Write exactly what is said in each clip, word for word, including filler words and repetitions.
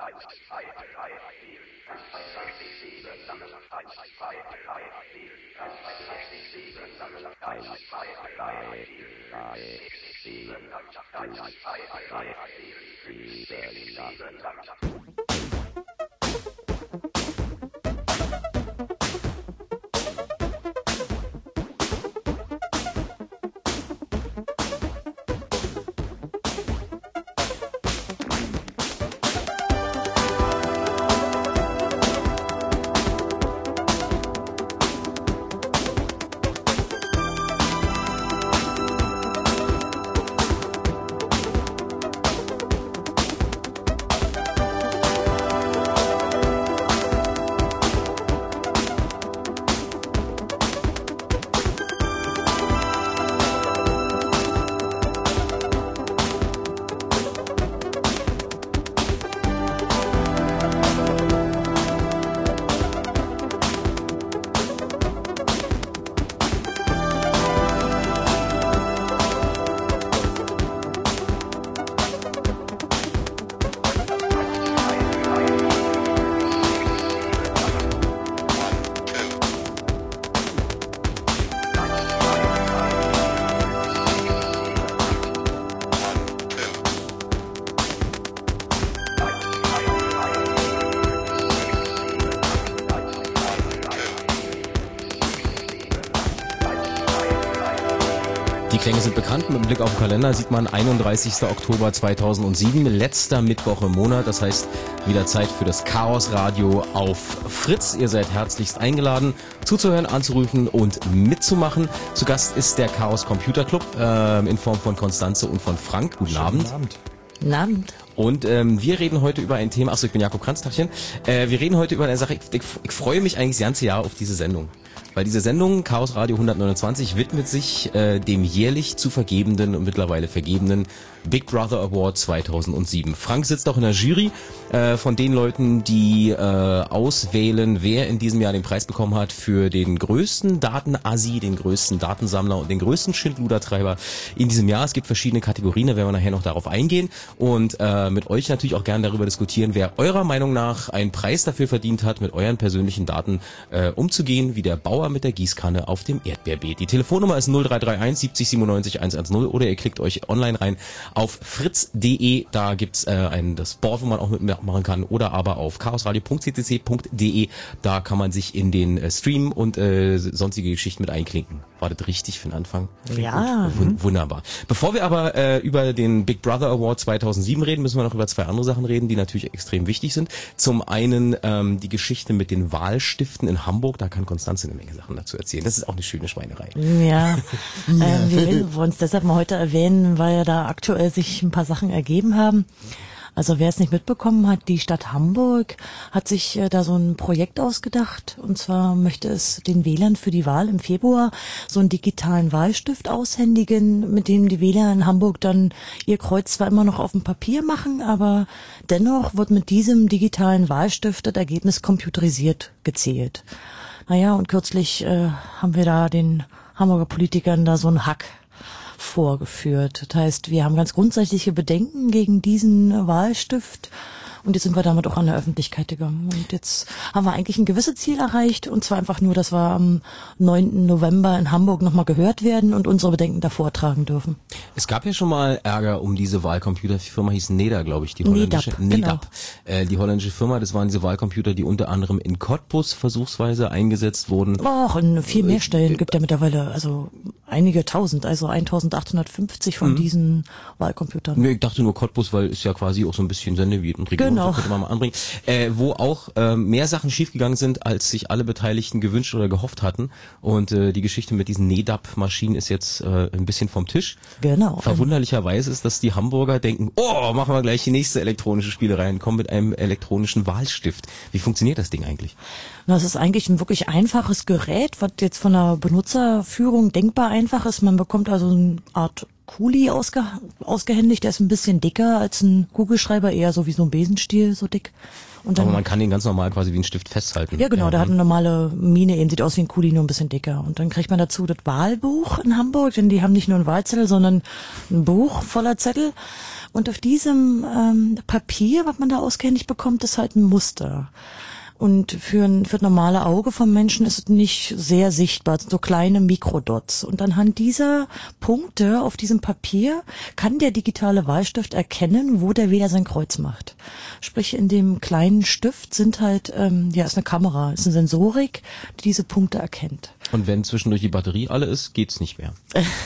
Die Klänge sind bekannt. Mit Blick auf den Kalender sieht man einunddreißigster Oktober zweitausendsieben, letzter Mittwoch im Monat. Das heißt, wieder Zeit für das Chaos Radio auf Fritz. Ihr seid herzlichst eingeladen, zuzuhören, anzurufen und mitzumachen. Zu Gast ist der Chaos Computer Club äh, in Form von Konstanze und von Frank. Guten Abend. Guten Abend. Guten Abend. Und ähm, wir reden heute über ein Thema. Achso, ich bin Jakob Kranztachchen. Äh, wir reden heute über eine Sache. Ich, ich, ich freue mich eigentlich das ganze Jahr auf diese Sendung. Weil diese Sendung, Chaos Radio hundertneunundzwanzig, widmet sich äh, dem jährlich zu vergebenden und mittlerweile vergebenen Big Brother Award zweitausendsieben. Frank sitzt auch in der Jury äh, von den Leuten, die äh, auswählen, wer in diesem Jahr den Preis bekommen hat für den größten Datenassi, den größten Datensammler und den größten Schindludertreiber in diesem Jahr. Es gibt verschiedene Kategorien, da werden wir nachher noch darauf eingehen und äh, mit euch natürlich auch gerne darüber diskutieren, wer eurer Meinung nach einen Preis dafür verdient hat, mit euren persönlichen Daten äh, umzugehen, wie der Bauer mit der Gießkanne auf dem Erdbeerbeet. Die Telefonnummer ist null drei drei eins siebzig siebenundneunzig hundertzehn oder ihr klickt euch online rein auf fritz punkt de, da gibt's äh, ein das Board, wo man auch mitmachen kann, oder aber auf chaosradio punkt c c c punkt de, da kann man sich in den äh, Stream und äh, sonstige Geschichten mit einklinken. War das richtig für den Anfang? Ja. Wund- wunderbar. Bevor wir aber äh, über den Big Brother Award zweitausendsieben reden, müssen wir noch über zwei andere Sachen reden, die natürlich extrem wichtig sind. Zum einen ähm, die Geschichte mit den Wahlstiften in Hamburg, da kann Konstanze eine Menge Sachen dazu erzählen. Das ist auch eine schöne Schweinerei. Ja, ähm, wir wollen es deshalb mal heute erwähnen, weil ja da aktuell sich ein paar Sachen ergeben haben. Also wer es nicht mitbekommen hat, die Stadt Hamburg hat sich äh, da so ein Projekt ausgedacht. Und zwar möchte es den Wählern für die Wahl im Februar so einen digitalen Wahlstift aushändigen, mit dem die Wähler in Hamburg dann ihr Kreuz zwar immer noch auf dem Papier machen, aber dennoch wird mit diesem digitalen Wahlstift das Ergebnis computerisiert gezählt. Naja, und kürzlich äh, haben wir da den Hamburger Politikern da so einen Hack vorgeführt. Das heißt, wir haben ganz grundsätzliche Bedenken gegen diesen Wahlstift und jetzt sind wir damit auch an der Öffentlichkeit gegangen. Und jetzt haben wir eigentlich ein gewisses Ziel erreicht, und zwar einfach nur, dass wir am neunten November in Hamburg nochmal gehört werden und unsere Bedenken da vortragen dürfen. Es gab ja schon mal Ärger um diese Wahlcomputer. Die Firma hieß Neda, glaube ich, die holländische. Nedap, genau. Nedap. Äh, die holländische Firma, das waren diese Wahlcomputer, die unter anderem in Cottbus versuchsweise eingesetzt wurden. Och, in viel mehr Stellen gibt ja mittlerweile also einige tausend, also eintausendachthundertfünfzig von mhm. diesen Wahlcomputern. Nee, ich dachte nur Cottbus, weil es ja quasi auch so ein bisschen Sendegebiet und Region, genau. so könnte man mal anbringen. Äh, wo auch äh, mehr Sachen schiefgegangen sind, als sich alle Beteiligten gewünscht oder gehofft hatten. Und äh, die Geschichte mit diesen Nedap-Maschinen ist jetzt äh, ein bisschen vom Tisch. Genau. Verwunderlicherweise ist, dass die Hamburger denken, oh, machen wir gleich die nächste elektronische Spielerei und kommen mit einem elektronischen Wahlstift. Wie funktioniert das Ding eigentlich? Das ist eigentlich ein wirklich einfaches Gerät, was jetzt von der Benutzerführung denkbar einfach ist. Man bekommt also eine Art Kuli ausge, ausgehändigt, der ist ein bisschen dicker als ein Kugelschreiber, eher so wie so ein Besenstiel, so dick. Und dann, aber man kann den ganz normal quasi wie ein Stift festhalten. Ja, genau, ja, der hat eine normale Mine, eben sieht aus wie ein Kuli, nur ein bisschen dicker. Und dann kriegt man dazu das Wahlbuch in Hamburg, denn die haben nicht nur einen Wahlzettel, sondern ein Buch voller Zettel. Und auf diesem ähm, Papier, was man da ausgehändigt bekommt, ist halt ein Muster. Und für ein, für das normale Auge vom Menschen ist es nicht sehr sichtbar, so kleine Mikrodots. Und anhand dieser Punkte auf diesem Papier kann der digitale Wahlstift erkennen, wo der Wähler sein Kreuz macht. Sprich, in dem kleinen Stift sind halt, ähm, ja, ist eine Kamera, ist eine Sensorik, die diese Punkte erkennt. Und wenn zwischendurch die Batterie alle ist, geht's nicht mehr.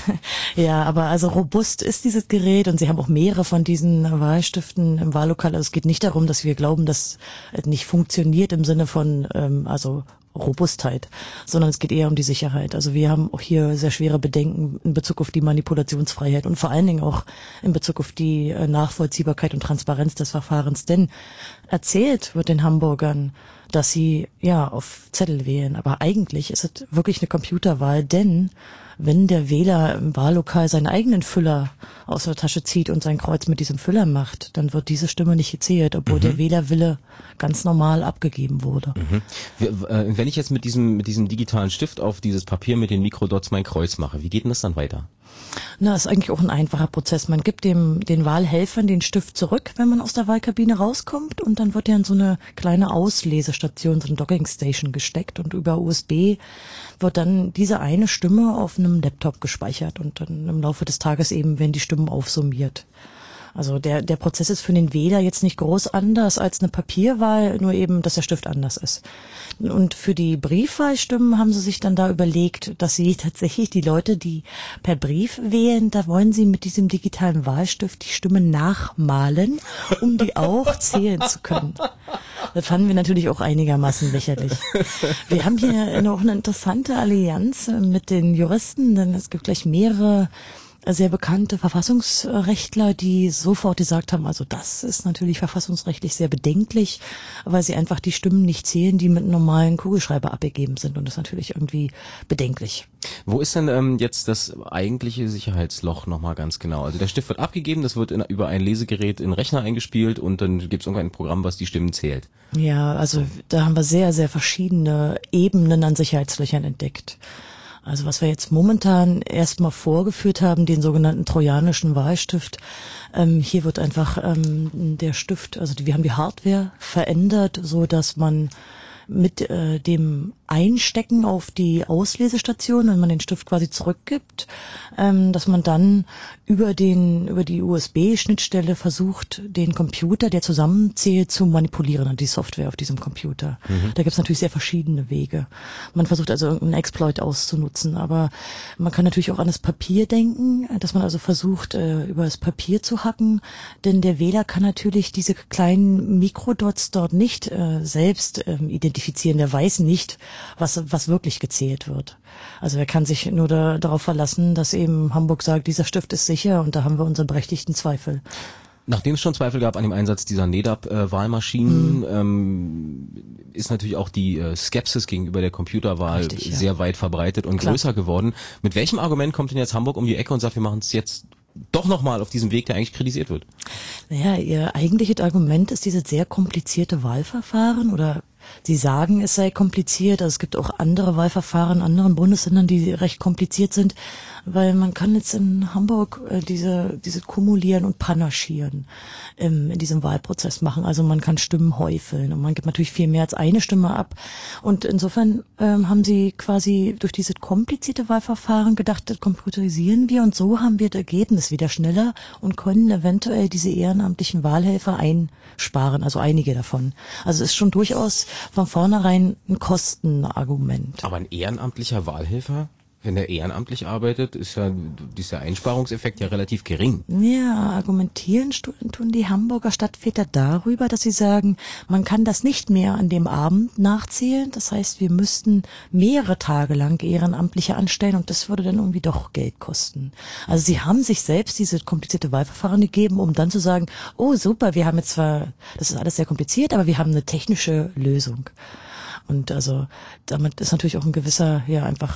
Ja, aber also robust ist dieses Gerät und sie haben auch mehrere von diesen Wahlstiften im Wahllokal. Also es geht nicht darum, dass wir glauben, dass es nicht funktioniert im Sinne von ähm, also Robustheit, sondern es geht eher um die Sicherheit. Also wir haben auch hier sehr schwere Bedenken in Bezug auf die Manipulationsfreiheit und vor allen Dingen auch in Bezug auf die äh, Nachvollziehbarkeit und Transparenz des Verfahrens. Denn erzählt wird den Hamburgern, dass sie ja auf Zettel wählen, aber eigentlich ist es wirklich eine Computerwahl, denn wenn der Wähler im Wahllokal seinen eigenen Füller aus der Tasche zieht und sein Kreuz mit diesem Füller macht, dann wird diese Stimme nicht gezählt, obwohl mhm. der Wählerwille ganz normal abgegeben wurde. Mhm. Wenn ich jetzt mit diesem mit diesem digitalen Stift auf dieses Papier mit den Mikrodots mein Kreuz mache, wie geht denn das dann weiter? Na, ist eigentlich auch ein einfacher Prozess. Man gibt dem den Wahlhelfern den Stift zurück, wenn man aus der Wahlkabine rauskommt, und dann wird er in so eine kleine Auslesestation, so eine Dockingstation gesteckt, und über U S B wird dann diese eine Stimme auf einem Laptop gespeichert und dann im Laufe des Tages eben werden die Stimmen aufsummiert. Also der der Prozess ist für den Wähler jetzt nicht groß anders als eine Papierwahl, nur eben, dass der Stift anders ist. Und für die Briefwahlstimmen haben sie sich dann da überlegt, dass sie tatsächlich die Leute, die per Brief wählen, da wollen sie mit diesem digitalen Wahlstift die Stimmen nachmalen, um die auch zählen zu können. Das fanden wir natürlich auch einigermaßen lächerlich. Wir haben hier noch eine interessante Allianz mit den Juristen, denn es gibt gleich mehrere sehr bekannte Verfassungsrechtler, die sofort gesagt haben, also das ist natürlich verfassungsrechtlich sehr bedenklich, weil sie einfach die Stimmen nicht zählen, die mit einem normalen Kugelschreiber abgegeben sind, und das ist natürlich irgendwie bedenklich. Wo ist denn ähm, jetzt das eigentliche Sicherheitsloch nochmal ganz genau? Also der Stift wird abgegeben, das wird in, über ein Lesegerät in den Rechner eingespielt und dann gibt es irgendein Programm, was die Stimmen zählt. Ja, also da haben wir sehr, sehr verschiedene Ebenen an Sicherheitslöchern entdeckt. Also was wir jetzt momentan erstmal vorgeführt haben, den sogenannten trojanischen Wahlstift. Ähm, hier wird einfach ähm, der Stift, also die, wir haben die Hardware verändert, so dass man mit äh, dem Einstecken auf die Auslesestation, wenn man den Stift quasi zurückgibt, ähm, dass man dann über den über die U S B-Schnittstelle versucht, den Computer, der zusammenzählt, zu manipulieren, und die Software auf diesem Computer. Mhm. Da gibt es natürlich sehr verschiedene Wege. Man versucht also irgendeinen Exploit auszunutzen, aber man kann natürlich auch an das Papier denken, dass man also versucht, äh, über das Papier zu hacken, denn der Wähler kann natürlich diese kleinen Mikrodots dort nicht äh, selbst äh, identifizieren. Der weiß nicht, was was wirklich gezählt wird. Also er kann sich nur da, darauf verlassen, dass eben Hamburg sagt, dieser Stift ist sicher, und da haben wir unsere berechtigten Zweifel. Nachdem es schon Zweifel gab an dem Einsatz dieser N E D A P-Wahlmaschinen, mhm. ähm, ist natürlich auch die äh, Skepsis gegenüber der Computerwahl Richtig, ja. sehr weit verbreitet und Klar. größer geworden. Mit welchem Argument kommt denn jetzt Hamburg um die Ecke und sagt, wir machen es jetzt doch nochmal auf diesem Weg, der eigentlich kritisiert wird? Naja, ihr eigentliches Argument ist dieses sehr komplizierte Wahlverfahren, oder Sie sagen, es sei kompliziert. Also es gibt auch andere Wahlverfahren in anderen Bundesländern, die recht kompliziert sind, weil man kann jetzt in Hamburg äh, diese diese kumulieren und panaschieren ähm, in diesem Wahlprozess machen. Also man kann Stimmen häufeln und man gibt natürlich viel mehr als eine Stimme ab. Und insofern ähm, haben sie quasi durch dieses komplizierte Wahlverfahren gedacht, das computerisieren wir, und so haben wir das Ergebnis wieder schneller und können eventuell diese ehrenamtlichen Wahlhelfer einsparen, also einige davon. Also es ist schon durchaus von vornherein ein Kostenargument. Aber ein ehrenamtlicher Wahlhelfer, wenn der ehrenamtlich arbeitet, ist ja dieser Einsparungseffekt ja relativ gering. Ja, argumentieren tun die Hamburger Stadtväter darüber, dass sie sagen, man kann das nicht mehr an dem Abend nachzählen. Das heißt, wir müssten mehrere Tage lang Ehrenamtliche anstellen, und das würde dann irgendwie doch Geld kosten. Also sie haben sich selbst diese komplizierte Wahlverfahren gegeben, um dann zu sagen, oh super, wir haben jetzt zwar, das ist alles sehr kompliziert, aber wir haben eine technische Lösung. Und also damit ist natürlich auch ein gewisser, ja, einfach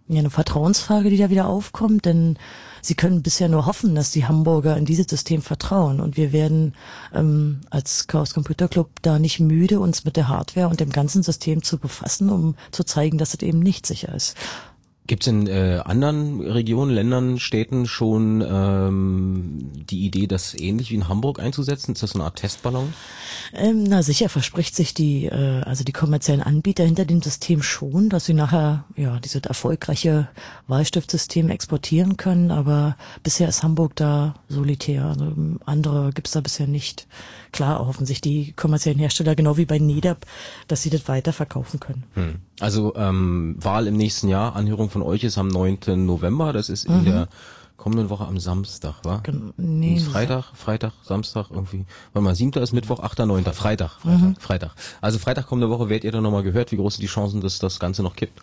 Ja, eine Vertrauensfrage, die da wieder aufkommt, denn sie können bisher nur hoffen, dass die Hamburger in dieses System vertrauen. Und wir werden ähm, als Chaos Computer Club da nicht müde, uns mit der Hardware und dem ganzen System zu befassen, um zu zeigen, dass es eben nicht sicher ist. Gibt es in äh, anderen Regionen, Ländern, Städten schon ähm, die Idee, das ähnlich wie in Hamburg einzusetzen? Ist das so eine Art Testballon? Ähm, na sicher verspricht sich die, äh, also die kommerziellen Anbieter hinter dem System schon, dass sie nachher ja dieses erfolgreiche Wahlstiftsystem exportieren können, aber bisher ist Hamburg da solitär. Also andere gibt's da bisher nicht. Klar hoffen sich die kommerziellen Hersteller, genau wie bei NEDAP, dass sie das weiterverkaufen können. Hm. Also ähm, Wahl im nächsten Jahr, Anhörung von euch ist am neunten November, das ist in mhm. der kommenden Woche am Samstag, wa? Gen- nee. Freitag, Freitag, Samstag irgendwie. Warte mal, siebter ist Mittwoch, achter, neunter Freitag, Freitag, mhm. Freitag. Also Freitag kommende Woche werdet ihr dann nochmal gehört, wie groß sind die Chancen, dass das Ganze noch kippt?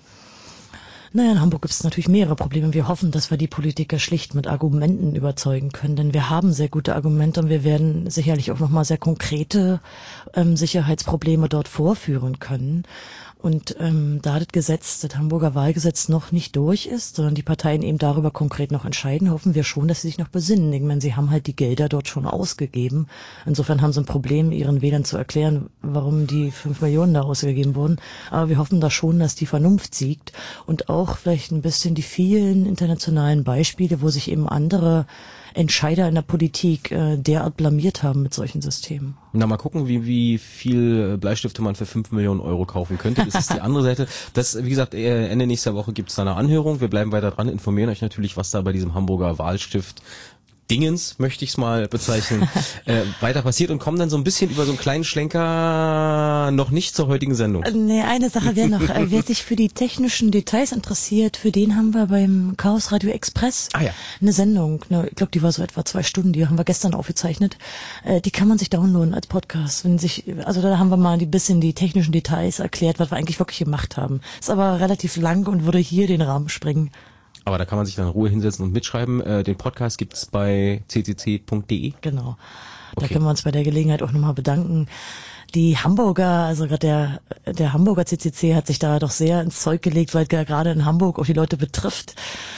Naja, in Hamburg gibt es natürlich mehrere Probleme. Wir hoffen, dass wir die Politiker schlicht mit Argumenten überzeugen können, denn wir haben sehr gute Argumente und wir werden sicherlich auch nochmal sehr konkrete ähm, Sicherheitsprobleme dort vorführen können. Und ähm, da das Gesetz, das Hamburger Wahlgesetz noch nicht durch ist, sondern die Parteien eben darüber konkret noch entscheiden, hoffen wir schon, dass sie sich noch besinnen. Ich meine, sie haben halt die Gelder dort schon ausgegeben. Insofern haben sie ein Problem, ihren Wählern zu erklären, warum die fünf Millionen da ausgegeben wurden. Aber wir hoffen da schon, dass die Vernunft siegt und auch vielleicht ein bisschen die vielen internationalen Beispiele, wo sich eben andere Entscheider in der Politik äh, derart blamiert haben mit solchen Systemen. Na, mal gucken, wie wie viel Bleistifte man für fünf Millionen Euro kaufen könnte. Das ist die andere Seite. Das, wie gesagt, Ende nächster Woche gibt's da eine Anhörung. Wir bleiben weiter dran, informieren euch natürlich, was da bei diesem Hamburger Wahlstift Dingens, möchte ich es mal bezeichnen, äh, weiter passiert und kommen dann so ein bisschen über so einen kleinen Schlenker noch nicht zur heutigen Sendung. Nee, eine Sache wäre noch, äh, wer sich für die technischen Details interessiert, für den haben wir beim Chaos Radio Express ah, ja. eine Sendung, ne, ich glaube, die war so etwa zwei Stunden, die haben wir gestern aufgezeichnet, äh, die kann man sich downloaden als Podcast, wenn sich, also da haben wir mal ein bisschen die technischen Details erklärt, was wir eigentlich wirklich gemacht haben. Ist aber relativ lang und würde hier den Rahmen sprengen. Aber da kann man sich dann in Ruhe hinsetzen und mitschreiben. Äh, den Podcast gibt's bei c c c punkt d e. Genau. Da Okay. können wir uns bei der Gelegenheit auch nochmal bedanken. Die Hamburger, also gerade der der Hamburger C C C hat sich da doch sehr ins Zeug gelegt, weil gerade in Hamburg auch die Leute betrifft.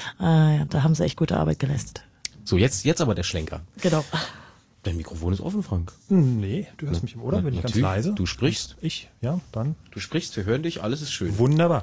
Äh, da haben sie echt gute Arbeit geleistet. So, jetzt jetzt aber der Schlenker. Genau. Dein Mikrofon ist offen, Frank. Nee, du hörst mich im Ohr, Na, bin ich ganz natürlich. leise. Du sprichst. Ich, ja, dann. Du sprichst, wir hören dich, alles ist schön. Wunderbar.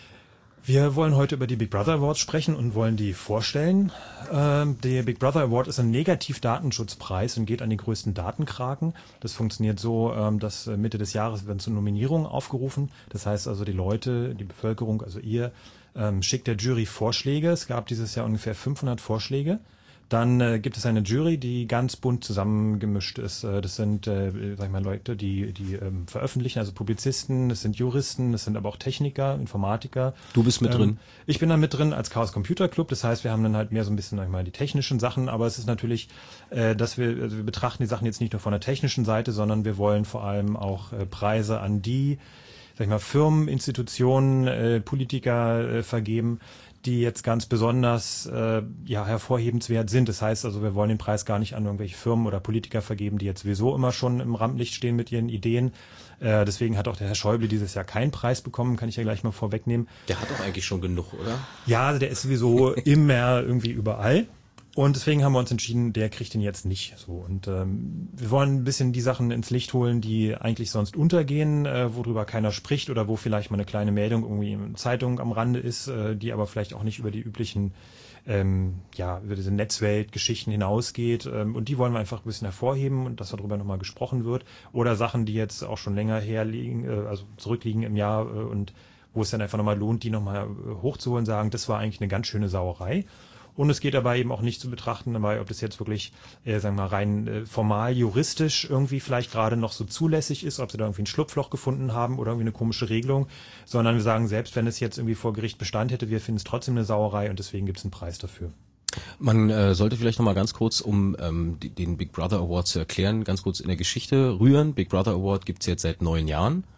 Wir wollen heute über die Big Brother Awards sprechen und wollen die vorstellen. Ähm, der Big Brother Award ist ein Negativ-Datenschutzpreis und geht an die größten Datenkraken. Das funktioniert so, ähm, dass Mitte des Jahres werden zu Nominierungen aufgerufen. Das heißt also, die Leute, die Bevölkerung, also ihr, ähm, schickt der Jury Vorschläge. Es gab dieses Jahr ungefähr fünfhundert Vorschläge. Dann äh, gibt es eine Jury, die ganz bunt zusammengemischt ist. Äh, das sind, äh, sag ich mal, Leute, die die ähm, veröffentlichen, also Publizisten, das sind Juristen, das sind aber auch Techniker, Informatiker. Du bist mit ähm, drin. Ich bin da mit drin als Chaos Computer Club. Das heißt, wir haben dann halt mehr so ein bisschen, sag ich mal, die technischen Sachen. Aber es ist natürlich, äh, dass wir, also wir betrachten die Sachen jetzt nicht nur von der technischen Seite, sondern wir wollen vor allem auch äh, Preise an die, sag ich mal, Firmen, Institutionen, äh, Politiker äh, vergeben, die jetzt ganz besonders äh, ja hervorhebenswert sind. Das heißt also, wir wollen den Preis gar nicht an irgendwelche Firmen oder Politiker vergeben, die jetzt sowieso immer schon im Rampenlicht stehen mit ihren Ideen. Äh, deswegen hat auch der Herr Schäuble dieses Jahr keinen Preis bekommen, kann ich ja gleich mal vorwegnehmen. Der hat doch eigentlich schon genug, oder? Ja, also der ist sowieso immer irgendwie überall. Und deswegen haben wir uns entschieden, der kriegt den jetzt nicht. So, und ähm, wir wollen ein bisschen die Sachen ins Licht holen, die eigentlich sonst untergehen, äh, worüber keiner spricht oder wo vielleicht mal eine kleine Meldung irgendwie in Zeitung am Rande ist, äh, die aber vielleicht auch nicht über die üblichen, ähm, ja, über diese Netzweltgeschichten hinausgeht. Ähm, und die wollen wir einfach ein bisschen hervorheben und dass darüber nochmal gesprochen wird. Oder Sachen, die jetzt auch schon länger herliegen, äh, also zurückliegen im Jahr äh, und wo es dann einfach nochmal lohnt, die nochmal äh, hochzuholen, sagen, das war eigentlich eine ganz schöne Sauerei. Und es geht dabei eben auch nicht zu betrachten, dabei, ob das jetzt wirklich, äh, sagen wir mal, rein äh, formal juristisch irgendwie vielleicht gerade noch so zulässig ist, ob sie da irgendwie ein Schlupfloch gefunden haben oder irgendwie eine komische Regelung, sondern wir sagen, selbst wenn es jetzt irgendwie vor Gericht Bestand hätte, wir finden es trotzdem eine Sauerei und deswegen gibt es einen Preis dafür. Man äh, sollte vielleicht noch mal ganz kurz, um ähm, die, den Big Brother Award zu erklären, ganz kurz in der Geschichte rühren. Big Brother Award gibt's jetzt seit neun Jahren.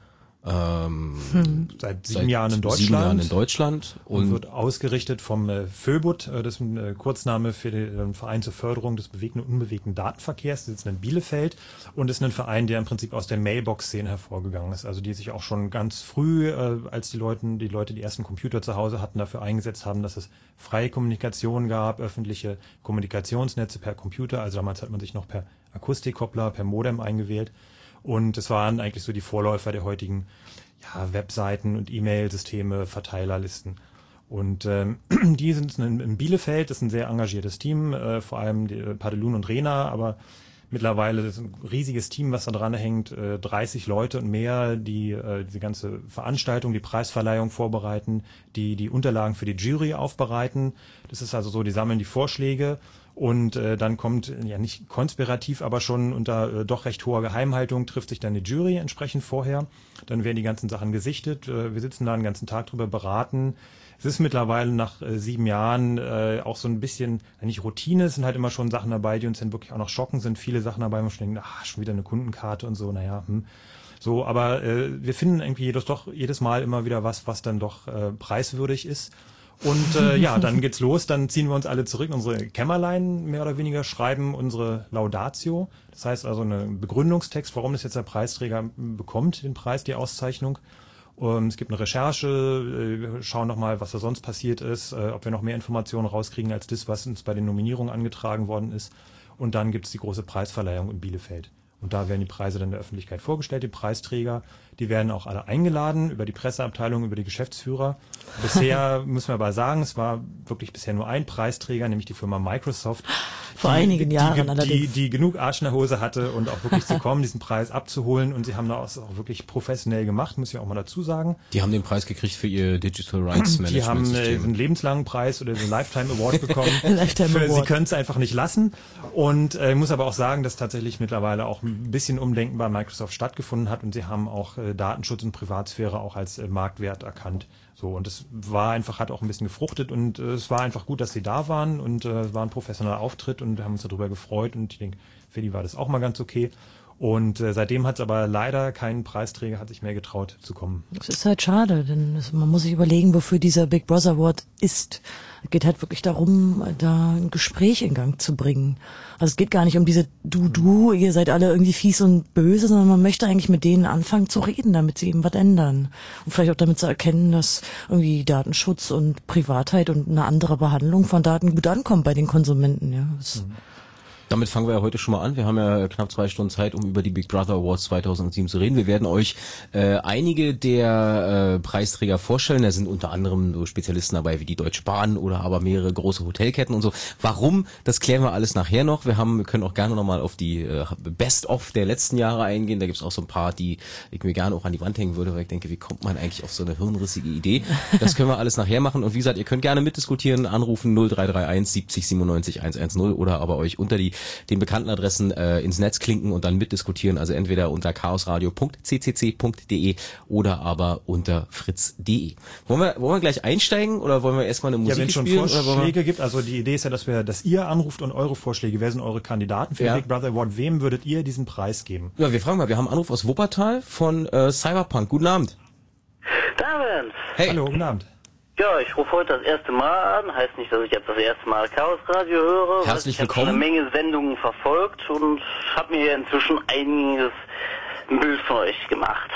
Ähm, hm. Seit sieben seit Jahren in Deutschland. Sieben Jahren in Deutschland. Und, und wird ausgerichtet vom äh, FÖBUT, äh, das ist ein äh, Kurzname für den äh, Verein zur Förderung des bewegten und unbewegten Datenverkehrs. Das ist in Bielefeld und ist ein Verein, der im Prinzip aus der Mailbox-Szene hervorgegangen ist. Also die sich auch schon ganz früh, äh, als die Leute, die Leute die ersten Computer zu Hause hatten, dafür eingesetzt haben, dass es freie Kommunikation gab, öffentliche Kommunikationsnetze per Computer. Also damals hat man sich noch per Akustikkoppler, per Modem eingewählt. Und es waren eigentlich so die Vorläufer der heutigen ja, Webseiten und E-Mail-Systeme, Verteilerlisten. Und ähm, die sind in, in Bielefeld, das ist ein sehr engagiertes Team, äh, vor allem die, äh, Padelun und Rena, aber mittlerweile ist ein riesiges Team, was da dran hängt, äh, dreißig Leute und mehr, die äh, diese ganze Veranstaltung, die Preisverleihung vorbereiten, die die Unterlagen für die Jury aufbereiten. Das ist also so, die sammeln die Vorschläge. Und äh, dann kommt, ja nicht konspirativ, aber schon unter äh, doch recht hoher Geheimhaltung, trifft sich dann die Jury entsprechend vorher. Dann werden die ganzen Sachen gesichtet. Äh, wir sitzen da den ganzen Tag drüber beraten. Es ist mittlerweile nach äh, sieben Jahren äh, auch so ein bisschen, nicht Routine, es sind halt immer schon Sachen dabei, die uns dann wirklich auch noch schocken, sind viele Sachen dabei, wo man schon denkt, ach, schon wieder eine Kundenkarte und so, naja, hm. So, aber äh, wir finden irgendwie jedes, doch jedes Mal immer wieder was, was dann doch äh, preiswürdig ist. Und äh, ja, dann geht's los, dann ziehen wir uns alle zurück in unsere Kämmerlein, mehr oder weniger, schreiben unsere Laudatio. Das heißt also einen Begründungstext, warum das jetzt der Preisträger bekommt, den Preis, die Auszeichnung. Um, es gibt eine Recherche, wir schauen nochmal, was da sonst passiert ist, äh, ob wir noch mehr Informationen rauskriegen als das, was uns bei den Nominierungen angetragen worden ist. Und dann gibt's die große Preisverleihung in Bielefeld. Und da werden die Preise dann der Öffentlichkeit vorgestellt, die Preisträger. Die werden auch alle eingeladen über die Presseabteilung, über die Geschäftsführer. Bisher müssen wir aber sagen, es war wirklich bisher nur ein Preisträger, nämlich die Firma Microsoft. Vor die, einigen Jahren die, allerdings. Die, die genug Arsch in der Hose hatte und auch wirklich zu kommen, diesen Preis abzuholen. Und sie haben das auch wirklich professionell gemacht, muss ich auch mal dazu sagen. Die haben den Preis gekriegt für ihr Digital Rights Management. Die haben äh, einen lebenslangen Preis oder einen Lifetime Award bekommen. Lifetime für, Award. Sie können es einfach nicht lassen. Und ich äh, muss aber auch sagen, dass tatsächlich mittlerweile auch ein bisschen Umdenken bei Microsoft stattgefunden hat. Und sie haben auch äh, Datenschutz und Privatsphäre auch als äh, Marktwert erkannt. So, und es war einfach, hat auch ein bisschen gefruchtet und äh, es war einfach gut, dass sie da waren und äh, es war ein professioneller Auftritt und wir haben uns darüber gefreut und ich denke, für die war das auch mal ganz okay. Und äh, seitdem hat es aber leider keinen Preisträger, hat sich mehr getraut zu kommen. Das ist halt schade, denn es, man muss sich überlegen, wofür dieser Big Brother Award ist. Es geht halt wirklich darum, da ein Gespräch in Gang zu bringen. Also es geht gar nicht um diese Du-Du, ihr seid alle irgendwie fies und böse, sondern man möchte eigentlich mit denen anfangen zu reden, damit sie eben was ändern. Und vielleicht auch damit zu erkennen, dass irgendwie Datenschutz und Privatheit und eine andere Behandlung von Daten gut ankommt bei den Konsumenten. Ja. Das mhm. Damit fangen wir ja heute schon mal an. Wir haben ja knapp zwei Stunden Zeit, um über die Big Brother Awards zweitausendsieben zu reden. Wir werden euch äh, einige der äh, Preisträger vorstellen. Da sind unter anderem so Spezialisten dabei wie die Deutsche Bahn oder aber mehrere große Hotelketten und so. Warum? Das klären wir alles nachher noch. Wir haben, wir können auch gerne nochmal auf die äh, Best-of der letzten Jahre eingehen. Da gibt's auch so ein paar, die ich mir gerne auch an die Wand hängen würde, weil ich denke, wie kommt man eigentlich auf so eine hirnrissige Idee? Das können wir alles nachher machen. Und wie gesagt, ihr könnt gerne mitdiskutieren, anrufen null drei drei eins siebzig siebenundneunzig hundertzehn oder aber euch unter die den bekannten Adressen äh, ins Netz klinken und dann mitdiskutieren, also entweder unter chaosradio punkt c c c punkt d e oder aber unter fritz punkt d e. Wollen wir, wollen wir gleich einsteigen oder wollen wir erstmal eine Musik spielen? Ja, wenn spielen? es schon Vorschläge gibt, also die Idee ist ja, dass wir, dass ihr anruft und eure Vorschläge, wer sind eure Kandidaten für ja. den Big Brother Award, wem würdet ihr diesen Preis geben? Ja, wir fragen mal, wir haben einen Anruf aus Wuppertal von äh, Cyberpunk. Guten Abend. Guten Abend. Hey. Hallo, guten Abend. Ja, ich rufe heute das erste Mal an. Heißt nicht, dass ich jetzt das erste Mal Chaos Radio höre. Herzlich ich willkommen. Ich habe eine Menge Sendungen verfolgt und habe mir inzwischen einiges ein Bild von euch gemacht.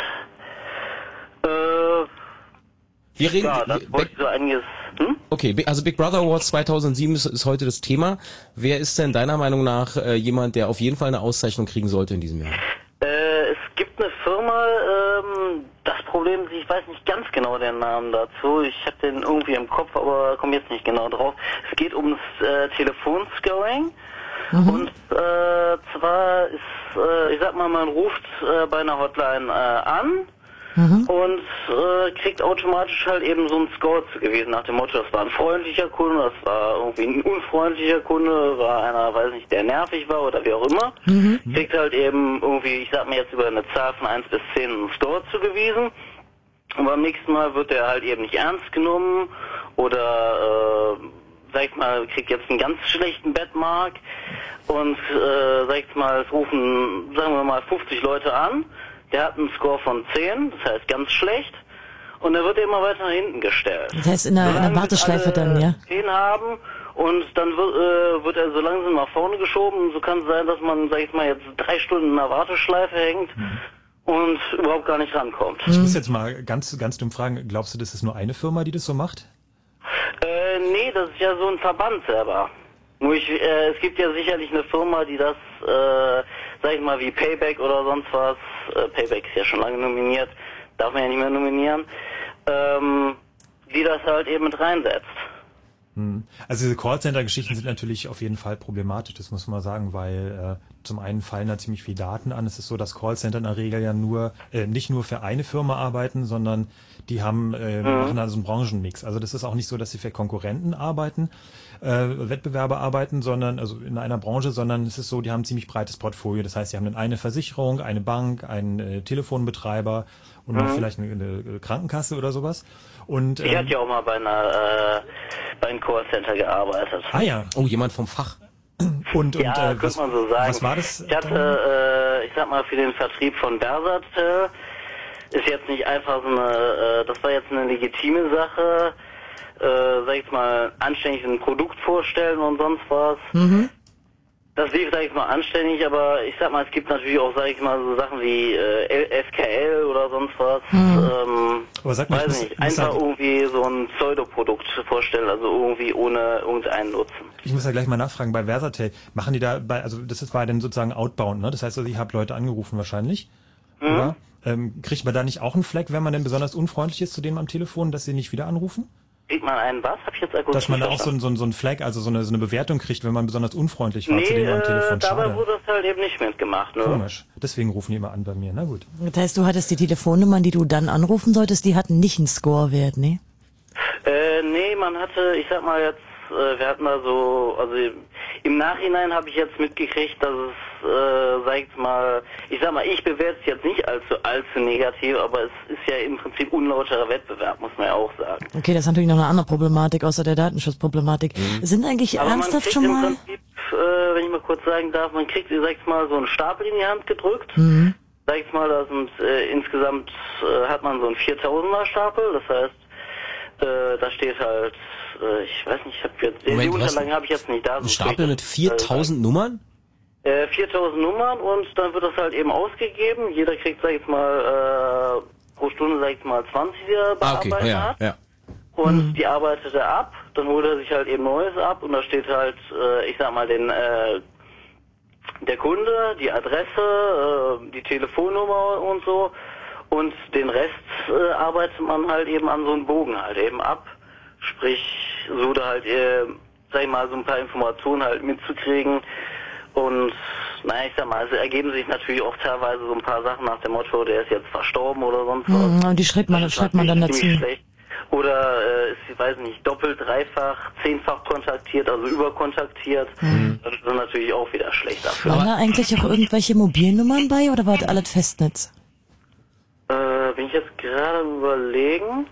Äh, wir reden, ja, das wir, wollte ich so einiges... Hm? Okay, also Big Brother Awards zweitausendsieben ist, ist heute das Thema. Wer ist denn deiner Meinung nach äh, jemand, der auf jeden Fall eine Auszeichnung kriegen sollte in diesem Jahr? Äh, es gibt eine Firma, ähm, das Problem ist, ich weiß nicht ganz genau den Namen dazu. Ich habe den irgendwie im Kopf, aber komme jetzt nicht genau drauf. Es geht ums äh, Telefonscoring. Mhm. Und äh, zwar ist, äh, ich sag mal, man ruft äh, bei einer Hotline äh, an mhm. und äh, kriegt automatisch halt eben so einen Score zugewiesen nach dem Motto, das war ein freundlicher Kunde, das war irgendwie ein unfreundlicher Kunde, war einer, weiß nicht, der nervig war oder wie auch immer. Mhm. Kriegt halt eben irgendwie, ich sag mal jetzt über eine Zahl von eins bis zehn einen Score zugewiesen. Und beim nächsten Mal wird der halt eben nicht ernst genommen oder äh, sag ich mal, kriegt jetzt einen ganz schlechten Bettmark und äh, sag ich mal, es rufen, sagen wir mal, fünfzig Leute an, der hat einen Score von zehn, das heißt ganz schlecht, und der wird immer weiter nach hinten gestellt. Das heißt in der, in der Warteschleife dann, ja? zehn haben, und dann wird, äh, wird er so langsam nach vorne geschoben. So kann es sein, dass man, sag ich mal, jetzt drei Stunden in der Warteschleife hängt mhm. und überhaupt gar nicht rankommt. Ich muss jetzt mal ganz, ganz dumm fragen, glaubst du, das ist nur eine Firma, die das so macht? Äh, nee, das ist ja so ein Verband selber. Nur ich, äh, es gibt ja sicherlich eine Firma, die das, äh, sag ich mal, wie Payback oder sonst was, äh, Payback ist ja schon lange nominiert, darf man ja nicht mehr nominieren, ähm, die das halt eben mit reinsetzt. Also diese Callcenter-Geschichten sind natürlich auf jeden Fall problematisch, das muss man sagen, weil äh, zum einen fallen da ziemlich viel Daten an. Es ist so, dass Callcenter in der Regel ja nur äh, nicht nur für eine Firma arbeiten, sondern die haben äh, mhm. machen also einen Branchenmix. Also das ist auch nicht so, dass sie für Konkurrenten arbeiten, äh, Wettbewerber arbeiten, sondern also in einer Branche, sondern es ist so, die haben ein ziemlich breites Portfolio. Das heißt, sie haben dann eine Versicherung, eine Bank, einen äh, Telefonbetreiber und noch mhm. vielleicht eine, eine Krankenkasse oder sowas. Und ich ähm, hatte ja auch mal bei einer äh, bei einem Callcenter gearbeitet. Ah ja. Oh, jemand vom Fach. Und, ja, und äh, könnte was, man so sagen. Was war das? Ich hatte, äh, ich sag mal, für den Vertrieb von Bersat, äh, ist jetzt nicht einfach so eine, äh, das war jetzt eine legitime Sache, äh, sag ich mal, anständig ein Produkt vorstellen und sonst was. Mhm. Das lief, sag ich mal, anständig, aber ich sag mal, es gibt natürlich auch, sag ich mal, so Sachen wie äh, S K L oder sonst was. Mhm. Ähm, aber sag mal, weiß ich muss, nicht, muss einfach sagen, irgendwie so ein Pseudoprodukt vorstellen, also irgendwie ohne irgendeinen Nutzen. Ich muss ja gleich mal nachfragen, bei Versatel, machen die da, bei, also das ist, war dann sozusagen outbound, ne? Das heißt also, ich habe Leute angerufen wahrscheinlich, mhm. oder? Ähm, kriegt man da nicht auch einen Flag, wenn man denn besonders unfreundlich ist zu denen am Telefon, dass sie nicht wieder anrufen? Kriegt man einen was? Hab ich jetzt akustisch Dass man da auch so ein, so, ein, so ein Flag, also so eine, so eine Bewertung kriegt, wenn man besonders unfreundlich war nee, zu denen am Telefon. Äh, dabei wurde das halt eben nicht mitgemacht, ne? Komisch. Deswegen rufen die immer an bei mir, na gut. Das heißt, du hattest die Telefonnummern, die du dann anrufen solltest, die hatten nicht einen Scorewert, ne? Äh, nee, man hatte, ich sag mal jetzt, äh, wir hatten da so, also im Nachhinein habe ich jetzt mitgekriegt, dass es, äh, sag ich mal, ich sag mal, ich bewerte es jetzt nicht allzu, allzu negativ, aber es ist ja im Prinzip unlauterer Wettbewerb, muss man ja auch sagen. Okay, das ist natürlich noch eine andere Problematik, außer der Datenschutzproblematik. Mhm. Sind eigentlich aber ernsthaft schon mal... Im Prinzip, äh, wenn ich mal kurz sagen darf, man kriegt, sag ich mal, so einen Stapel in die Hand gedrückt. Mhm. Sag ich mal, da sind, äh, insgesamt äh, hat man so einen viertausender Stapel, das heißt, äh, da steht halt, äh, ich weiß nicht, ich habe jetzt, Moment, die Unterlagen habe ich jetzt nicht da. Ein Stapel mit viertausend äh, Nummern? Äh, viertausend Nummern, und dann wird das halt eben ausgegeben. Jeder kriegt, sag ich mal, äh, pro Stunde, sag ich mal, zwanzig, die er bearbeitet ah, okay. ja, hat. Ja. Und mhm. die arbeitet er ab, dann holt er sich halt eben Neues ab, und da steht halt, äh, ich sag mal, den, äh, der Kunde, die Adresse, äh, die Telefonnummer und so, und den Rest äh, arbeitet man halt eben an so einem Bogen halt eben ab, sprich, so da halt, äh, sag ich mal, so ein paar Informationen halt mitzukriegen. Und naja, ich sag mal, es ergeben sich natürlich auch teilweise so ein paar Sachen nach dem Motto, der ist jetzt verstorben oder sonst was. Mhm, und die schreibt man, das schreibt man dann dazu. Schlecht. Oder äh, ist, ich weiß nicht, doppelt, dreifach, zehnfach kontaktiert, also überkontaktiert. Mhm. Das ist dann natürlich auch wieder schlecht dafür. Waren da eigentlich auch irgendwelche Mobilnummern bei, oder war das alles Festnetz? Äh, bin ich jetzt gerade überlegen.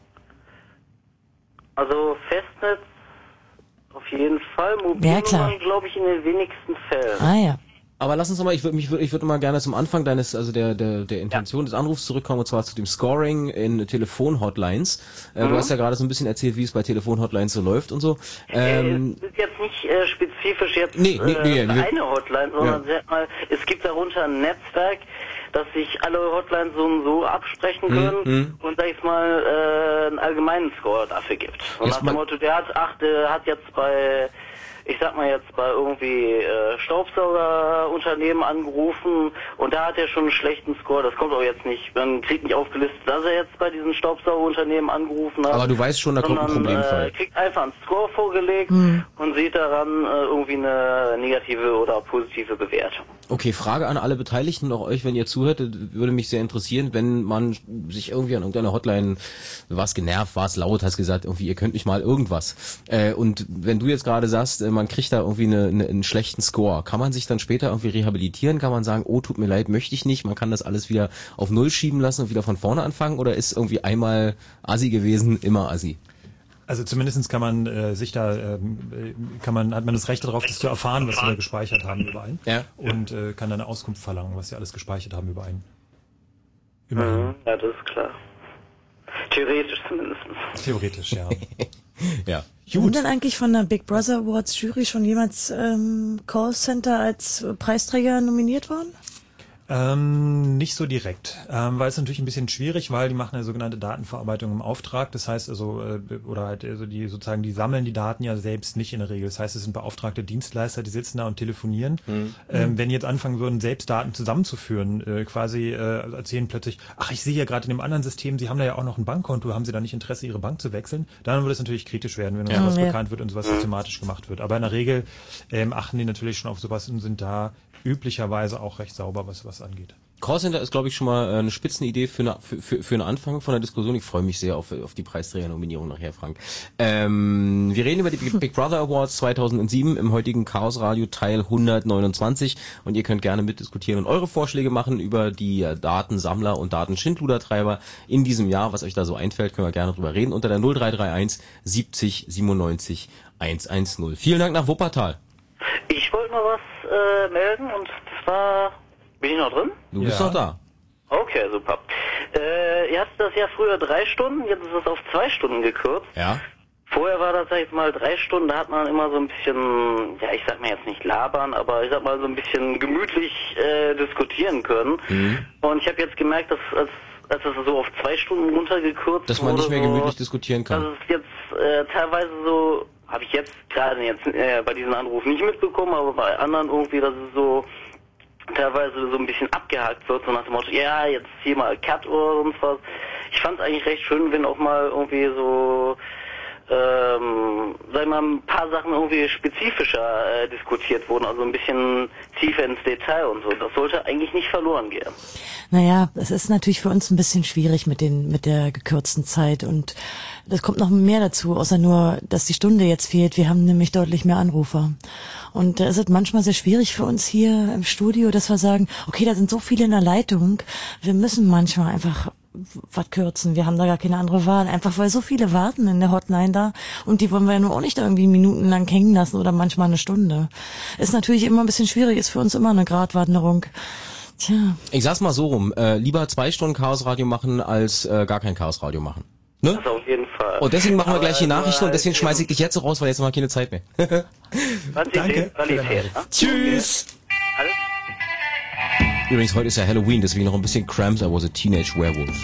Also Festnetz auf jeden Fall, Mobilnummern ja, glaube ich in den wenigsten Fällen. Ah ja. Aber lass uns nochmal, ich würde mich, ich würde mal gerne zum Anfang deines, also der, der, der Intention ja. des Anrufs zurückkommen, und zwar zu dem Scoring in Telefonhotlines. Äh, mhm. Du hast ja gerade so ein bisschen erzählt, wie es bei Telefonhotlines so läuft und so. Ähm, äh, es ist jetzt nicht äh, spezifisch jetzt nee, nee, nee, äh, nee, eine Hotline, sondern ja. mal, es gibt darunter ein Netzwerk, dass sich alle Hotlines so und so absprechen können mhm. und, sag ich mal, äh, einen allgemeinen Score dafür gibt. Und jetzt nach dem Motto, der hat, ach, der hat jetzt bei, ich sag mal jetzt bei irgendwie äh, Staubsaugerunternehmen angerufen, und da hat er schon einen schlechten Score. Das kommt auch jetzt nicht, man kriegt nicht aufgelistet, dass er jetzt bei diesen Staubsaugerunternehmen angerufen hat. Aber du weißt schon, da kommt ein Problemfall. Äh, kriegt einfach einen Score vorgelegt mhm. und sieht daran äh, irgendwie eine negative oder positive Bewertung. Okay, Frage an alle Beteiligten, auch euch, wenn ihr zuhört, würde mich sehr interessieren, wenn man sich irgendwie an irgendeiner Hotline, war's genervt, war's laut, hast gesagt, irgendwie, ihr könnt nicht mal irgendwas. Äh, und wenn du jetzt gerade sagst, man kriegt da irgendwie eine, eine, einen schlechten Score, kann man sich dann später irgendwie rehabilitieren? Kann man sagen, oh, tut mir leid, möchte ich nicht, man kann das alles wieder auf Null schieben lassen und wieder von vorne anfangen, oder ist irgendwie einmal Assi gewesen, immer Assi? Also zumindestens kann man äh, sich da, ähm, kann man, hat man das Recht darauf, das zu erfahren, was sie da gespeichert haben über einen. Ja. Und äh, kann dann eine Auskunft verlangen, was sie alles gespeichert haben über einen. Immerhin. Ja, das ist klar. Theoretisch zumindest. Theoretisch, ja. Ja. Sind denn eigentlich von der Big Brother Awards Jury schon jemals ähm, Callcenter als Preisträger nominiert worden? Ähm, nicht so direkt, ähm, weil es natürlich ein bisschen schwierig, weil die machen eine sogenannte Datenverarbeitung im Auftrag. Das heißt also, äh, oder halt also die sozusagen, die sammeln die Daten ja selbst nicht in der Regel. Das heißt, es sind beauftragte Dienstleister, die sitzen da und telefonieren. Mhm. Ähm, wenn die jetzt anfangen würden, selbst Daten zusammenzuführen, äh, quasi äh, erzählen plötzlich, ach, ich sehe ja gerade in dem anderen System, Sie haben da ja auch noch ein Bankkonto, haben Sie da nicht Interesse, Ihre Bank zu wechseln? Dann würde es natürlich kritisch werden, wenn ja. sowas ja. bekannt wird und sowas systematisch gemacht wird. Aber in der Regel ähm, achten die natürlich schon auf sowas und sind da üblicherweise auch recht sauber, was was angeht. Callcenter ist, glaube ich, schon mal eine Spitzenidee für eine, für, für, für einen Anfang von der Diskussion. Ich freue mich sehr auf, auf die Preisträger-Nominierung nachher, Frank. Ähm, wir reden über die Big Brother Awards zweitausendsieben im heutigen Chaos Radio Teil hundertneunundzwanzig und ihr könnt gerne mitdiskutieren und eure Vorschläge machen über die Datensammler und Datenschindludertreiber in diesem Jahr. Was euch da so einfällt, können wir gerne drüber reden unter der null drei drei eins siebzig siebenundneunzig hundertzehn. Vielen Dank nach Wuppertal. Ich wollte mal was äh, melden und zwar... Bin ich noch drin? Du bist ja. noch da. Okay, super. Äh, ihr hattet das ja früher drei Stunden, jetzt ist es auf zwei Stunden gekürzt. Ja. Vorher war das, sag ich mal, drei Stunden, da hat man immer so ein bisschen, ja, ich sag mal jetzt nicht labern, aber ich sag mal so ein bisschen gemütlich äh, diskutieren können. Mhm. Und ich habe jetzt gemerkt, dass als, als das so auf zwei Stunden runtergekürzt dass man nicht mehr so, gemütlich diskutieren kann. Das ist jetzt äh, teilweise so, habe ich jetzt gerade jetzt äh, bei diesem Anruf nicht mitbekommen, aber bei anderen irgendwie, dass es so teilweise so ein bisschen abgehakt wird, so nach dem Motto, ja, jetzt hier mal Cut oder sonst was. Ich fand es eigentlich recht schön, wenn auch mal irgendwie so, ähm, sag ich mal, ein paar Sachen irgendwie spezifischer äh, diskutiert wurden, also ein bisschen tiefer ins Detail und so. Das sollte eigentlich nicht verloren gehen. Naja, es ist natürlich für uns ein bisschen schwierig mit den mit der gekürzten Zeit und das kommt noch mehr dazu, außer nur, dass die Stunde jetzt fehlt. Wir haben nämlich deutlich mehr Anrufer. Und da ist es manchmal sehr schwierig für uns hier im Studio, dass wir sagen, okay, da sind so viele in der Leitung, wir müssen manchmal einfach was kürzen. Wir haben da gar keine andere Wahl, einfach weil so viele warten in der Hotline da und die wollen wir ja nur auch nicht irgendwie minutenlang hängen lassen oder manchmal eine Stunde. Ist natürlich immer ein bisschen schwierig, ist für uns immer eine Gratwanderung. Tja. Ich sag's mal so rum, äh, lieber zwei Stunden Chaosradio machen, als äh, gar kein Chaosradio machen. Ne? Das auf jeden Fall. Und deswegen machen wir Aber gleich die Nachrichten und deswegen äh, schmeiße ich dich jetzt so raus, weil jetzt haben wir keine Zeit mehr. Danke. Qualität, ne? Tschüss! Alles? Übrigens, heute ist ja Halloween, deswegen noch ein bisschen Cramps, I was a Teenage Werewolf.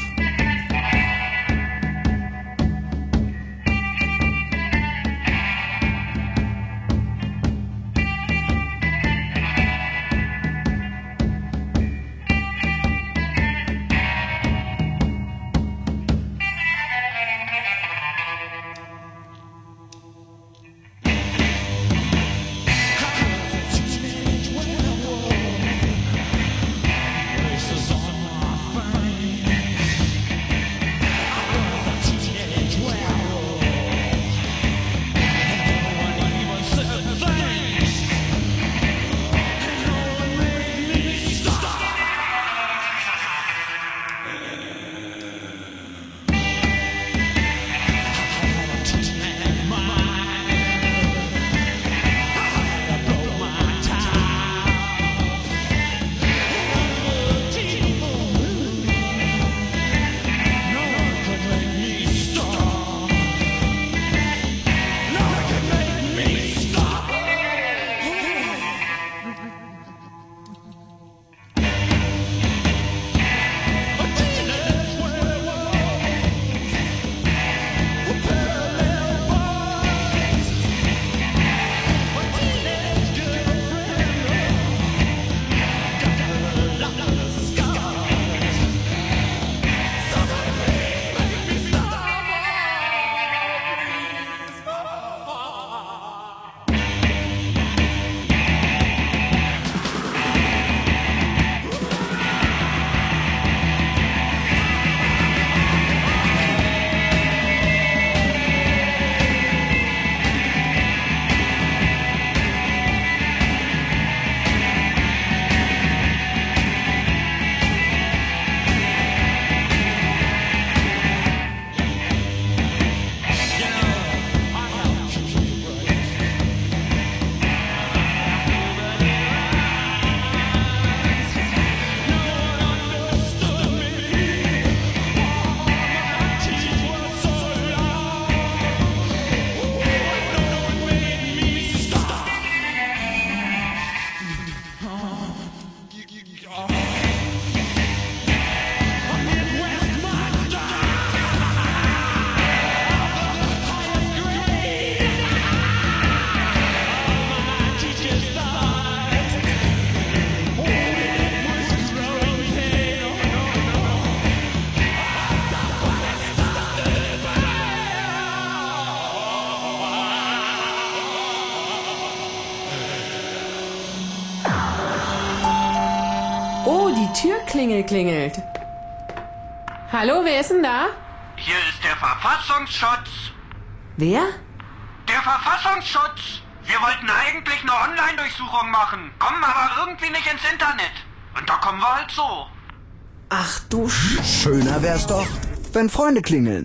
Klingel klingelt. Hallo, wer ist denn da? Hier ist der Verfassungsschutz. Wer? Der Verfassungsschutz. Wir wollten eigentlich eine Online-Durchsuchung machen, kommen aber irgendwie nicht ins Internet. Und da kommen wir halt so. Ach du Sch... Schöner wär's doch, wenn Freunde klingeln.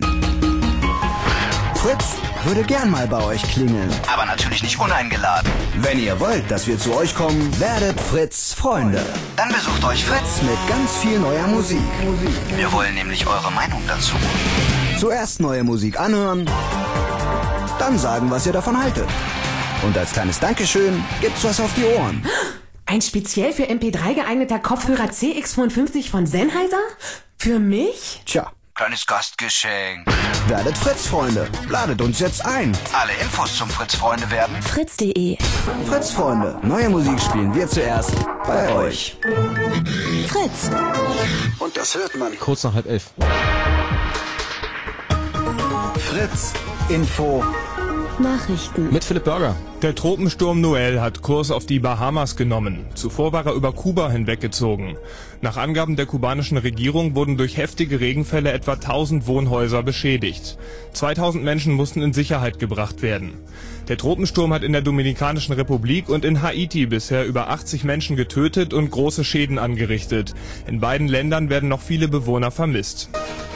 Fritz würde gern mal bei euch klingeln. Aber natürlich nicht uneingeladen. Wenn ihr wollt, dass wir zu euch kommen, werdet Fritz Freunde. Dann besucht euch Fritz Mit ganz viel neuer Musik. Wir wollen nämlich eure Meinung dazu. Zuerst neue Musik anhören, dann sagen, was ihr davon haltet. Und als kleines Dankeschön gibt's was auf die Ohren. Ein speziell für M P drei geeigneter Kopfhörer C X fünfundfünfzig von Sennheiser? Für mich? Tja, Kleines Gastgeschenk. werdet Fritz-Freunde. Ladet uns jetzt ein. Alle Infos zum Fritz-Freunde werden. Fritz punkt de. Fritz-Freunde. Neue Musik spielen wir zuerst bei euch. Fritz. Und das hört man. Kurz nach halb elf. Fritz. Info. Nachrichten. Mit Philipp Burger. Der Tropensturm Noel hat Kurs auf die Bahamas genommen. Zuvor war er über Kuba hinweggezogen. Nach Angaben der kubanischen Regierung wurden durch heftige Regenfälle etwa tausend Wohnhäuser beschädigt. zweitausend Menschen mussten in Sicherheit gebracht werden. Der Tropensturm hat in der Dominikanischen Republik und in Haiti bisher über achtzig Menschen getötet und große Schäden angerichtet. In beiden Ländern werden noch viele Bewohner vermisst.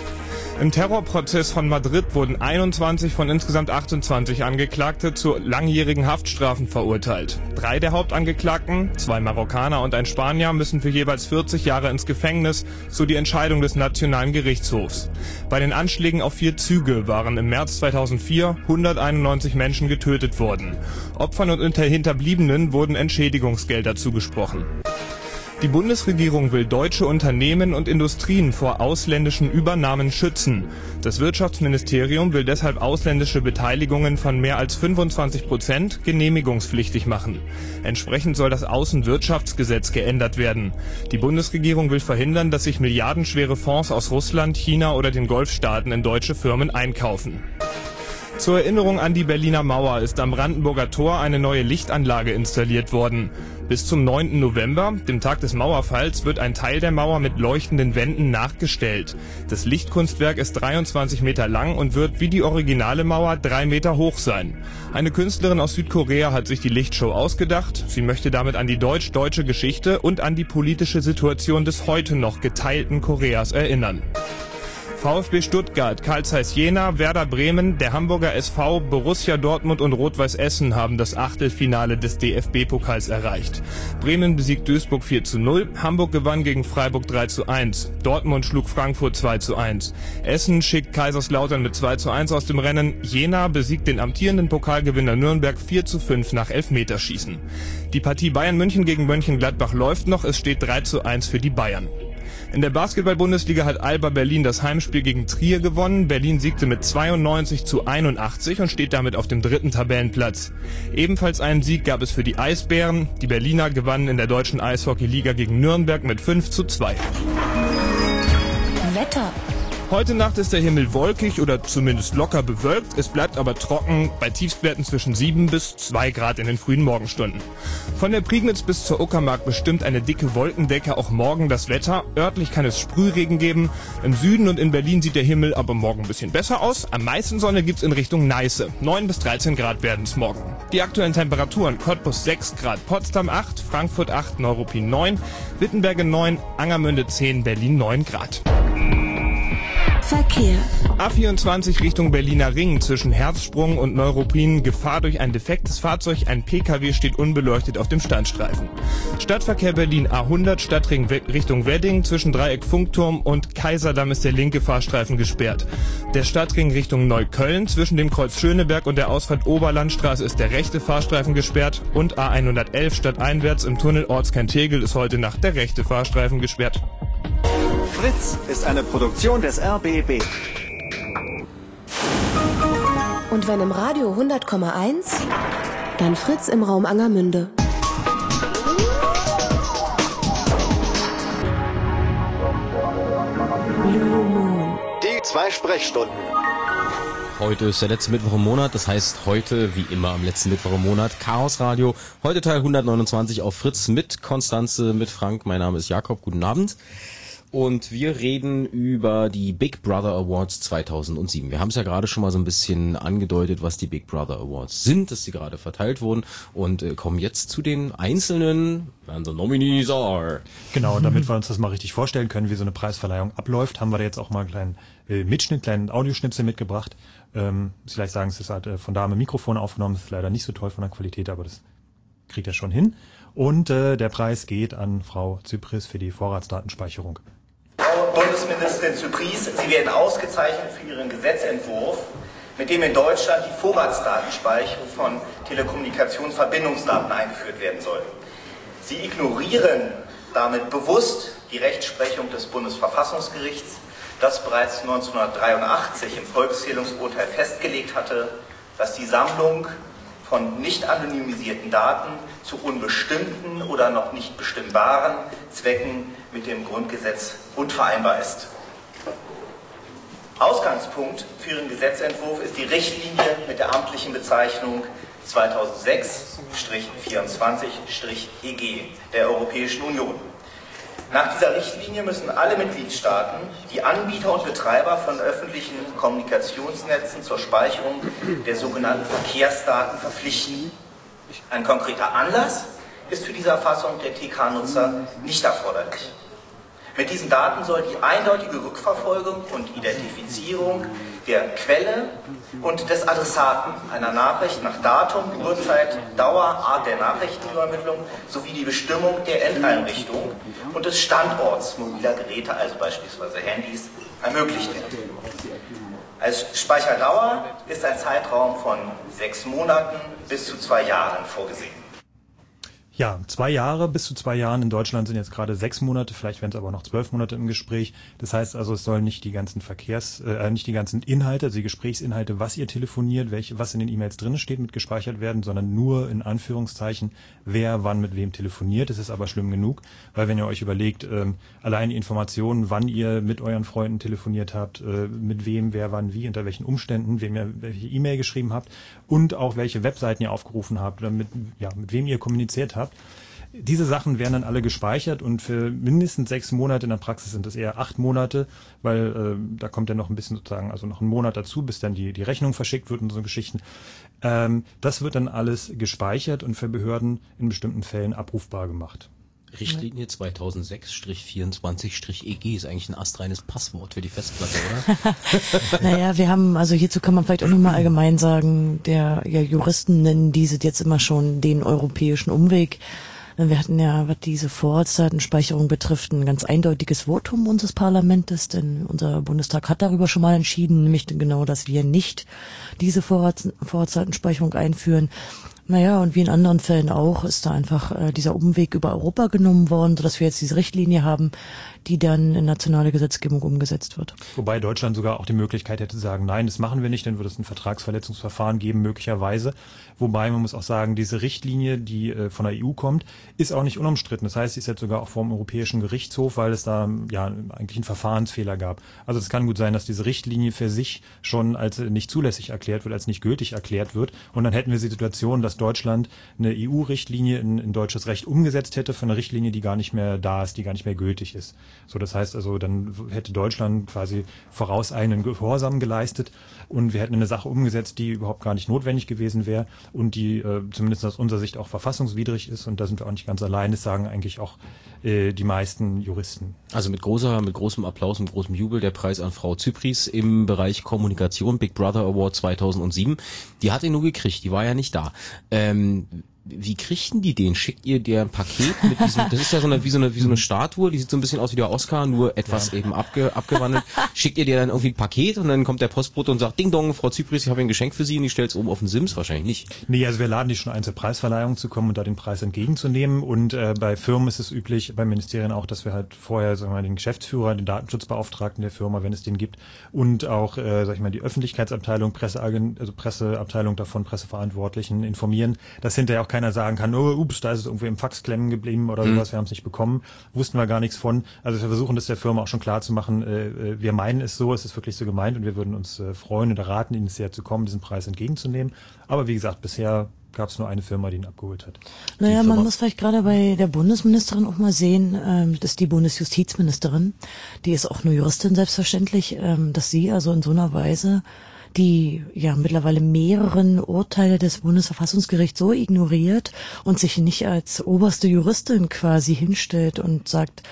Im Terrorprozess von Madrid wurden einundzwanzig von insgesamt achtundzwanzig Angeklagte zu langjährigen Haftstrafen verurteilt. Drei der Hauptangeklagten, zwei Marokkaner und ein Spanier, müssen für jeweils vierzig Jahre ins Gefängnis, so die Entscheidung des Nationalen Gerichtshofs. Bei den Anschlägen auf vier Züge waren im März zweitausendvier hunderteinundneunzig Menschen getötet worden. Opfern und Hinterbliebenen wurden Entschädigungsgelder zugesprochen. Die Bundesregierung will deutsche Unternehmen und Industrien vor ausländischen Übernahmen schützen. Das Wirtschaftsministerium will deshalb ausländische Beteiligungen von mehr als fünfundzwanzig Prozent genehmigungspflichtig machen. Entsprechend soll das Außenwirtschaftsgesetz geändert werden. Die Bundesregierung will verhindern, dass sich milliardenschwere Fonds aus Russland, China oder den Golfstaaten in deutsche Firmen einkaufen. Zur Erinnerung an die Berliner Mauer ist am Brandenburger Tor eine neue Lichtanlage installiert worden. Bis zum neunten November, dem Tag des Mauerfalls, wird ein Teil der Mauer mit leuchtenden Wänden nachgestellt. Das Lichtkunstwerk ist dreiundzwanzig Meter lang und wird wie die originale Mauer drei Meter hoch sein. Eine Künstlerin aus Südkorea hat sich die Lichtshow ausgedacht. Sie möchte damit an die deutsch-deutsche Geschichte und an die politische Situation des heute noch geteilten Koreas erinnern. VfB Stuttgart, Carl Zeiss Jena, Werder Bremen, der Hamburger S V, Borussia Dortmund und Rot-Weiß Essen haben das Achtelfinale des D F B-Pokals erreicht. Bremen besiegt Duisburg vier zu null, Hamburg gewann gegen Freiburg drei zu eins, Dortmund schlug Frankfurt zwei zu eins. Essen schickt Kaiserslautern mit zwei zu eins aus dem Rennen, Jena besiegt den amtierenden Pokalgewinner Nürnberg vier zu fünf nach Elfmeterschießen. Die Partie Bayern München gegen Mönchengladbach läuft noch, es steht drei zu eins für die Bayern. In der Basketball-Bundesliga hat Alba Berlin das Heimspiel gegen Trier gewonnen. Berlin siegte mit zweiundneunzig zu einundachtzig und steht damit auf dem dritten Tabellenplatz. Ebenfalls einen Sieg gab es für die Eisbären. Die Berliner gewannen in der deutschen Eishockey-Liga gegen Nürnberg mit fünf zu zwei. Wetter. Heute Nacht ist der Himmel wolkig oder zumindest locker bewölkt. Es bleibt aber trocken bei Tiefstwerten zwischen sieben bis zwei Grad in den frühen Morgenstunden. Von der Prignitz bis zur Uckermark bestimmt eine dicke Wolkendecke auch morgen das Wetter. Örtlich kann es Sprühregen geben. Im Süden und in Berlin sieht der Himmel aber morgen ein bisschen besser aus. Am meisten Sonne gibt's in Richtung Neiße. neun bis dreizehn Grad werden es morgen. Die aktuellen Temperaturen: Cottbus sechs Grad, Potsdam acht, Frankfurt acht, Neuruppin neun, Wittenberge neun, Angermünde zehn, Berlin neun Grad. Verkehr. A vierundzwanzig Richtung Berliner Ring zwischen Herzsprung und Neuruppin. Gefahr durch ein defektes Fahrzeug. Ein P K W steht unbeleuchtet auf dem Standstreifen. Stadtverkehr Berlin A hundert Stadtring Richtung Wedding. Zwischen Dreieck Funkturm und Kaiserdamm ist der linke Fahrstreifen gesperrt. Der Stadtring Richtung Neukölln. Zwischen dem Kreuz Schöneberg und der Ausfahrt Oberlandstraße ist der rechte Fahrstreifen gesperrt. Und A hundertelf stadteinwärts im Tunnel Ortskern-Tegel ist heute Nacht der rechte Fahrstreifen gesperrt. Fritz ist eine Produktion des R B B. Und wenn im Radio hundert Komma eins, dann Fritz im Raum Angermünde. Blue Moon. Die zwei Sprechstunden. Heute ist der letzte Mittwoch im Monat, das heißt heute, wie immer am letzten Mittwoch im Monat, Chaos Radio. Heute Teil hundertneunundzwanzig auf Fritz mit Konstanze, mit Frank. Mein Name ist Jakob, guten Abend. Und wir reden über die Big Brother Awards zweitausendsieben. Wir haben es ja gerade schon mal so ein bisschen angedeutet, was die Big Brother Awards sind, dass sie gerade verteilt wurden und äh, kommen jetzt zu den einzelnen, wer so Nominees are. Genau, und damit wir uns das mal richtig vorstellen können, wie so eine Preisverleihung abläuft, haben wir da jetzt auch mal einen kleinen äh, Mitschnitt, kleinen Audioschnipsel mitgebracht. Ähm, vielleicht sagen, es ist halt äh, von da mit Mikrofon aufgenommen, ist leider nicht so toll von der Qualität, aber das kriegt er schon hin. Und äh, der Preis geht an Frau Zypries für die Vorratsdatenspeicherung. Frau Bundesministerin Zypries, Sie werden ausgezeichnet für Ihren Gesetzentwurf, mit dem in Deutschland die Vorratsdatenspeicherung von Telekommunikationsverbindungsdaten eingeführt werden soll. Sie ignorieren damit bewusst die Rechtsprechung des Bundesverfassungsgerichts, das bereits neunzehnhundertdreiundachtzig im Volkszählungsurteil festgelegt hatte, dass die Sammlung von nicht anonymisierten Daten zu unbestimmten oder noch nicht bestimmbaren Zwecken mit dem Grundgesetz unvereinbar ist. Ausgangspunkt für Ihren Gesetzentwurf ist die Richtlinie mit der amtlichen Bezeichnung zweitausendsechs vierundzwanzig E G der Europäischen Union. Nach dieser Richtlinie müssen alle Mitgliedstaaten die Anbieter und Betreiber von öffentlichen Kommunikationsnetzen zur Speicherung der sogenannten Verkehrsdaten verpflichten. Ein konkreter Anlass ist für diese Erfassung der T K-Nutzer nicht erforderlich. Mit diesen Daten soll die eindeutige Rückverfolgung und Identifizierung der Quelle und des Adressaten einer Nachricht nach Datum, Uhrzeit, Dauer, Art der Nachrichtenübermittlung sowie die Bestimmung der Endeinrichtung und des Standorts mobiler Geräte, also beispielsweise Handys, ermöglicht werden. Als Speicherdauer ist ein Zeitraum von sechs Monaten bis zu zwei Jahren vorgesehen. Ja, zwei Jahre, bis zu zwei Jahren. In Deutschland sind jetzt gerade sechs Monate, vielleicht werden es aber noch zwölf Monate im Gespräch. Das heißt also, es sollen nicht die ganzen Verkehrs, äh, nicht die ganzen Inhalte, also die Gesprächsinhalte, was ihr telefoniert, welche, was in den E-Mails drin steht, mit gespeichert werden, sondern nur in Anführungszeichen, wer wann mit wem telefoniert. Das ist aber schlimm genug, weil wenn ihr euch überlegt, ähm, allein die Informationen, wann ihr mit euren Freunden telefoniert habt, äh, mit wem, wer wann wie, unter welchen Umständen, wem ihr welche E-Mail geschrieben habt und auch welche Webseiten ihr aufgerufen habt oder mit, ja, mit wem ihr kommuniziert habt. Diese Sachen werden dann alle gespeichert und für mindestens sechs Monate, in der Praxis sind es eher acht Monate, weil äh, da kommt dann noch ein bisschen sozusagen, also noch ein Monat dazu, bis dann die die Rechnung verschickt wird und so Geschichten. Ähm, das wird dann alles gespeichert und für Behörden in bestimmten Fällen abrufbar gemacht. Richtlinie zweitausendsechs vierundzwanzig E G ist eigentlich ein astreines Passwort für die Festplatte, oder? Naja, wir haben, also hierzu kann man vielleicht auch nochmal allgemein sagen, der ja, Juristen nennen diese jetzt immer schon den europäischen Umweg. Wir hatten ja, was diese Vorratsdatenspeicherung betrifft, ein ganz eindeutiges Votum unseres Parlaments, denn unser Bundestag hat darüber schon mal entschieden, nämlich genau, dass wir nicht diese Vorrats Vorratsdatenspeicherung einführen. Naja, und wie in anderen Fällen auch, ist da einfach äh, dieser Umweg über Europa genommen worden, sodass wir jetzt diese Richtlinie haben, die dann in nationale Gesetzgebung umgesetzt wird. Wobei Deutschland sogar auch die Möglichkeit hätte zu sagen, nein, das machen wir nicht, dann würde es ein Vertragsverletzungsverfahren geben, möglicherweise. Wobei man muss auch sagen, diese Richtlinie, die äh, von der E U kommt, ist auch nicht unumstritten. Das heißt, sie ist jetzt sogar auch vom Europäischen Gerichtshof, weil es da ja eigentlich einen Verfahrensfehler gab. Also es kann gut sein, dass diese Richtlinie für sich schon als nicht zulässig erklärt wird, als nicht gültig erklärt wird. Und dann hätten wir die Situation, dass Deutschland eine E U-Richtlinie in, in deutsches Recht umgesetzt hätte für eine Richtlinie, die gar nicht mehr da ist, die gar nicht mehr gültig ist. So, das heißt also, dann hätte Deutschland quasi vorauseilenden Gehorsam geleistet und wir hätten eine Sache umgesetzt, die überhaupt gar nicht notwendig gewesen wäre und die äh, zumindest aus unserer Sicht auch verfassungswidrig ist und da sind wir auch nicht ganz allein, das sagen eigentlich auch äh, die meisten Juristen. Also mit großer, mit großem Applaus und großem Jubel der Preis an Frau Zypries im Bereich Kommunikation, Big Brother Award zweitausendsieben. Die hat ihn nur gekriegt, die war ja nicht da. Ähm, wie kriegten die den? Schickt ihr der ein Paket mit diesem, das ist ja so eine, wie so eine, wie so eine Statue, die sieht so ein bisschen aus wie der Oscar, nur etwas ja. eben abge, abgewandelt. Schickt ihr dir dann irgendwie ein Paket und dann kommt der Postbote und sagt, Ding Dong, Frau Zypries, ich habe ein Geschenk für Sie und die stellt es oben auf den Sims? Wahrscheinlich nicht. Nee, also wir laden die schon ein, zur Preisverleihung zu kommen und da den Preis entgegenzunehmen und äh, bei Firmen ist es üblich, bei Ministerien auch, dass wir halt vorher, sagen wir mal, den Geschäftsführer, den Datenschutzbeauftragten der Firma, wenn es den gibt und auch, äh, sag ich mal, die Öffentlichkeitsabteilung, Presseagent, also Presseabteilung davon, Presseverantwortlichen informieren, dass hinterher auch keiner sagen kann, oh, ups, da ist es irgendwie im Fax klemmen geblieben oder mhm. sowas, wir haben es nicht bekommen, wussten wir gar nichts von. Also wir versuchen das der Firma auch schon klar zu machen, äh, wir meinen es so, es ist wirklich so gemeint und wir würden uns äh, freuen oder raten, Ihnen sehr zu kommen, diesen Preis entgegenzunehmen. Aber wie gesagt, bisher gab es nur eine Firma, die ihn abgeholt hat. Naja, man muss vielleicht gerade bei der Bundesministerin auch mal sehen, ähm, das ist die Bundesjustizministerin, die ist auch eine Juristin selbstverständlich, ähm, dass sie also in so einer Weise die ja mittlerweile mehreren Urteile des Bundesverfassungsgerichts so ignoriert und sich nicht als oberste Juristin quasi hinstellt und sagt,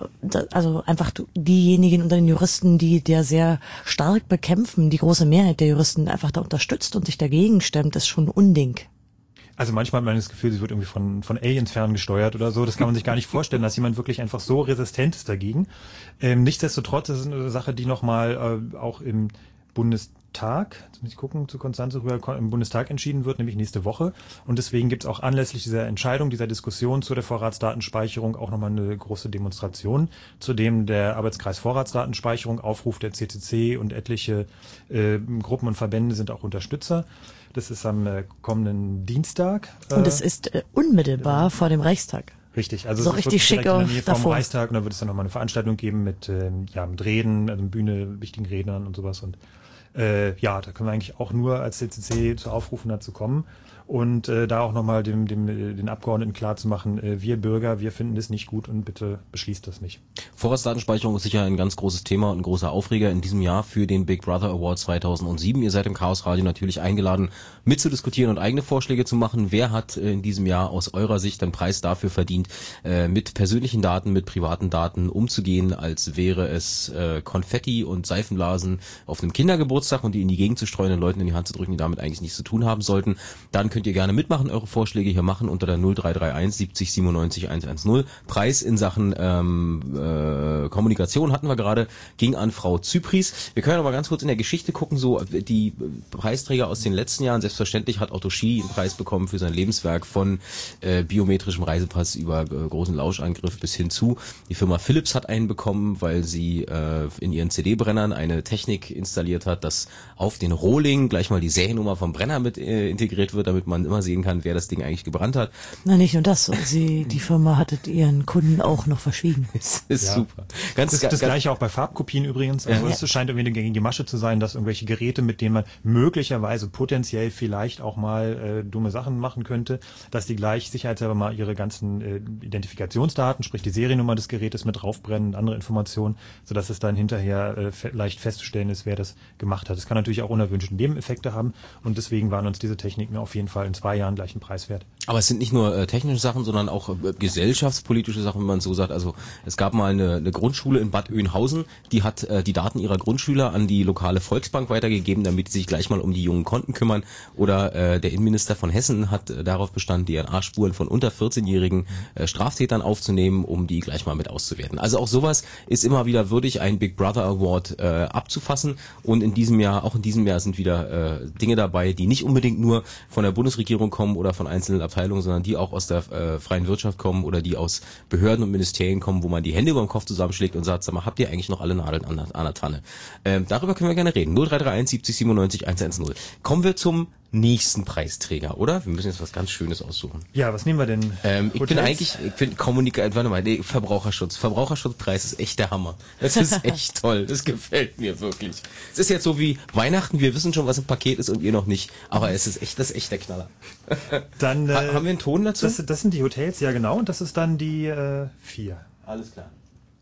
also einfach diejenigen unter den Juristen, die der sehr stark bekämpfen, die große Mehrheit der Juristen einfach da unterstützt und sich dagegen stemmt, ist schon ein Unding. Also manchmal hat man das Gefühl, sie wird irgendwie von, von Aliens ferngesteuert oder so. Das kann man sich gar nicht vorstellen, dass jemand wirklich einfach so resistent ist dagegen. Ähm, nichtsdestotrotz ist es eine Sache, die nochmal äh, auch im Bundestag, jetzt muss ich gucken, zu Konstanze rüber, im Bundestag entschieden wird, nämlich nächste Woche. Und deswegen gibt es auch anlässlich dieser Entscheidung, dieser Diskussion zu der Vorratsdatenspeicherung auch nochmal eine große Demonstration, zu dem der Arbeitskreis Vorratsdatenspeicherung aufruft, der C C C und etliche äh, Gruppen und Verbände sind auch Unterstützer. Das ist am äh, kommenden Dienstag. Äh, und es ist äh, unmittelbar äh, vor dem Reichstag. Richtig, also so es richtig schick direkt in der Nähe vom davor. Reichstag und da wird es dann nochmal eine Veranstaltung geben mit, äh, ja, mit Reden, also Bühne, wichtigen Rednern und sowas und äh, ja, da können wir eigentlich auch nur als C C C zu aufrufen, dazu kommen und äh, da auch nochmal dem, dem, den Abgeordneten klar zu machen, äh, wir Bürger, wir finden das nicht gut und bitte beschließt das nicht. Vorratsdatenspeicherung ist sicher ein ganz großes Thema und ein großer Aufreger in diesem Jahr für den Big Brother Award zweitausendsieben. Ihr seid im Chaos Radio natürlich eingeladen, mitzudiskutieren und eigene Vorschläge zu machen. Wer hat in diesem Jahr aus eurer Sicht den Preis dafür verdient, äh, mit persönlichen Daten, mit privaten Daten umzugehen, als wäre es äh, Konfetti und Seifenblasen auf einem Kindergeburtstag und die in die Gegend zu streuen und Leuten in die Hand zu drücken, die damit eigentlich nichts zu tun haben sollten? Dann könnt ihr gerne mitmachen, eure Vorschläge hier machen unter der null drei drei eins siebzig siebenundneunzig hundertzehn. Preis in Sachen ähm, äh, Kommunikation hatten wir gerade, ging an Frau Zypries. Wir können aber ganz kurz in der Geschichte gucken, so die Preisträger aus den letzten Jahren. Selbstverständlich hat Otto Schie einen Preis bekommen für sein Lebenswerk von äh, biometrischem Reisepass über äh, großen Lauschangriff bis hin zu. Die Firma Philips hat einen bekommen, weil sie äh, in ihren C D-Brennern eine Technik installiert hat, dass auf den Rohling gleich mal die Seriennummer vom Brenner mit äh, integriert wird, damit man immer sehen kann, wer das Ding eigentlich gebrannt hat. Na, nicht nur das, sie, die Firma hattet ihren Kunden auch noch verschwiegen. Das ist ja. super. Ganz, das ist das Gleiche auch bei Farbkopien übrigens. Also ja. Es scheint irgendwie eine gängige Masche zu sein, dass irgendwelche Geräte, mit denen man möglicherweise potenziell vielleicht auch mal äh, dumme Sachen machen könnte, dass die gleich sicherheitshalber mal ihre ganzen äh, Identifikationsdaten, sprich die Seriennummer des Gerätes mit draufbrennen und andere Informationen, sodass es dann hinterher äh, fe- leicht festzustellen ist, wer das gemacht hat. Das kann natürlich auch unerwünschte Nebeneffekte haben und deswegen waren uns diese Techniken auf jeden Fall in zwei Jahren gleich einen Preis wert. Aber es sind nicht nur äh, technische Sachen, sondern auch äh, gesellschaftspolitische Sachen, wenn man so sagt. Also es gab mal eine, eine Grundschule in Bad Oeynhausen, die hat äh, die Daten ihrer Grundschüler an die lokale Volksbank weitergegeben, damit sie sich gleich mal um die jungen Konten kümmern. Oder äh, der Innenminister von Hessen hat äh, darauf bestanden, D N A-Spuren von unter vierzehnjährigen äh, Straftätern aufzunehmen, um die gleich mal mit auszuwerten. Also auch sowas ist immer wieder würdig, einen Big Brother Award äh, abzufassen. Und in diesem Jahr, auch in diesem Jahr sind wieder äh, Dinge dabei, die nicht unbedingt nur von der Bundesregierung kommen oder von einzelnen Abteilungen, sondern die auch aus der äh, freien Wirtschaft kommen oder die aus Behörden und Ministerien kommen, wo man die Hände über den Kopf zusammenschlägt und sagt, sag mal, habt ihr eigentlich noch alle Nadeln an, an der Tanne? Ähm, darüber können wir gerne reden. null drei drei eins siebzig siebenundneunzig hundertzehn. Kommen wir zum nächsten Preisträger, oder? Wir müssen jetzt was ganz Schönes aussuchen. Ja, was nehmen wir denn? Ähm, ich bin eigentlich, ich bin Kommunikation, warte mal, nee, Verbraucherschutz. Verbraucherschutzpreis ist echt der Hammer. Das ist echt toll. Das gefällt mir wirklich. Es ist jetzt so wie Weihnachten, wir wissen schon, was im Paket ist und ihr noch nicht. Aber es ist echt, das ist echt der Knaller. Dann, äh, ha, haben wir einen Ton dazu? Das, das sind die Hotels, ja genau, und das ist dann die äh, vier. Alles klar.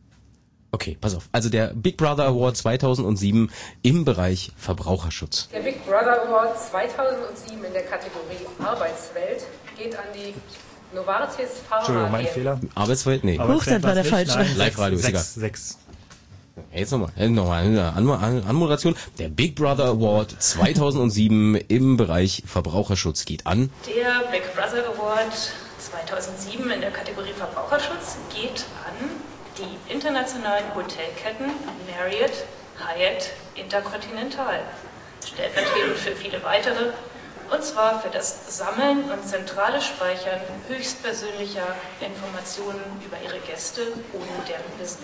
Okay, pass auf. Also der Big Brother Award zweitausendsieben im Bereich Verbraucherschutz. Der Big Brother Award zweitausendsieben in der Kategorie Arbeitswelt geht an die Novartis Pharma. Entschuldigung, mein Fehler. Arbeitswelt? Nee. Huch, das war der falsche. Live-Radio, ist egal. Sechs. Jetzt nochmal, nochmal eine An- Anmoderation. Der Big Brother Award zweitausendsieben im Bereich Verbraucherschutz geht an. Der Big Brother Award zweitausendsieben in der Kategorie Verbraucherschutz geht an die internationalen Hotelketten Marriott, Hyatt, Intercontinental, stellvertretend für viele weitere, und zwar für das Sammeln und zentrale Speichern höchstpersönlicher Informationen über ihre Gäste ohne deren Wissen.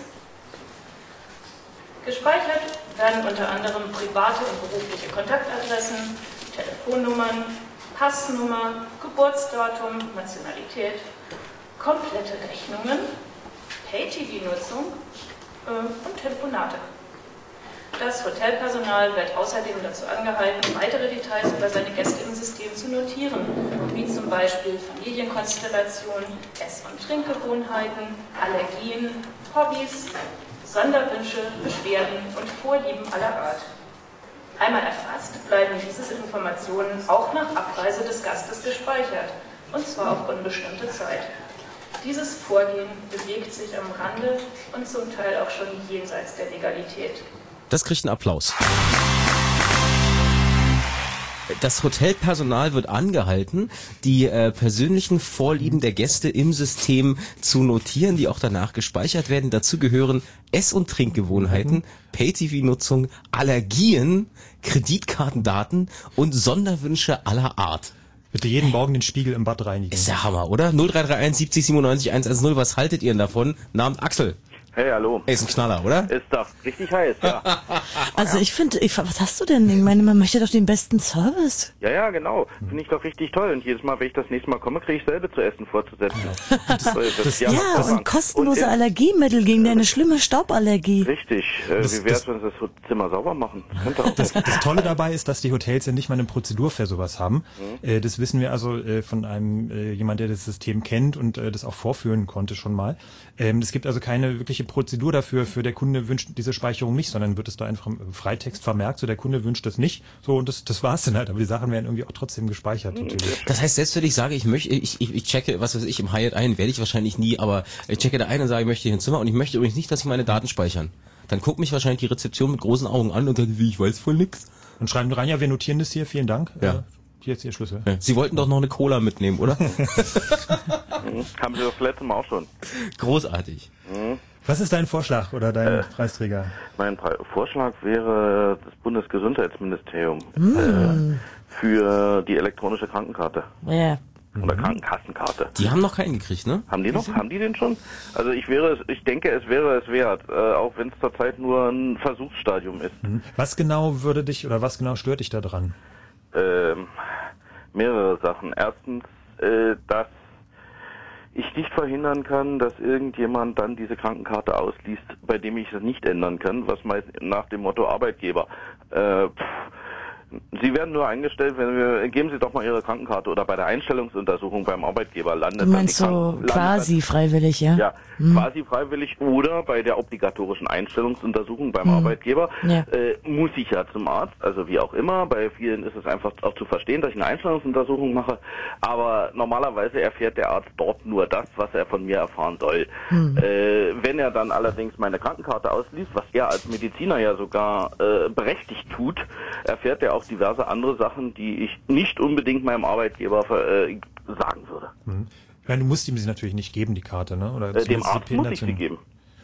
Gespeichert werden unter anderem private und berufliche Kontaktadressen, Telefonnummern, Passnummer, Geburtsdatum, Nationalität, komplette Rechnungen, Pay-T V-Nutzung äh, und Telefonate. Das Hotelpersonal wird außerdem dazu angehalten, weitere Details über seine Gäste im System zu notieren, wie zum Beispiel Familienkonstellation, Ess- und Trinkgewohnheiten, Allergien, Hobbys, Sonderwünsche, Beschwerden und Vorlieben aller Art. Einmal erfasst, bleiben diese Informationen auch nach Abreise des Gastes gespeichert, und zwar auf unbestimmte Zeit. Dieses Vorgehen bewegt sich am Rande und zum Teil auch schon jenseits der Legalität. Das kriegt einen Applaus. Das Hotelpersonal wird angehalten, die äh, persönlichen Vorlieben der Gäste im System zu notieren, die auch danach gespeichert werden. Dazu gehören Ess- und Trinkgewohnheiten, Pay-T V-Nutzung, Allergien, Kreditkartendaten und Sonderwünsche aller Art. Bitte jeden Morgen den Spiegel im Bad reinigen. Ist der Hammer, oder? null drei drei eins siebzig siebenundneunzig hundertzehn, was haltet ihr denn davon? Namens Axel. Hey, hallo. Ey, ist ein Knaller, oder? Ist doch richtig heiß, ja. Also ich finde, ich, was hast du denn? Ich meine, man möchte doch den besten Service. Ja, ja, genau. Finde ich doch richtig toll. Und jedes Mal, wenn ich das nächste Mal komme, kriege ich selber zu essen vorzusetzen. Das, das, das ja, und kostenlose und Allergiemittel gegen deine schlimme Stauballergie. Richtig. Äh, das, wie wäre es, wenn sie das Zimmer sauber machen? Das, auch das, das Tolle dabei ist, dass die Hotels ja nicht mal eine Prozedur für sowas haben. Mhm. Äh, das wissen wir also äh, von einem äh, jemand, der das System kennt und äh, das auch vorführen konnte schon mal. Ähm, es gibt also keine wirkliche Prozedur dafür, für der Kunde wünscht diese Speicherung nicht, sondern wird es da einfach im Freitext vermerkt, so der Kunde wünscht das nicht, so und das, das war's dann halt, aber die Sachen werden irgendwie auch trotzdem gespeichert natürlich. Das heißt, selbst wenn ich sage, ich möchte, ich, ich, ich checke, was weiß ich, im Hyatt ein, werde ich wahrscheinlich nie, aber ich checke da ein und sage, ich möchte hier ein Zimmer und ich möchte übrigens nicht, dass sie meine Daten speichern. Dann guckt mich wahrscheinlich die Rezeption mit großen Augen an und dann, wie, ich weiß voll nix. Und schreiben rein, ja, wir notieren das hier, vielen Dank. Ja. Äh, hier ist Ihr Schlüssel. Ja. Sie wollten doch noch eine Cola mitnehmen, oder? Haben Sie das letzte Mal auch schon. Großartig. Mhm. Was ist dein Vorschlag oder dein äh, Preisträger? Mein Pre- Vorschlag wäre das Bundesgesundheitsministerium mm. äh, für die elektronische Krankenkarte. Ja. Oder Krankenkassenkarte. Die haben noch keinen gekriegt, ne? Haben die noch? Haben die den schon? Also ich wäre, ich denke, es wäre es wert, äh, auch wenn es zurzeit nur ein Versuchsstadium ist. Was genau würde dich oder was genau stört dich da dran? Ähm, mehrere Sachen. Erstens, äh, dass ich nicht verhindern kann, dass irgendjemand dann diese Krankenkarte ausliest, bei dem ich es nicht ändern kann, was meist nach dem Motto Arbeitgeber. Äh, pff, Sie werden nur eingestellt, wenn wir, geben Sie doch mal Ihre Krankenkarte oder bei der Einstellungsuntersuchung beim Arbeitgeber landet. Du meinst dann die so Kranken- quasi landet, freiwillig, ja? Ja, hm. quasi freiwillig oder bei der obligatorischen Einstellungsuntersuchung beim hm. Arbeitgeber ja. äh, muss ich ja zum Arzt, also wie auch immer. Bei vielen ist es einfach auch zu verstehen, dass ich eine Einstellungsuntersuchung mache, aber normalerweise erfährt der Arzt dort nur das, was er von mir erfahren soll. Hm. Äh, wenn er dann allerdings meine Krankenkarte ausliest, was er als Mediziner ja sogar äh, berechtigt tut, erfährt er auch diverse andere Sachen, die ich nicht unbedingt meinem Arbeitgeber äh, sagen würde. Hm. Ich meine, du musst ihm sie natürlich nicht geben, die Karte, ne? Oder äh, dem Arzt muss ich sie geben.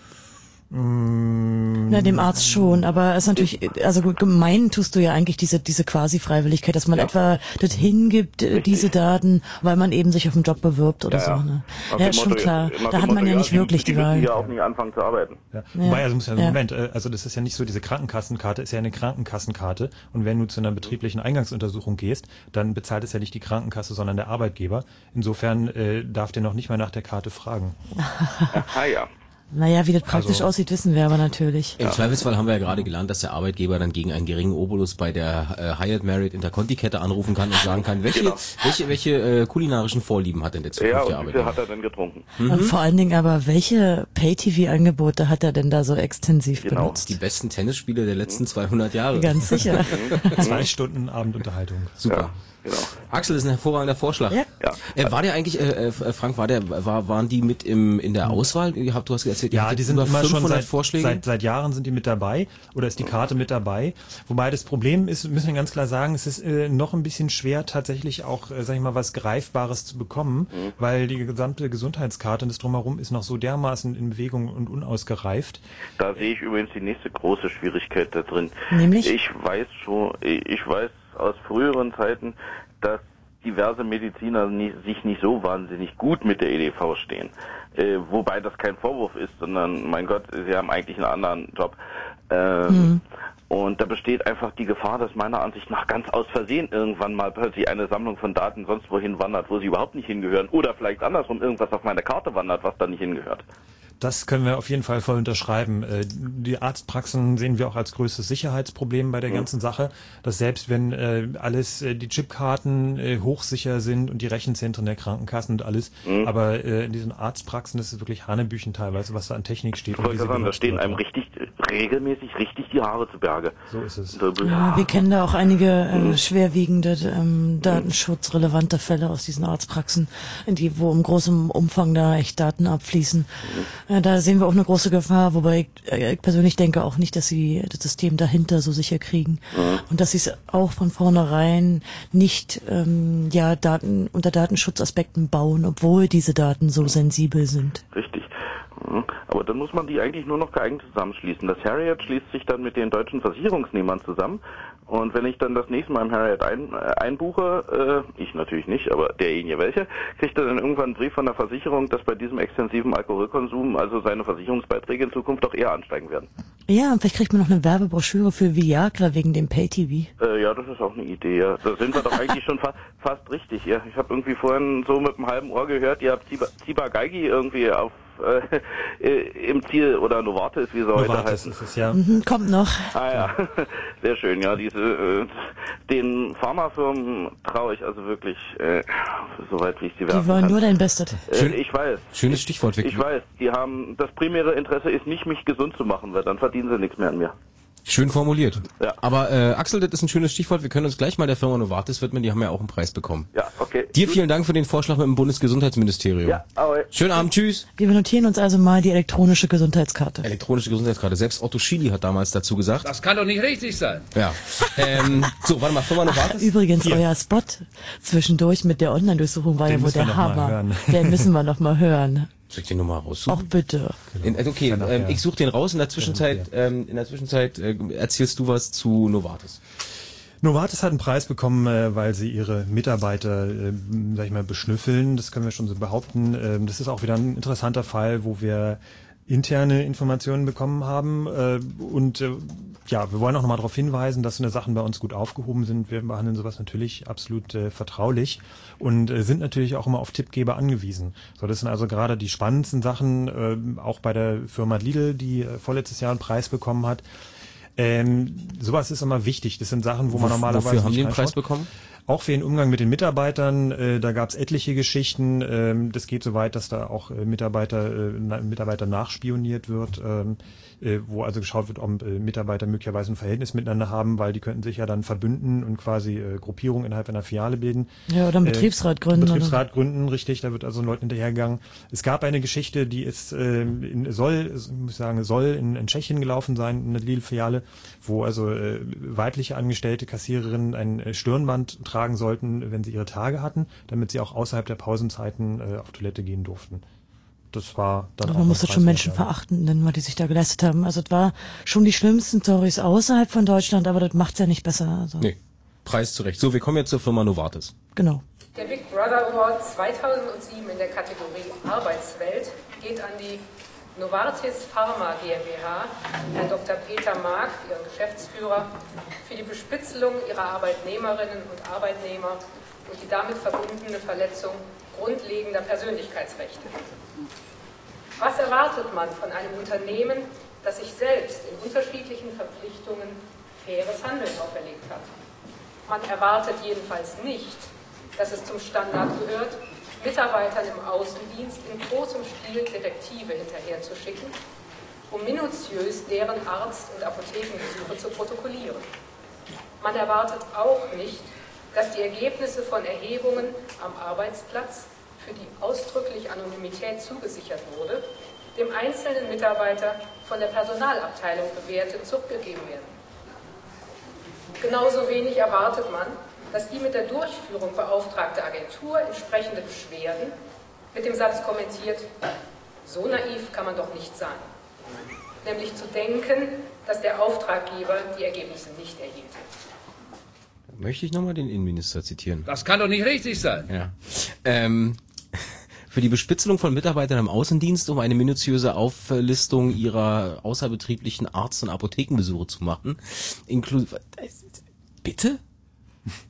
Na, dem Arzt schon, aber es ist natürlich, also gemein tust du ja eigentlich diese diese Quasi-Freiwilligkeit, dass man ja. etwa dorthin gibt, Richtig. diese Daten, weil man eben sich auf einen Job bewirbt oder ja, ja. so. Ne? Ja, ist schon klar. Da hat man ja nicht wirklich die Wahl. Die ja auch nicht anfangen zu arbeiten. Ja. Ja. Wobei, also muss ja, ja. Moment, also das ist ja nicht so, diese Krankenkassenkarte ist ja eine Krankenkassenkarte und wenn du zu einer betrieblichen Eingangsuntersuchung gehst, dann bezahlt es ja nicht die Krankenkasse, sondern der Arbeitgeber. Insofern äh, darf der noch nicht mal nach der Karte fragen. Aha, ja. Naja, wie das praktisch also, aussieht, wissen wir aber natürlich. Im ja. Zweifelsfall haben wir ja gerade gelernt, dass der Arbeitgeber dann gegen einen geringen Obolus bei der äh, Hyatt Marriott Interconti-Kette anrufen kann und sagen kann, welche genau. welche welche äh, kulinarischen Vorlieben hat denn der zukünftige ja, und Arbeitgeber? Ja, hat er denn getrunken? Mhm. Und vor allen Dingen aber, welche Pay-T V-Angebote hat er denn da so extensiv genau. benutzt? Die besten Tennisspiele der letzten zweihundert Jahre. Ganz sicher. Zwei Stunden Abendunterhaltung. Super. Ja. Genau. Axel, ist ein hervorragender Vorschlag. Ja. Ja. Äh, war der eigentlich, äh, Frank, war der, war, waren die mit im in der Auswahl? Du hast erzählt, ja, die sind immer schon seit, Vorschläge. Seit, seit Jahren sind die mit dabei oder ist die Karte mit dabei. Wobei das Problem ist, müssen wir ganz klar sagen, es ist äh, noch ein bisschen schwer tatsächlich auch, äh, sag ich mal, was Greifbares zu bekommen, mhm. weil die gesamte Gesundheitskarte und das Drumherum ist noch so dermaßen in Bewegung und unausgereift. Da sehe ich übrigens die nächste große Schwierigkeit da drin. Nämlich? Ich weiß schon, ich weiß aus früheren Zeiten, dass diverse Mediziner nie, sich nicht so wahnsinnig gut mit der E D V stehen. Äh, wobei das kein Vorwurf ist, sondern, mein Gott, sie haben eigentlich einen anderen Job. Ähm, mhm. Und da besteht einfach die Gefahr, dass meiner Ansicht nach ganz aus Versehen irgendwann mal plötzlich eine Sammlung von Daten sonst wohin wandert, wo sie überhaupt nicht hingehören. Oder vielleicht andersrum irgendwas auf meine Karte wandert, was da nicht hingehört. Das können wir auf jeden Fall voll unterschreiben. Äh, die Arztpraxen sehen wir auch als größtes Sicherheitsproblem bei der mhm. ganzen Sache, dass selbst wenn äh, alles, äh, die Chipkarten äh, hochsicher sind und die Rechenzentren der Krankenkassen und alles, mhm. aber äh, in diesen Arztpraxen ist es wirklich Hanebüchen teilweise, was da an Technik steht. Ich wollte sagen, da stehen einem richtig, regelmäßig richtig die Haare zu Berge. So ist es. Ja, wir kennen da auch einige äh, mhm. schwerwiegende ähm, datenschutzrelevante Fälle aus diesen Arztpraxen, in die, wo im großen Umfang da echt Daten abfließen. Mhm. Da sehen wir auch eine große Gefahr, wobei ich, ich persönlich denke auch nicht, dass sie das System dahinter so sicher kriegen mhm. und dass sie es auch von vornherein nicht ähm, ja Daten unter Datenschutzaspekten bauen, obwohl diese Daten so sensibel sind. Richtig. Aber dann muss man die eigentlich nur noch geeignet zusammenschließen. Das Harriet schließt sich dann mit den deutschen Versicherungsnehmern zusammen. Und wenn ich dann das nächste Mal im Harriet ein, äh, einbuche, äh, ich natürlich nicht, aber derjenige welche, kriegt er dann irgendwann einen Brief von der Versicherung, dass bei diesem extensiven Alkoholkonsum also seine Versicherungsbeiträge in Zukunft auch eher ansteigen werden. Ja, und vielleicht kriegt man noch eine Werbebroschüre für Viagra wegen dem Pay-T V. Äh, ja, das ist auch eine Idee, ja. Da sind wir doch eigentlich schon fa fast richtig, ja. Ich habe irgendwie vorhin so mit einem halben Ohr gehört, ihr habt Ciba-Geigy irgendwie auf äh, im Ziel, oder Novartis, wie soll heute heißen. Ist es, ja. Mhm, kommt noch. Ah ja, sehr schön, ja, diese, äh, den Pharmafirmen traue ich also wirklich, äh, soweit wie ich sie werfen Die wollen kann. nur dein Bestes. Äh, ich weiß. Schönes Stichwort. Ich, ich weiß, die haben, das primäre Interesse ist nicht, mich gesund zu machen, weil dann verdienen sie nichts mehr an mir. Schön formuliert. Ja. Aber äh, Axel, das ist ein schönes Stichwort. Wir können uns gleich mal der Firma Novartis widmen. Die haben ja auch einen Preis bekommen. Ja, okay. Dir vielen Dank für den Vorschlag mit dem Bundesgesundheitsministerium. Ja, ahoi. Schönen Abend, tschüss. Wir notieren uns also mal die elektronische Gesundheitskarte. Elektronische Gesundheitskarte. Selbst Otto Schily hat damals dazu gesagt. Das kann doch nicht richtig sein. Ja. ähm, so, warte mal, Firma Novartis. Übrigens, Hier. euer Spot zwischendurch mit der Online-Durchsuchung war Den ja wohl der Hammer. Den müssen wir noch mal hören. Soll ich den nochmal raussuchen? Auch bitte. In, okay, ähm, ich suche den raus. In der Zwischenzeit, ähm, in der Zwischenzeit äh, erzählst du was zu Novartis. Novartis hat einen Preis bekommen, äh, weil sie ihre Mitarbeiter, äh, sag ich mal, beschnüffeln. Das können wir schon so behaupten. Ähm, das ist auch wieder ein interessanter Fall, wo wir interne Informationen bekommen haben. Äh, und äh, ja, wir wollen auch nochmal darauf hinweisen, dass so eine Sachen bei uns gut aufgehoben sind. Wir behandeln sowas natürlich absolut äh, vertraulich und äh, sind natürlich auch immer auf Tippgeber angewiesen. So, das sind also gerade die spannendsten Sachen, äh, auch bei der Firma Lidl, die äh, vorletztes Jahr einen Preis bekommen hat. Ähm, sowas ist immer wichtig. Das sind Sachen, wo man Wo, normalerweise wofür haben nicht die den reinschaut. Preis bekommen? Auch für den Umgang mit den Mitarbeitern, äh, da gab es etliche Geschichten. Ähm, das geht so weit, dass da auch äh, Mitarbeiter, äh, na, Mitarbeiter nachspioniert wird, ähm, äh, wo also geschaut wird, ob äh, Mitarbeiter möglicherweise ein Verhältnis miteinander haben, weil die könnten sich ja dann verbünden und quasi äh, Gruppierungen innerhalb einer Filiale bilden. Ja, oder einen Betriebsrat gründen. Äh, Betriebsrat oder? gründen, richtig. Da wird also Leuten hinterhergegangen. Es gab eine Geschichte, die ist äh, in, soll, muss ich sagen, soll in, in Tschechien gelaufen sein, in der Lidl-Filiale, wo also äh, weibliche Angestellte Kassiererinnen ein äh, Stirnband tragen sollten, wenn sie ihre Tage hatten, damit sie auch außerhalb der Pausenzeiten äh, auf Toilette gehen durften. Das war dann Aber auch man muss das schon Menschen Preiswert, verachten, nennen, was die sich da geleistet haben. Also das war schon die schlimmsten Stories außerhalb von Deutschland, aber das macht's ja nicht besser. Also. Nee, Preis zurecht. So, wir kommen jetzt zur Firma Novartis. Genau. Der Big Brother Award zweitausendsieben in der Kategorie Arbeitswelt geht an die Novartis Pharma GmbH, Herrn Doktor Peter Mark, Ihren Geschäftsführer, für die Bespitzelung ihrer Arbeitnehmerinnen und Arbeitnehmer und die damit verbundene Verletzung grundlegender Persönlichkeitsrechte. Was erwartet man von einem Unternehmen, das sich selbst in unterschiedlichen Verpflichtungen faires Handeln auferlegt hat? Man erwartet jedenfalls nicht, dass es zum Standard gehört, Mitarbeitern im Außendienst in großem Stil Detektive hinterherzuschicken, um minutiös deren Arzt- und Apothekenbesuche zu protokollieren. Man erwartet auch nicht, dass die Ergebnisse von Erhebungen am Arbeitsplatz, für die ausdrücklich Anonymität zugesichert wurde, dem einzelnen Mitarbeiter von der Personalabteilung bewertet zurückgegeben werden. Genauso wenig erwartet man, dass die mit der Durchführung beauftragte Agentur entsprechende Beschwerden mit dem Satz kommentiert, so naiv kann man doch nicht sein. Nämlich zu denken, dass der Auftraggeber die Ergebnisse nicht erhielt. Möchte ich nochmal den Innenminister zitieren. Das kann doch nicht richtig sein. Ja. Ähm, für die Bespitzelung von Mitarbeitern im Außendienst, um eine minutiöse Auflistung ihrer außerbetrieblichen Arzt- und Apothekenbesuche zu machen. Inklu Bitte?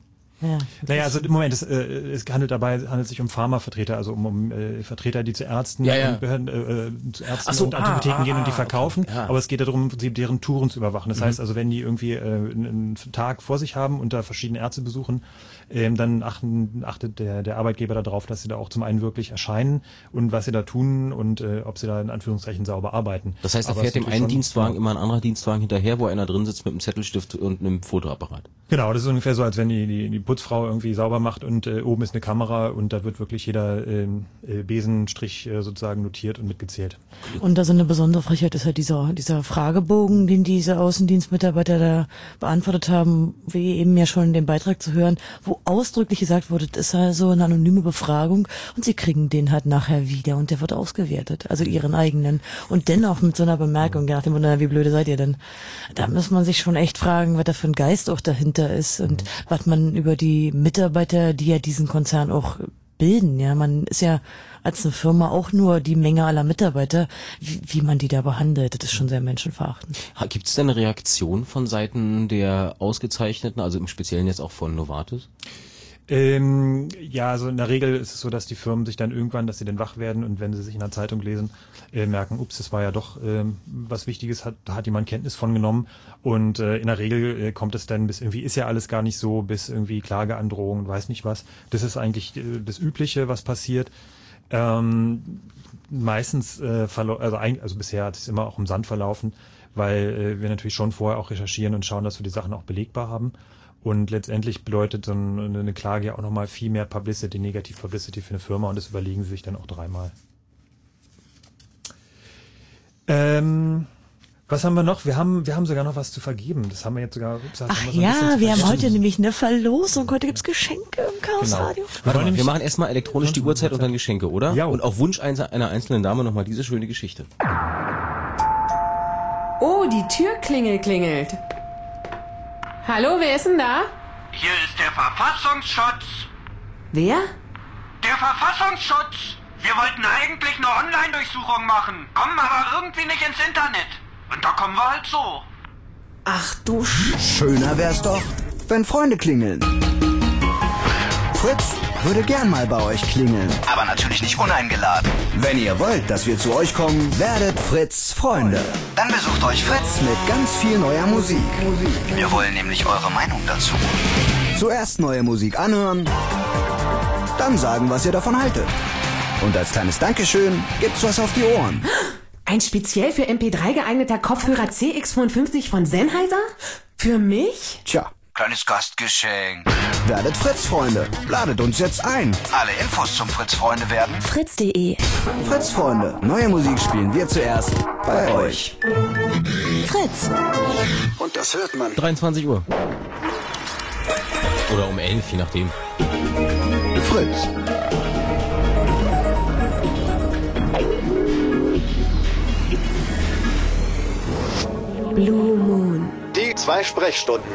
Ja. Naja, also im Moment, es, äh, es handelt dabei handelt sich um Pharmavertreter, also um, um äh, Vertreter, die zu Ärzten ja, ja. und Behörden, äh, zu Ärzten Ach so, und ah, Apotheken ah, gehen und die ah, verkaufen. okay, ja. Aber es geht darum, sie deren Touren zu überwachen. Das Mhm. heißt also, wenn die irgendwie äh, einen, einen Tag vor sich haben und da verschiedene Ärzte besuchen, ähm, dann achten, achtet der, der Arbeitgeber darauf, dass sie da auch zum einen wirklich erscheinen und was sie da tun und äh, ob sie da in Anführungszeichen sauber arbeiten. Das heißt, da Aber fährt es dem ist einen schon- Dienstwagen immer ein anderer Dienstwagen hinterher, wo einer drin sitzt mit einem Zettelstift und einem Fotoapparat. Genau, das ist ungefähr so, als wenn die, die, die Putzfrau irgendwie sauber macht und äh, oben ist eine Kamera und da wird wirklich jeder ähm, äh, Besenstrich äh, sozusagen notiert und mitgezählt. Und da so eine besondere Frechheit ist halt dieser, dieser Fragebogen, den diese Außendienstmitarbeiter da beantwortet haben, wie eben ja schon in dem Beitrag zu hören, wo ausdrücklich gesagt wurde, das ist also eine anonyme Befragung und sie kriegen den halt nachher wieder und der wird ausgewertet, also ihren eigenen. Und dennoch mit so einer Bemerkung, ja, nach dem Motto, na, wie blöde seid ihr denn? Da muss man sich schon echt fragen, was da für ein Geist auch dahinter ist und was man über die Mitarbeiter, die ja diesen Konzern auch bilden, ja, man ist ja als eine Firma auch nur die Menge aller Mitarbeiter, wie, wie man die da behandelt, das ist schon sehr menschenverachtend. Gibt es denn eine Reaktion von Seiten der Ausgezeichneten, also im Speziellen jetzt auch von Novartis? Ähm, ja, also in der Regel ist es so, dass die Firmen sich dann irgendwann, dass sie dann wach werden und wenn sie sich in der Zeitung lesen, äh, merken, ups, das war ja doch ähm, was Wichtiges, hat, da hat jemand Kenntnis von genommen und äh, in der Regel äh, kommt es dann bis irgendwie, ist ja alles gar nicht so, bis irgendwie Klageandrohungen, weiß nicht was. Das ist eigentlich äh, das Übliche, was passiert. Ähm, meistens, äh, verlo- also, ein, also bisher hat es immer auch im Sand verlaufen, weil äh, wir natürlich schon vorher auch recherchieren und schauen, dass wir die Sachen auch belegbar haben. Und letztendlich bedeutet so eine, eine Klage ja auch nochmal viel mehr Publicity, Negativ Publicity für eine Firma und das überlegen sie sich dann auch dreimal. Ähm, was haben wir noch? Wir haben, wir haben sogar noch was zu vergeben. Das haben wir jetzt sogar. Ups, Ach haben wir so ein ja, bisschen zu wir haben vergessen. heute nämlich eine Verlosung. Heute gibt's Geschenke im Chaos Genau. Radio. Warte mal, wir machen erstmal elektronisch die Uhrzeit und dann Geschenke, oder? Ja. Und auf Wunsch einer einer einzelnen Dame nochmal diese schöne Geschichte. Oh, die Türklingel klingelt. Hallo, wer ist denn da? Hier ist der Verfassungsschutz. Wer? Der Verfassungsschutz. Wir wollten eigentlich eine Online-Durchsuchung machen, kommen aber irgendwie nicht ins Internet. Und da kommen wir halt so. Ach du Sch... Schöner wär's doch, wenn Freunde klingeln. Fritz würde gern mal bei euch klingeln. Aber natürlich nicht uneingeladen. Wenn ihr wollt, dass wir zu euch kommen, werdet Fritz Freunde. Dann besucht euch Fritz. Mit ganz viel neuer Musik. Wir wollen nämlich eure Meinung dazu. Zuerst neue Musik anhören, dann sagen, was ihr davon haltet. Und als kleines Dankeschön gibt's was auf die Ohren. Ein speziell für M P drei geeigneter Kopfhörer C X fünfundfünfzig von Sennheiser? Für mich? Tja, Kleines Gastgeschenk. werdet Fritz-Freunde. Ladet uns jetzt ein. Alle Infos zum Fritz-Freunde werden. Fritz punkt de. Fritz-Freunde. Neue Musik spielen wir zuerst bei euch. Fritz. Und das hört man. dreiundzwanzig Uhr. Oder um elf, je nachdem. Fritz. Blue Moon. Die zwei Sprechstunden.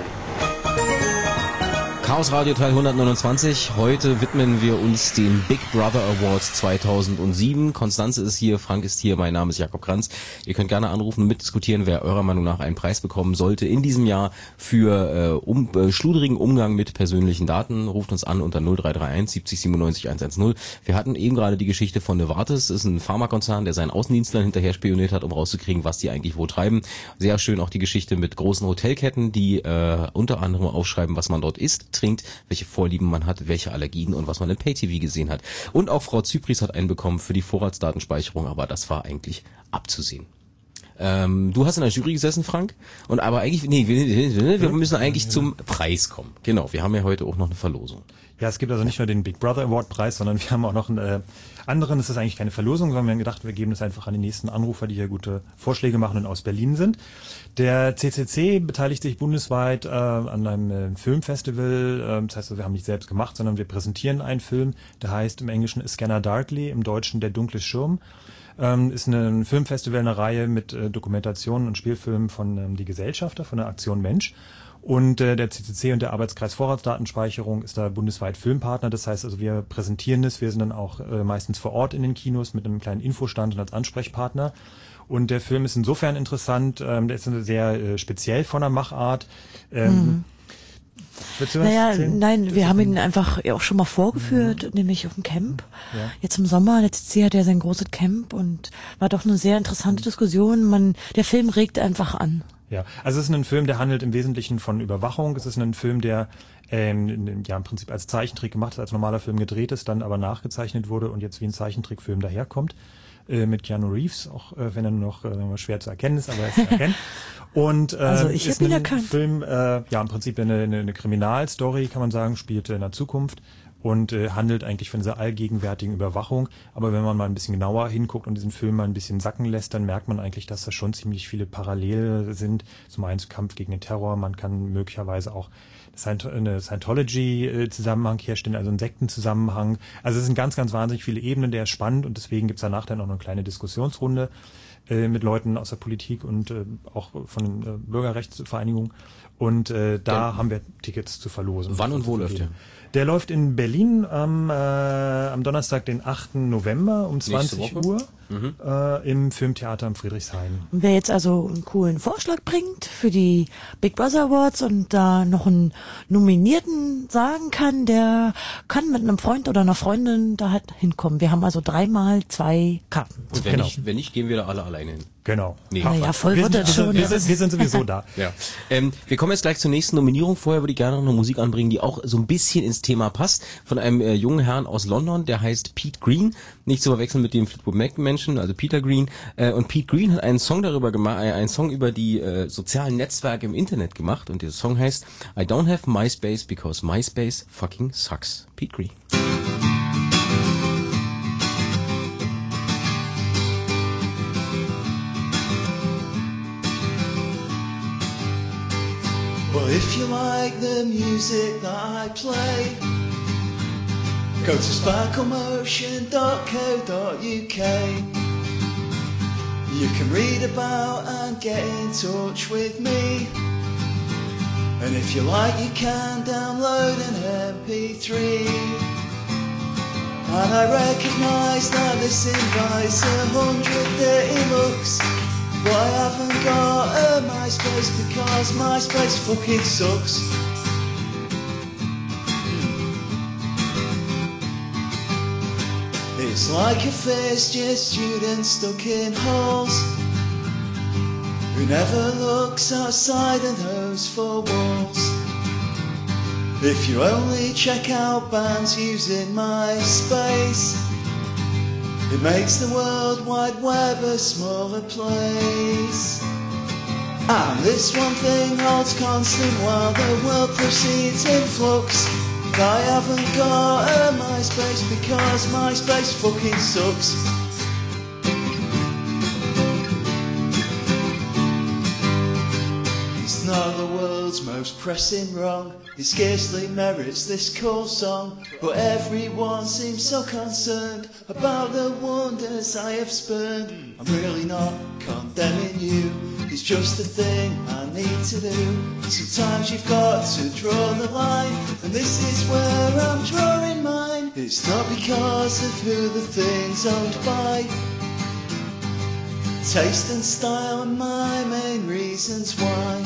Chaos Radio Teil hundertneunundzwanzig. Heute widmen wir uns den Big Brother Awards zweitausendsieben. Konstanze ist hier, Frank ist hier, mein Name ist Jakob Kranz. Ihr könnt gerne anrufen und mitdiskutieren, wer eurer Meinung nach einen Preis bekommen sollte in diesem Jahr für äh, um, äh, schludrigen Umgang mit persönlichen Daten. Ruft uns an unter null drei drei eins siebzig siebenundneunzig hundertzehn. Wir hatten eben gerade die Geschichte von Novartis. Das ist ein Pharmakonzern, der seinen Außendienstlern hinterher spioniert hat, um rauszukriegen, was die eigentlich wo treiben. Sehr schön auch die Geschichte mit großen Hotelketten, die äh, unter anderem aufschreiben, was man dort isst, trinkt, welche Vorlieben man hat, welche Allergien und was man im Pay-T V gesehen hat. Und auch Frau Zypries hat einen bekommen für die Vorratsdatenspeicherung, aber das war eigentlich abzusehen. Ähm, du hast in der Jury gesessen, Frank, und aber eigentlich, nee, wir, wir müssen eigentlich zum Preis kommen. Genau, wir haben ja heute auch noch eine Verlosung. Ja, es gibt also nicht nur den Big Brother Award Preis, sondern wir haben auch noch einen äh, anderen. Es ist eigentlich keine Verlosung, sondern wir haben gedacht, wir geben das einfach an die nächsten Anrufer, die hier gute Vorschläge machen und aus Berlin sind. Der C C C beteiligt sich bundesweit äh, an einem äh, Filmfestival. Äh, das heißt, wir haben nicht selbst gemacht, sondern wir präsentieren einen Film, der heißt im Englischen A Scanner Darkly, im Deutschen Der dunkle Schirm. Ähm, ist ein Filmfestival, eine Reihe mit äh, Dokumentationen und Spielfilmen von ähm, Die Gesellschafter, von der Aktion Mensch. Und äh, der C C C und der Arbeitskreis Vorratsdatenspeicherung ist da bundesweit Filmpartner. Das heißt also, wir präsentieren das. Wir sind dann auch äh, meistens vor Ort in den Kinos mit einem kleinen Infostand und als Ansprechpartner. Und der Film ist insofern interessant, ähm, der ist sehr äh, speziell von der Machart. Ähm, Mhm. Willst du was Naja, erzählen? nein, wir haben ihn einfach auch schon mal vorgeführt, mhm. nämlich auf dem Camp. Ja. Jetzt im Sommer, letztes Jahr hat er sein großes Camp und war doch eine sehr interessante Diskussion. Man, der Film regt einfach an. Ja, also es ist ein Film, der handelt im Wesentlichen von Überwachung. Es ist ein Film, der ähm, ja im Prinzip als Zeichentrick gemacht ist, als normaler Film gedreht ist, dann aber nachgezeichnet wurde und jetzt wie ein Zeichentrickfilm daherkommt. Äh, mit Keanu Reeves, auch äh, wenn er noch äh, schwer zu erkennen ist, aber er ist zu erkennen. Und äh, also ich ist hab ihn ein erkannt. Film, äh, ja im Prinzip eine, eine, eine Kriminalstory, kann man sagen, spielt in der Zukunft und äh, handelt eigentlich von dieser allgegenwärtigen Überwachung. Aber wenn man mal ein bisschen genauer hinguckt und diesen Film mal ein bisschen sacken lässt, dann merkt man eigentlich, dass da schon ziemlich viele Parallele sind. Zum einen zum Kampf gegen den Terror, man kann möglicherweise auch eine Scientology-Zusammenhang herstellen, also einen Sektenzusammenhang. Also es sind ganz, ganz wahnsinnig viele Ebenen, der ist spannend und deswegen gibt's danach dann auch noch eine kleine Diskussionsrunde äh, mit Leuten aus der Politik und äh, auch von den äh, Bürgerrechtsvereinigungen. Und äh, da ja. haben wir Tickets zu verlosen. Wann und wo läuft der? Der läuft in Berlin am, äh, am Donnerstag, den achten November um zwanzig Uhr mhm. äh, im Filmtheater am Friedrichshain. Und wer jetzt also einen coolen Vorschlag bringt für die Big Brother Awards und da noch einen Nominierten sagen kann, der kann mit einem Freund oder einer Freundin da halt hinkommen. Wir haben also dreimal zwei Karten. Und wenn, genau. nicht, wenn nicht, gehen wir da alle alleine hin. Genau. Nee. Naja, voll wird das schon. Wir sind, wir sind sowieso da. Ja. Ähm, wir kommen jetzt gleich zur nächsten Nominierung. Vorher würde ich gerne noch eine Musik anbringen, die auch so ein bisschen ins Thema passt. Von einem äh, jungen Herrn aus London, der heißt Pete Green. Nicht zu verwechseln mit dem Fleetwood Mac-Menschen, also Peter Green. Äh, und Pete Green hat einen Song darüber gemacht, äh, einen Song über die äh, sozialen Netzwerke im Internet gemacht. Und dieser Song heißt I don't have MySpace because MySpace fucking sucks. Pete Green. Well, if you like the music that I play, go to sparkle motion dot co dot U K. You can read about and get in touch with me. And if you like, you can download an M P three. And I recognise that this invites a hundred dirty looks, but I haven't got a MySpace because MySpace fucking sucks. It's like a first year student stuck in halls, who never looks outside of those four walls. If you only check out bands using MySpace, it makes the World Wide Web a smaller place. And this one thing holds constant while the world proceeds in flux. I haven't got a MySpace because MySpace fucking sucks. It's not the world's most pressing wrong, it scarcely merits this cool song, but everyone seems so concerned about the wonders I have spurned. I'm really not condemning you, it's just a thing I need to do. Sometimes you've got to draw the line, and this is where I'm drawing mine. It's not because of who the thing's owned by. Taste and style are my main reasons why.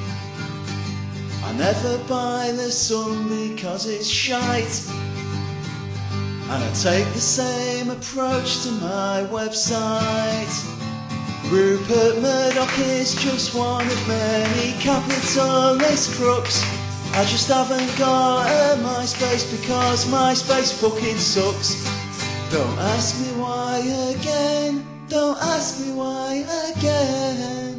I never buy the Sun because it's shite, and I take the same approach to my website. Rupert Murdoch is just one of many capitalist crooks. I just haven't got a MySpace because MySpace fucking sucks. Don't ask me why again, don't ask me why again.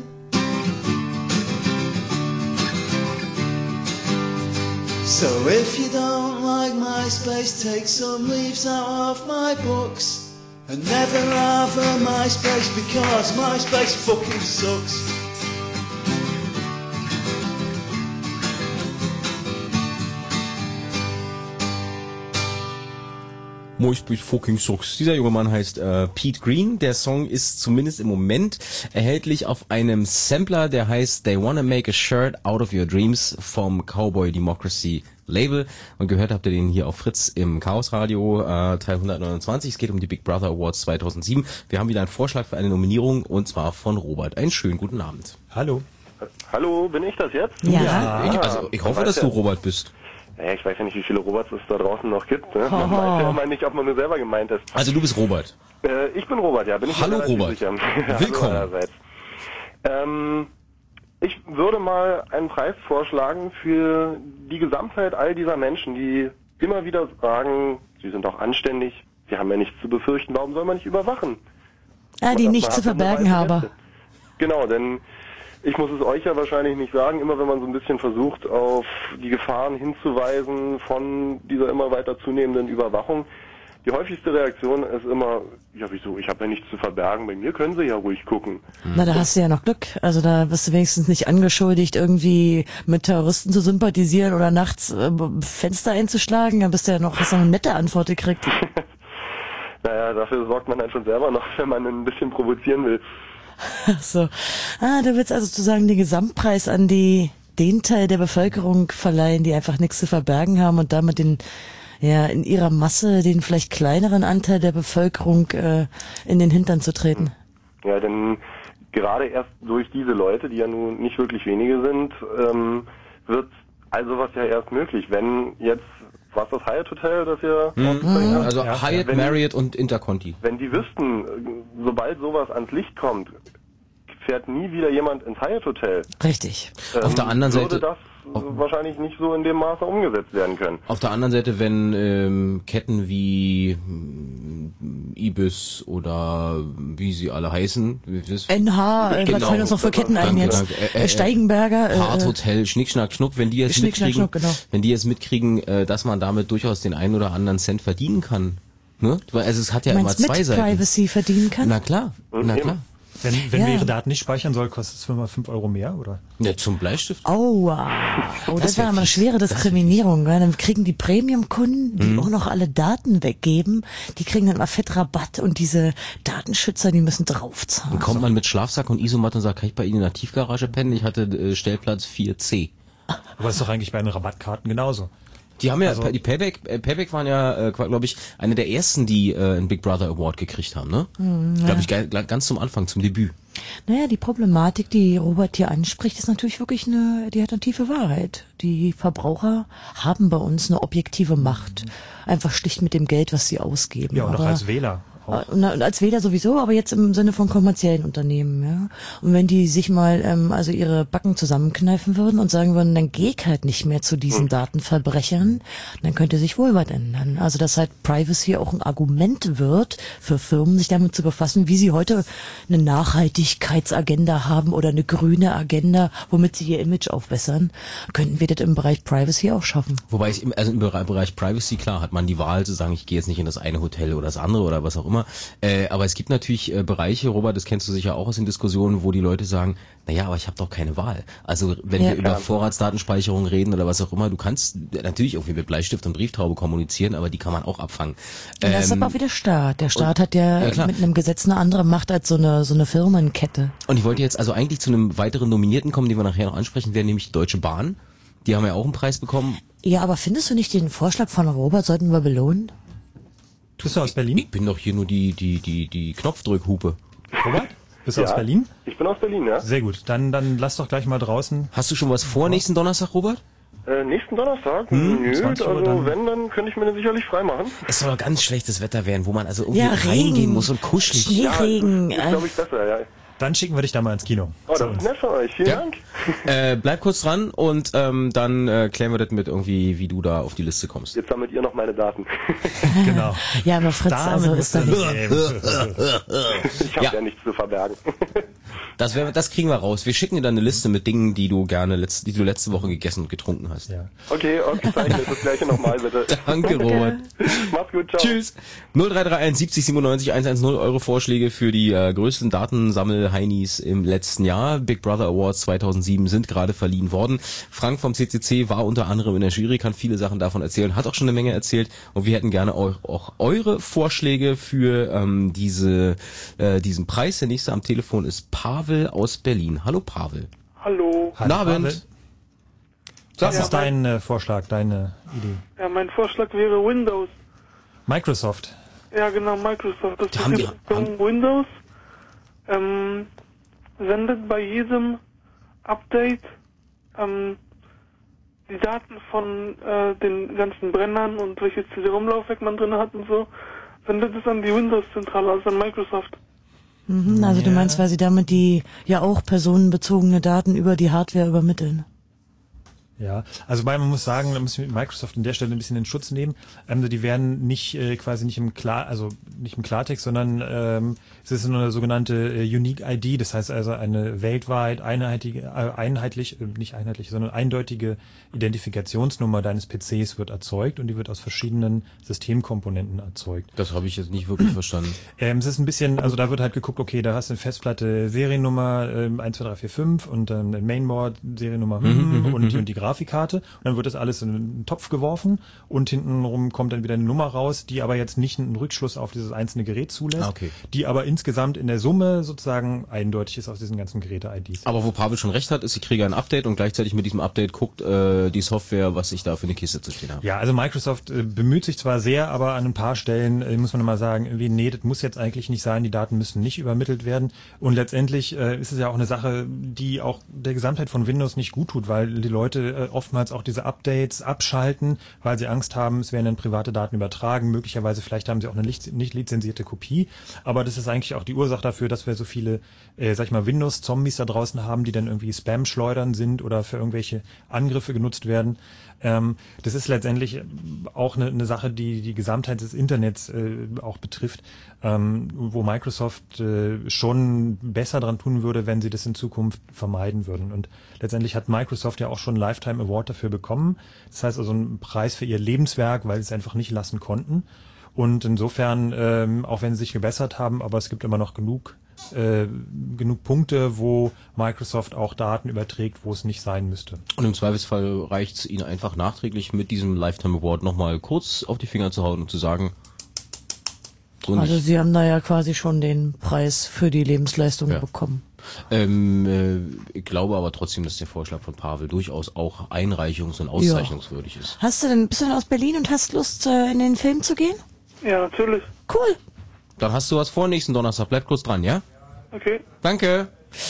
So if you don't like MySpace, take some leaves out of my books. And never have a MySpace because MySpace fucking sucks. MySpace fucking sucks. Dieser junge Mann heißt äh, Pete Green. Der Song ist zumindest im Moment erhältlich auf einem Sampler, der heißt They Wanna Make a Shirt Out of Your Dreams vom Cowboy Democracy Label. Und gehört habt ihr den hier auf Fritz im Chaos Radio, äh, Teil hundertneunundzwanzig. Es geht um die Big Brother Awards zweitausendsieben. Wir haben wieder einen Vorschlag für eine Nominierung und zwar von Robert. Einen schönen guten Abend. Hallo. Hallo, bin ich das jetzt? Ja. ja. Ich, also ich hoffe, dass du Robert bist. Naja, ich weiß ja nicht, wie viele Roberts es da draußen noch gibt. Ne? Man weiß ja immer nicht, ob man nur selber gemeint ist. Also du bist Robert. Äh, ich bin Robert, ja. Bin ich Hallo mir relativ Robert. sicher. Willkommen. Hallo allerseits. Ähm, ich würde mal einen Preis vorschlagen für die Gesamtheit all dieser Menschen, die immer wieder sagen, sie sind doch anständig, sie haben ja nichts zu befürchten, warum soll man nicht überwachen? Ah, die Man- nichts man zu hat ja eine verbergen weiße haben. Weste. Genau, denn ich muss es euch ja wahrscheinlich nicht sagen, immer wenn man so ein bisschen versucht, auf die Gefahren hinzuweisen von dieser immer weiter zunehmenden Überwachung, die häufigste Reaktion ist immer, ja wieso, ich habe ja nichts zu verbergen, bei mir können sie ja ruhig gucken. Na, da hast du ja noch Glück. Also da wirst du wenigstens nicht angeschuldigt, irgendwie mit Terroristen zu sympathisieren oder nachts äh, Fenster einzuschlagen. Da bist du ja noch, hast du eine nette Antwort gekriegt. Naja, dafür sorgt man dann schon selber noch, wenn man ein bisschen provozieren will. Ach so. Ah, du willst also sozusagen den Gesamtpreis an die den Teil der Bevölkerung verleihen, die einfach nichts zu verbergen haben und damit den ja in ihrer Masse den vielleicht kleineren Anteil der Bevölkerung äh, in den Hintern zu treten. Ja, denn gerade erst durch diese Leute, die ja nun nicht wirklich wenige sind, ähm, wird also was ja erst möglich. Wenn jetzt, was das Hyatt Hotel, das ihr aufgezeigt habt? Also Ja. Hyatt, Wenn- Marriott und Interconti. Wenn die wüssten, sobald sowas ans Licht kommt, fährt nie wieder jemand ins Hyatt Hotel. Richtig. Ähm, Auf der anderen würde Seite- das wahrscheinlich nicht so in dem Maße umgesetzt werden können. Auf der anderen Seite, wenn ähm, Ketten wie mm, Ibis oder wie sie alle heißen, wie das- N H, äh, was fallen uns noch für Ketten ein Danke, jetzt? danke. Äh, äh, Äh, Steigenberger. Äh, Hart Hotel, Schnick, Schnack, Schnuck, wenn die jetzt Schnick, Schnack, mitkriegen, Schnuck, genau. wenn die jetzt mitkriegen, äh, dass man damit durchaus den einen oder anderen Cent verdienen kann. Ne? Weil also es hat ja du immer meinst zwei mit Seiten. Privacy verdienen kann? Na klar, na klar. Wenn, wenn Ja. wir ihre Daten nicht speichern soll, kostet es fünf fünf Euro mehr, oder? Ja, zum Bleistift. Aua. Oh, das, Das wär war aber eine fies. schwere Das wär Diskriminierung. Weil dann kriegen die Premium-Kunden, die Mhm. auch noch alle Daten weggeben, die kriegen dann mal fett Rabatt und diese Datenschützer, die müssen draufzahlen. Dann kommt man mit Schlafsack und Isomatte und sagt, kann ich bei Ihnen in der Tiefgarage pennen? Ich hatte äh, Stellplatz vier C. Aber das ist doch eigentlich bei den Rabattkarten genauso. Die haben ja, Also- die Payback, äh, Payback waren ja, äh, glaube ich, eine der ersten, die äh, einen Big Brother Award gekriegt haben, ne? Mhm, Glaube ja. ich, ge- gl- ganz zum Anfang, zum Debüt. Naja, die Problematik, die Robert hier anspricht, ist natürlich wirklich eine, die hat eine tiefe Wahrheit. Die Verbraucher haben bei uns eine objektive Macht. Einfach schlicht mit dem Geld, was sie ausgeben. Ja, und auch Aber- als Wähler. Auch. Und als Wähler sowieso, aber jetzt im Sinne von kommerziellen Unternehmen, ja. Und wenn die sich mal ähm, also ihre Backen zusammenkneifen würden und sagen würden, dann geh ich halt nicht mehr zu diesen Datenverbrechern, dann könnte sich wohl was ändern. Also dass halt Privacy auch ein Argument wird für Firmen, sich damit zu befassen, wie sie heute eine Nachhaltigkeitsagenda haben oder eine grüne Agenda, womit sie ihr Image aufbessern, könnten wir das im Bereich Privacy auch schaffen. Wobei ich im, also im Bereich, Bereich Privacy, klar, hat man die Wahl zu sagen, ich gehe jetzt nicht in das eine Hotel oder das andere oder was auch immer. Äh, aber es gibt natürlich äh, Bereiche, Robert, das kennst du sicher auch aus den Diskussionen, wo die Leute sagen, naja, aber ich habe doch keine Wahl. Also wenn Ja, wir über klar. Vorratsdatenspeicherung reden oder was auch immer, du kannst natürlich irgendwie mit Bleistift und Brieftaube kommunizieren, aber die kann man auch abfangen. Und das ist Ähm, aber auch wieder Staat. Der Staat hat ja, ja, klar. mit einem Gesetz eine andere Macht als so eine, so eine Firmenkette. Und ich wollte jetzt also eigentlich zu einem weiteren Nominierten kommen, den wir nachher noch ansprechen werden, nämlich die Deutsche Bahn. Die haben ja auch einen Preis bekommen. Ja, aber findest du nicht den Vorschlag von Robert, sollten wir belohnen? Bist du aus Berlin? Ich bin doch hier nur die, die, die, die Knopfdrückhupe. Robert? Bist du Ja. aus Berlin? Ich bin aus Berlin, ja. Sehr gut. Dann, dann lass doch gleich mal draußen. Hast du schon was vor nächsten Donnerstag, Robert? Äh, nächsten Donnerstag? Hm, Nö, zwanzig Uhr also dann. wenn, dann könnte ich mir das sicherlich freimachen. Es soll doch ganz schlechtes Wetter werden, wo man also irgendwie Ja, reingehen Regen, muss und kuschelig. Schneeregen. Ist, glaube ich, besser, ja. Dann schicken wir dich da mal ins Kino. Oh, das ist nett von euch. Vielen Ja. Dank. Äh, bleib kurz dran und ähm, dann äh, klären wir das mit irgendwie, wie du da auf die Liste kommst. Jetzt sammelt ihr noch meine Daten. Genau. Ja, aber Fritz, Damit also musst ist da du nicht. Ich habe Ja. ja. nichts zu verbergen. Das, wär, das kriegen wir raus. Wir schicken dir dann eine Liste mit Dingen, die du gerne, letzt, die du letzte Woche gegessen und getrunken hast. Ja. Okay, ausgezeichnet. Das gleiche nochmal, bitte. Danke, Robert. Mach's gut, ciao. Tschüss. null drei drei eins siebzig siebenundneunzig hundertzehn eure Vorschläge für die äh, größten Datensammel-Heinis im letzten Jahr. Big Brother Awards zweitausendsieben sind gerade verliehen worden. Frank vom C C C war unter anderem in der Jury, kann viele Sachen davon erzählen, hat auch schon eine Menge erzählt und wir hätten gerne auch, auch eure Vorschläge für ähm, diese äh, diesen Preis. Der nächste am Telefon ist Pavel aus Berlin. Hallo Pavel. Hallo. Hallo, Guten Abend. Pavel. Was Ja, ist dein äh, Vorschlag, deine Idee? Ja, mein Vorschlag wäre Windows. Microsoft. Ja, genau, Microsoft. Das Die haben die- Betriebssystem Windows ähm, sendet bei jedem Update ähm, die Daten von äh, den ganzen Brennern und welches C D-ROM-Laufwerk man drin hat und so, sendet es an die Windows-Zentrale, also an Microsoft. Mhm, also Ja. du meinst, weil sie damit die ja auch personenbezogene Daten über die Hardware übermitteln? Ja, also weil man muss sagen, da müssen wir Microsoft an der Stelle ein bisschen in Schutz nehmen. Ähm, die werden nicht äh, quasi nicht im Klar, also nicht im Klartext, sondern ähm, es ist eine sogenannte äh, Unique I D, das heißt also eine weltweit einheitliche, äh, einheitlich, äh, nicht einheitlich, sondern eindeutige Identifikationsnummer deines P Cs wird erzeugt und die wird aus verschiedenen Systemkomponenten erzeugt. Das habe ich jetzt nicht wirklich verstanden. Ähm, es ist ein bisschen, also da wird halt geguckt, okay, da hast du eine Festplatte Seriennummer ähm, eins, zwei, drei, vier, fünf und dann eine Mainboard Seriennummer Mhm, und, mhm. und die Grafikkarte und dann wird das alles in einen Topf geworfen und hintenrum kommt dann wieder eine Nummer raus, die aber jetzt nicht einen Rückschluss auf dieses einzelne Gerät zulässt, Ah, okay. die aber insgesamt in der Summe sozusagen eindeutig ist aus diesen ganzen Geräte-I Ds. Aber wo Pavel schon recht hat, ist, ich kriege ein Update und gleichzeitig mit diesem Update guckt äh, die Software, was ich da für eine Kiste zu stehen habe. Ja, also Microsoft äh, bemüht sich zwar sehr, aber an ein paar Stellen äh, muss man mal sagen, irgendwie, nee, das muss jetzt eigentlich nicht sein, die Daten müssen nicht übermittelt werden und letztendlich äh, ist es ja auch eine Sache, die auch der Gesamtheit von Windows nicht gut tut, weil die Leute äh, oftmals auch diese Updates abschalten, weil sie Angst haben, es werden dann private Daten übertragen, möglicherweise vielleicht haben sie auch eine nicht, nicht lizenzierte Kopie, aber das ist eigentlich auch die Ursache dafür, dass wir so viele, äh, sag ich mal, Windows-Zombies da draußen haben, die dann irgendwie Spam-Schleudern sind oder für irgendwelche Angriffe genutzt werden. Ähm, das ist letztendlich auch eine, eine Sache, die die Gesamtheit des Internets äh, auch betrifft, ähm, wo Microsoft äh, schon besser dran tun würde, wenn sie das in Zukunft vermeiden würden. Und letztendlich hat Microsoft ja auch schon einen Lifetime Award dafür bekommen. Das heißt also einen Preis für ihr Lebenswerk, weil sie es einfach nicht lassen konnten. Und insofern, ähm, auch wenn sie sich gebessert haben, aber es gibt immer noch genug äh, genug Punkte, wo Microsoft auch Daten überträgt, wo es nicht sein müsste. Und im Zweifelsfall reicht es Ihnen einfach nachträglich mit diesem Lifetime Award nochmal kurz auf die Finger zu hauen und zu sagen, so Also nicht. sie haben da ja quasi schon den Preis für die Lebensleistung Ja. bekommen. Ähm, äh, ich glaube aber trotzdem, dass der Vorschlag von Pavel durchaus auch einreichungs- und auszeichnungswürdig ist. Hast du denn, bist du denn aus Berlin und hast Lust, äh, in den Film zu gehen? Ja, natürlich. Cool. Dann hast du was vor nächsten Donnerstag. Bleib kurz dran, ja? Okay. Danke.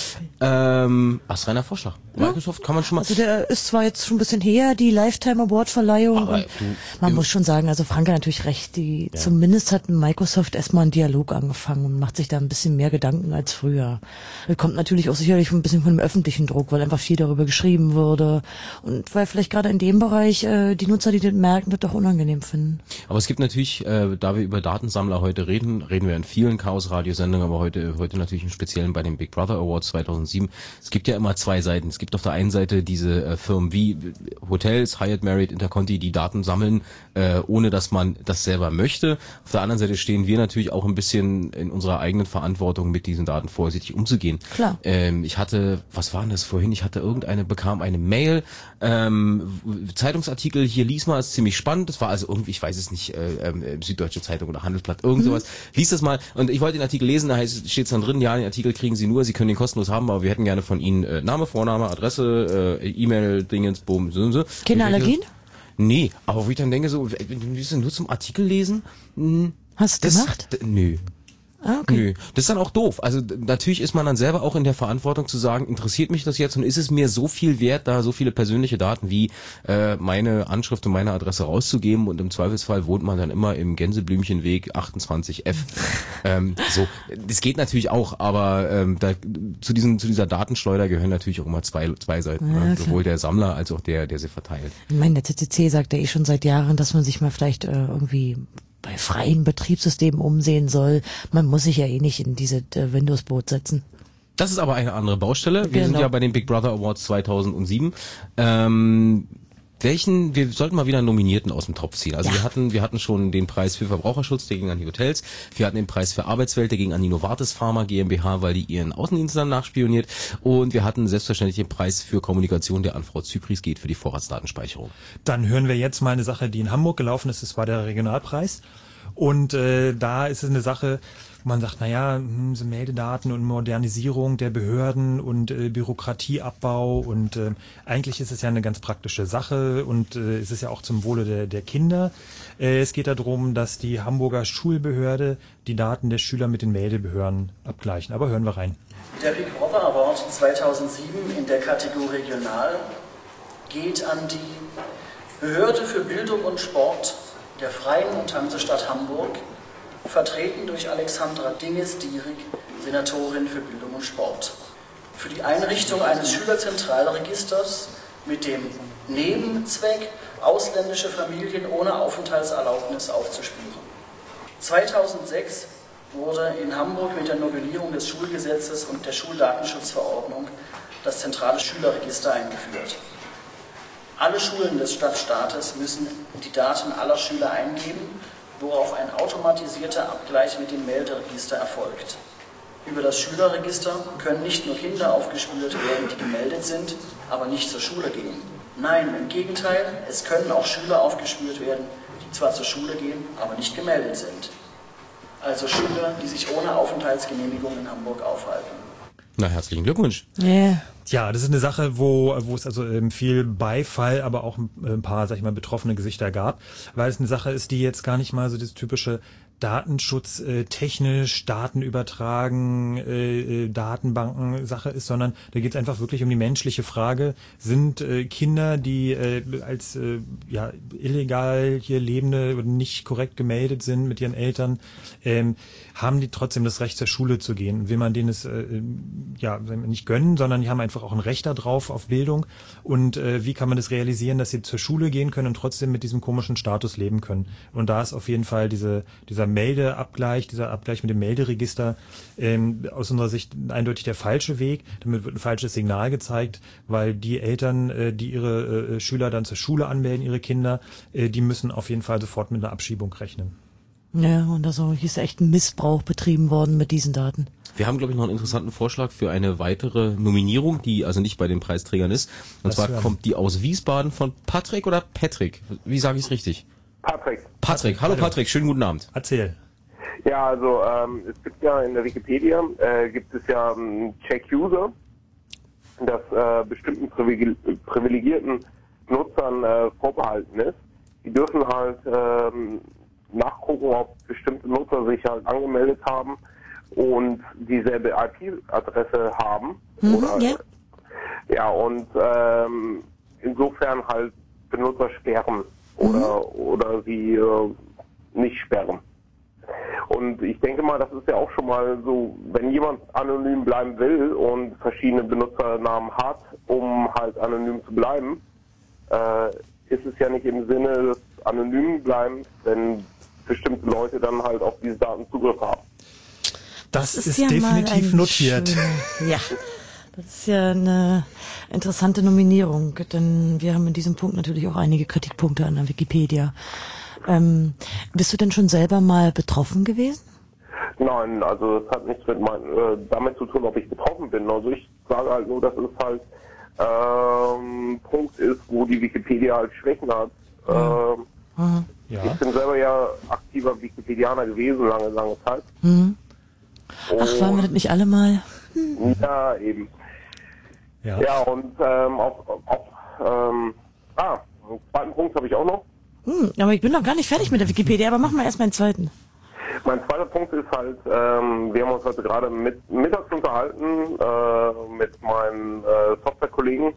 Ähm, was reiner Vorschlag. Microsoft kann man schon mal... Also der ist zwar jetzt schon ein bisschen her, die Lifetime Award Verleihung. Aber und du, man im- muss schon sagen, also Frank hat natürlich recht, die Ja. zumindest hat Microsoft erstmal einen Dialog angefangen und macht sich da ein bisschen mehr Gedanken als früher. Kommt natürlich auch sicherlich ein bisschen von dem öffentlichen Druck, weil einfach viel darüber geschrieben wurde und weil vielleicht gerade in dem Bereich äh, die Nutzer, die das merken, das doch unangenehm finden. Aber es gibt natürlich, äh, da wir über Datensammler heute reden, reden wir in vielen Chaos-Radiosendungen, aber heute heute natürlich im Speziellen bei den Big Brother Awards zweitausendsieben. Es gibt ja immer zwei Seiten. Es gibt auf der einen Seite diese äh, Firmen wie Hotels, Hyatt, Marriott, Interconti, die Daten sammeln, äh, ohne dass man das selber möchte. Auf der anderen Seite stehen wir natürlich auch ein bisschen in unserer eigenen Verantwortung, mit diesen Daten vorsichtig umzugehen. Klar. Ähm, ich hatte, was war denn das vorhin? Ich hatte irgendeine, bekam eine Mail, ähm, Zeitungsartikel, hier lies mal, ist ziemlich spannend. Das war also irgendwie, ich weiß es nicht, äh, äh, Süddeutsche Zeitung oder Handelsblatt, irgend sowas. Lies das mal. Und ich wollte den Artikel lesen, da heißt, steht dann drin, ja, den Artikel kriegen Sie nur, Sie können den kostenlos haben, aber wir hätten gerne von Ihnen äh, Name, Vorname, Adresse, äh, E-Mail, Dingens, boom, so und so. Keine Ich denke, Allergien? Nee, aber wo ich dann denke, so, wenn du das nur zum Artikel lesen? Hm, Hast du das, gemacht? d- Nö. Ah, okay. Nö, das ist dann auch doof. Also d- natürlich ist man dann selber auch in der Verantwortung zu sagen, interessiert mich das jetzt und ist es mir so viel wert, da so viele persönliche Daten wie äh, meine Anschrift und meine Adresse rauszugeben und im Zweifelsfall wohnt man dann immer im Gänseblümchenweg achtundzwanzig F. ähm, so, das geht natürlich auch, aber ähm, da, zu diesen zu dieser Datenschleuder gehören natürlich auch immer zwei zwei Seiten, Ja, ne? klar. Sowohl der Sammler als auch der, der sie verteilt. Ich meine, der C C C sagt ja eh schon seit Jahren, dass man sich mal vielleicht äh, irgendwie bei freien Betriebssystemen umsehen soll. Man muss sich ja eh nicht in diese äh, Windows-Boot setzen. Das ist aber eine andere Baustelle. Wir Genau. sind ja bei den Big Brother Awards zweitausendsieben. Ähm, welchen, wir sollten mal wieder einen Nominierten aus dem Topf ziehen. Also Ja. wir hatten, wir hatten schon den Preis für Verbraucherschutz, der ging an die Hotels. Wir hatten den Preis für Arbeitswelt, der ging an die Novartis Pharma GmbH, weil die ihren Außendienst dann nachspioniert. Und wir hatten selbstverständlich den Preis für Kommunikation, der an Frau Zypries geht für die Vorratsdatenspeicherung. Dann hören wir jetzt mal eine Sache, die in Hamburg gelaufen ist. Das war der Regionalpreis. Und äh, da ist es eine Sache, wo man sagt, naja, hm, so Meldedaten und Modernisierung der Behörden und äh, Bürokratieabbau und äh, eigentlich ist es ja eine ganz praktische Sache und äh, es ist ja auch zum Wohle der, der Kinder. Äh, es geht darum, dass die Hamburger Schulbehörde die Daten der Schüler mit den Meldebehörden abgleichen. Aber hören wir rein. Der Big Brother Award zweitausendsieben in der Kategorie Regional geht an die Behörde für Bildung und Sport der Freien und Hansestadt Hamburg, vertreten durch Alexandra Dinges-Dierig, Senatorin für Bildung und Sport. Für die Einrichtung eines Schülerzentralregisters mit dem Nebenzweck, ausländische Familien ohne Aufenthaltserlaubnis aufzuspüren. zweitausendsechs wurde in Hamburg mit der Novellierung des Schulgesetzes und der Schuldatenschutzverordnung das zentrale Schülerregister eingeführt. Alle Schulen des Stadtstaates müssen die Daten aller Schüler eingeben, worauf ein automatisierter Abgleich mit dem Melderegister erfolgt. Über das Schülerregister können nicht nur Kinder aufgespürt werden, die gemeldet sind, aber nicht zur Schule gehen. Nein, im Gegenteil, es können auch Schüler aufgespürt werden, die zwar zur Schule gehen, aber nicht gemeldet sind. Also Schüler, die sich ohne Aufenthaltsgenehmigung in Hamburg aufhalten. Na, herzlichen Glückwunsch. Yeah. Ja, das ist eine Sache, wo, wo es also ähm, viel Beifall, aber auch ein, ein paar, sag ich mal, betroffene Gesichter gab, weil es eine Sache ist, die jetzt gar nicht mal so das typische Datenschutz äh, technisch, Daten übertragen, äh, äh, Datenbanken Sache ist, sondern da geht es einfach wirklich um die menschliche Frage, sind äh, Kinder, die äh, als äh, ja illegal hier lebende oder nicht korrekt gemeldet sind mit ihren Eltern, ähm, haben die trotzdem das Recht zur Schule zu gehen? Will man denen es äh, ja nicht gönnen, sondern die haben einfach auch ein Recht darauf auf Bildung und äh, wie kann man das realisieren, dass sie zur Schule gehen können und trotzdem mit diesem komischen Status leben können? Und da ist auf jeden Fall diese dieser Meldeabgleich, dieser Abgleich mit dem Melderegister ähm, aus unserer Sicht eindeutig der falsche Weg. Damit wird ein falsches Signal gezeigt, weil die Eltern, äh, die ihre äh, Schüler dann zur Schule anmelden, ihre Kinder, äh, die müssen auf jeden Fall sofort mit einer Abschiebung rechnen. Ja, und also hier ist echt ein Missbrauch betrieben worden mit diesen Daten. Wir haben, glaube ich, noch einen interessanten Vorschlag für eine weitere Nominierung, die also nicht bei den Preisträgern ist. Und Was zwar hören? kommt die aus Wiesbaden von Patrick oder Patrick? Wie sage ich es richtig? Patrick. Patrick. Hallo Patrick, schönen guten Abend. Erzähl. Ja, also ähm, es gibt ja in der Wikipedia, äh, gibt es ja ähm, Check-User, das äh, bestimmten privile- privilegierten Nutzern äh, vorbehalten ist. Die dürfen halt ähm, nachgucken, ob bestimmte Nutzer sich halt angemeldet haben und dieselbe I P-Adresse haben. Mhm, oder, ja. ja, und ähm, insofern halt Benutzer sperren oder, mhm. oder sie äh, nicht sperren. Und ich denke mal, das ist ja auch schon mal so, wenn jemand anonym bleiben will und verschiedene Benutzernamen hat, um halt anonym zu bleiben, äh, ist es ja nicht im Sinne des anonymen Bleibens, wenn bestimmte Leute dann halt auf diese Daten Zugriff haben. Das, das ist, ist ja definitiv notiert. Schöne, ja, das ist ja eine interessante Nominierung, denn wir haben in diesem Punkt natürlich auch einige Kritikpunkte an der Wikipedia. Ähm, bist du denn schon selber mal betroffen gewesen? Nein, also es hat nichts mit mein, äh, damit zu tun, ob ich betroffen bin. Also ich sage halt nur, dass es halt ähm, Punkt ist, wo die Wikipedia halt Schwächen hat. Ähm, mhm. Ja. Ich bin selber ja aktiver Wikipedianer gewesen, lange, lange Zeit. Mhm. Ach, waren wir das nicht alle mal? Hm. Ja, eben. Ja, ja und ähm, auch, auch ähm, ah, einen zweiten Punkt habe ich auch noch. Hm, aber ich bin noch gar nicht fertig mit der Wikipedia, aber machen wir erst mal einen zweiten. Mein zweiter Punkt ist halt, ähm, wir haben uns heute gerade mit, mittags unterhalten äh, mit meinen äh, Softwarekollegen,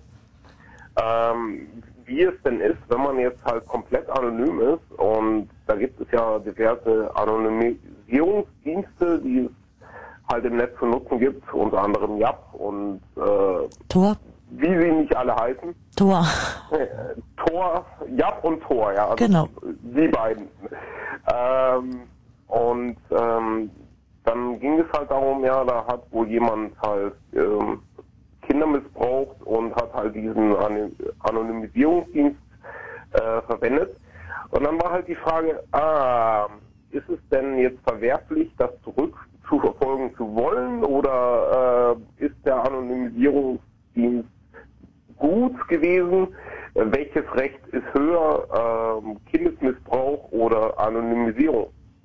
ähm, wie es denn ist, wenn man jetzt halt komplett anonym ist, und da gibt es ja diverse Anonymisierungsdienste, die es halt im Netz zu nutzen gibt, unter anderem Yap und äh, Tor, wie sie nicht alle heißen. Tor. Tor, Yap und Tor, ja. Also genau. Die beiden. Ähm, und ähm, dann ging es halt darum, ja, da hat wohl jemand halt ähm, Kinder missbraucht und hat halt diesen An- Anonymisierungsdienst äh, verwendet. Und dann war halt die Frage, ah, ist es denn jetzt verwerflich, das zurückzuverfolgen zu wollen, oder äh, ist der Anonymisierungsdienst gut gewesen? Welches Recht ist höher, äh, Kindesmissbrauch oder Anonymisierung?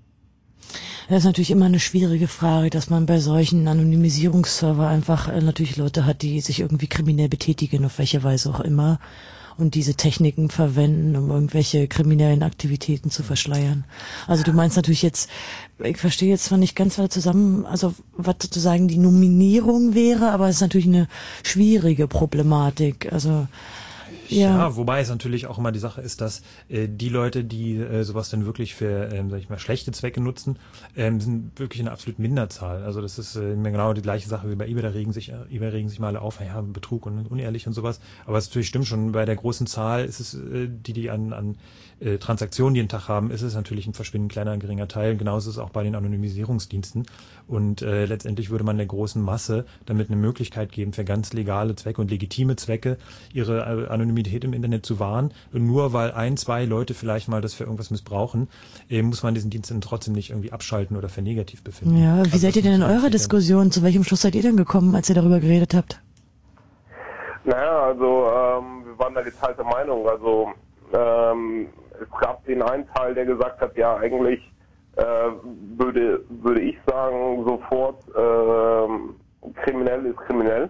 Das ist natürlich immer eine schwierige Frage, dass man bei solchen Anonymisierungsserver einfach äh, natürlich Leute hat, die sich irgendwie kriminell betätigen, auf welche Weise auch immer, und diese Techniken verwenden, um irgendwelche kriminellen Aktivitäten zu verschleiern. Also du meinst natürlich jetzt, ich verstehe jetzt zwar nicht ganz zusammen, also was sozusagen die Nominierung wäre, aber es ist natürlich eine schwierige Problematik. Also Ja. ja, wobei es natürlich auch immer die Sache ist, dass äh, die Leute, die äh, sowas dann wirklich für, ähm, sag ich mal, schlechte Zwecke nutzen, ähm, sind wirklich eine absolut Minderzahl. Also das ist äh, genau die gleiche Sache wie bei eBay, da regen sich, äh, eBay regen sich mal alle auf, ja, Betrug und unehrlich und sowas. Aber es natürlich stimmt schon, bei der großen Zahl ist es, äh, die die an, an äh, Transaktionen jeden Tag haben, ist es natürlich ein verschwindend kleiner, ein geringer Teil. Genauso ist es auch bei den Anonymisierungsdiensten. Und äh, letztendlich würde man der großen Masse damit eine Möglichkeit geben, für ganz legale Zwecke und legitime Zwecke ihre äh, Anonymität im Internet zu wahren. Und nur weil ein, zwei Leute vielleicht mal das für irgendwas missbrauchen, äh, muss man diesen Dienst dann trotzdem nicht irgendwie abschalten oder für negativ befinden. Ja, wie also seid ihr denn in eurer Diskussion? Zu welchem Schluss seid ihr denn gekommen, als ihr darüber geredet habt? Naja, also ähm, wir waren da geteilter Meinung. Also ähm, es gab den einen Teil, der gesagt hat, ja eigentlich äh, würde würde ich sagen sofort, äh, kriminell ist kriminell.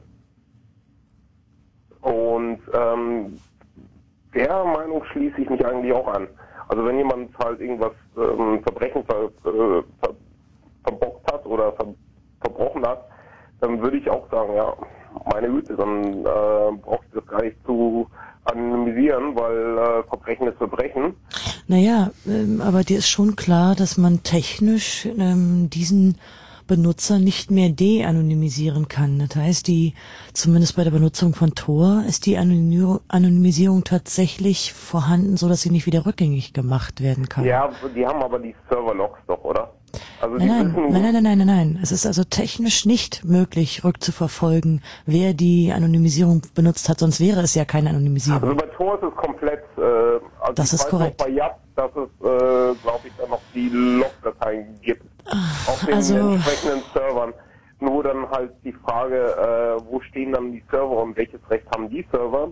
Und ähm, der Meinung schließe ich mich eigentlich auch an. Also wenn jemand halt irgendwas ähm, Verbrechen ver, äh, ver, verbockt hat oder ver, verbrochen hat, dann würde ich auch sagen, ja, meine Güte, dann äh, braucht ich das gar nicht zu anonymisieren, weil äh, Verbrechen ist Verbrechen. Naja, ähm, aber dir ist schon klar, dass man technisch ähm, diesen Benutzer nicht mehr de-anonymisieren kann. Das heißt, die, zumindest bei der Benutzung von Tor, ist die Anonymisierung tatsächlich vorhanden, so dass sie nicht wieder rückgängig gemacht werden kann. Ja, die haben aber die Server-Logs doch, oder? Also Nein, die nein, wissen, nein, nein, nein, nein, nein, nein. Es ist also technisch nicht möglich, rückzuverfolgen, wer die Anonymisierung benutzt hat, sonst wäre es ja keine Anonymisierung. Also bei Tor ist es komplett, äh, also das ist weiß korrekt. Noch bei Yap, dass es, äh, glaube ich, dann noch die Log-Dateien gibt. Auf den also, entsprechenden Servern. Nur dann halt die Frage, äh, wo stehen dann die Server und welches Recht haben die Server?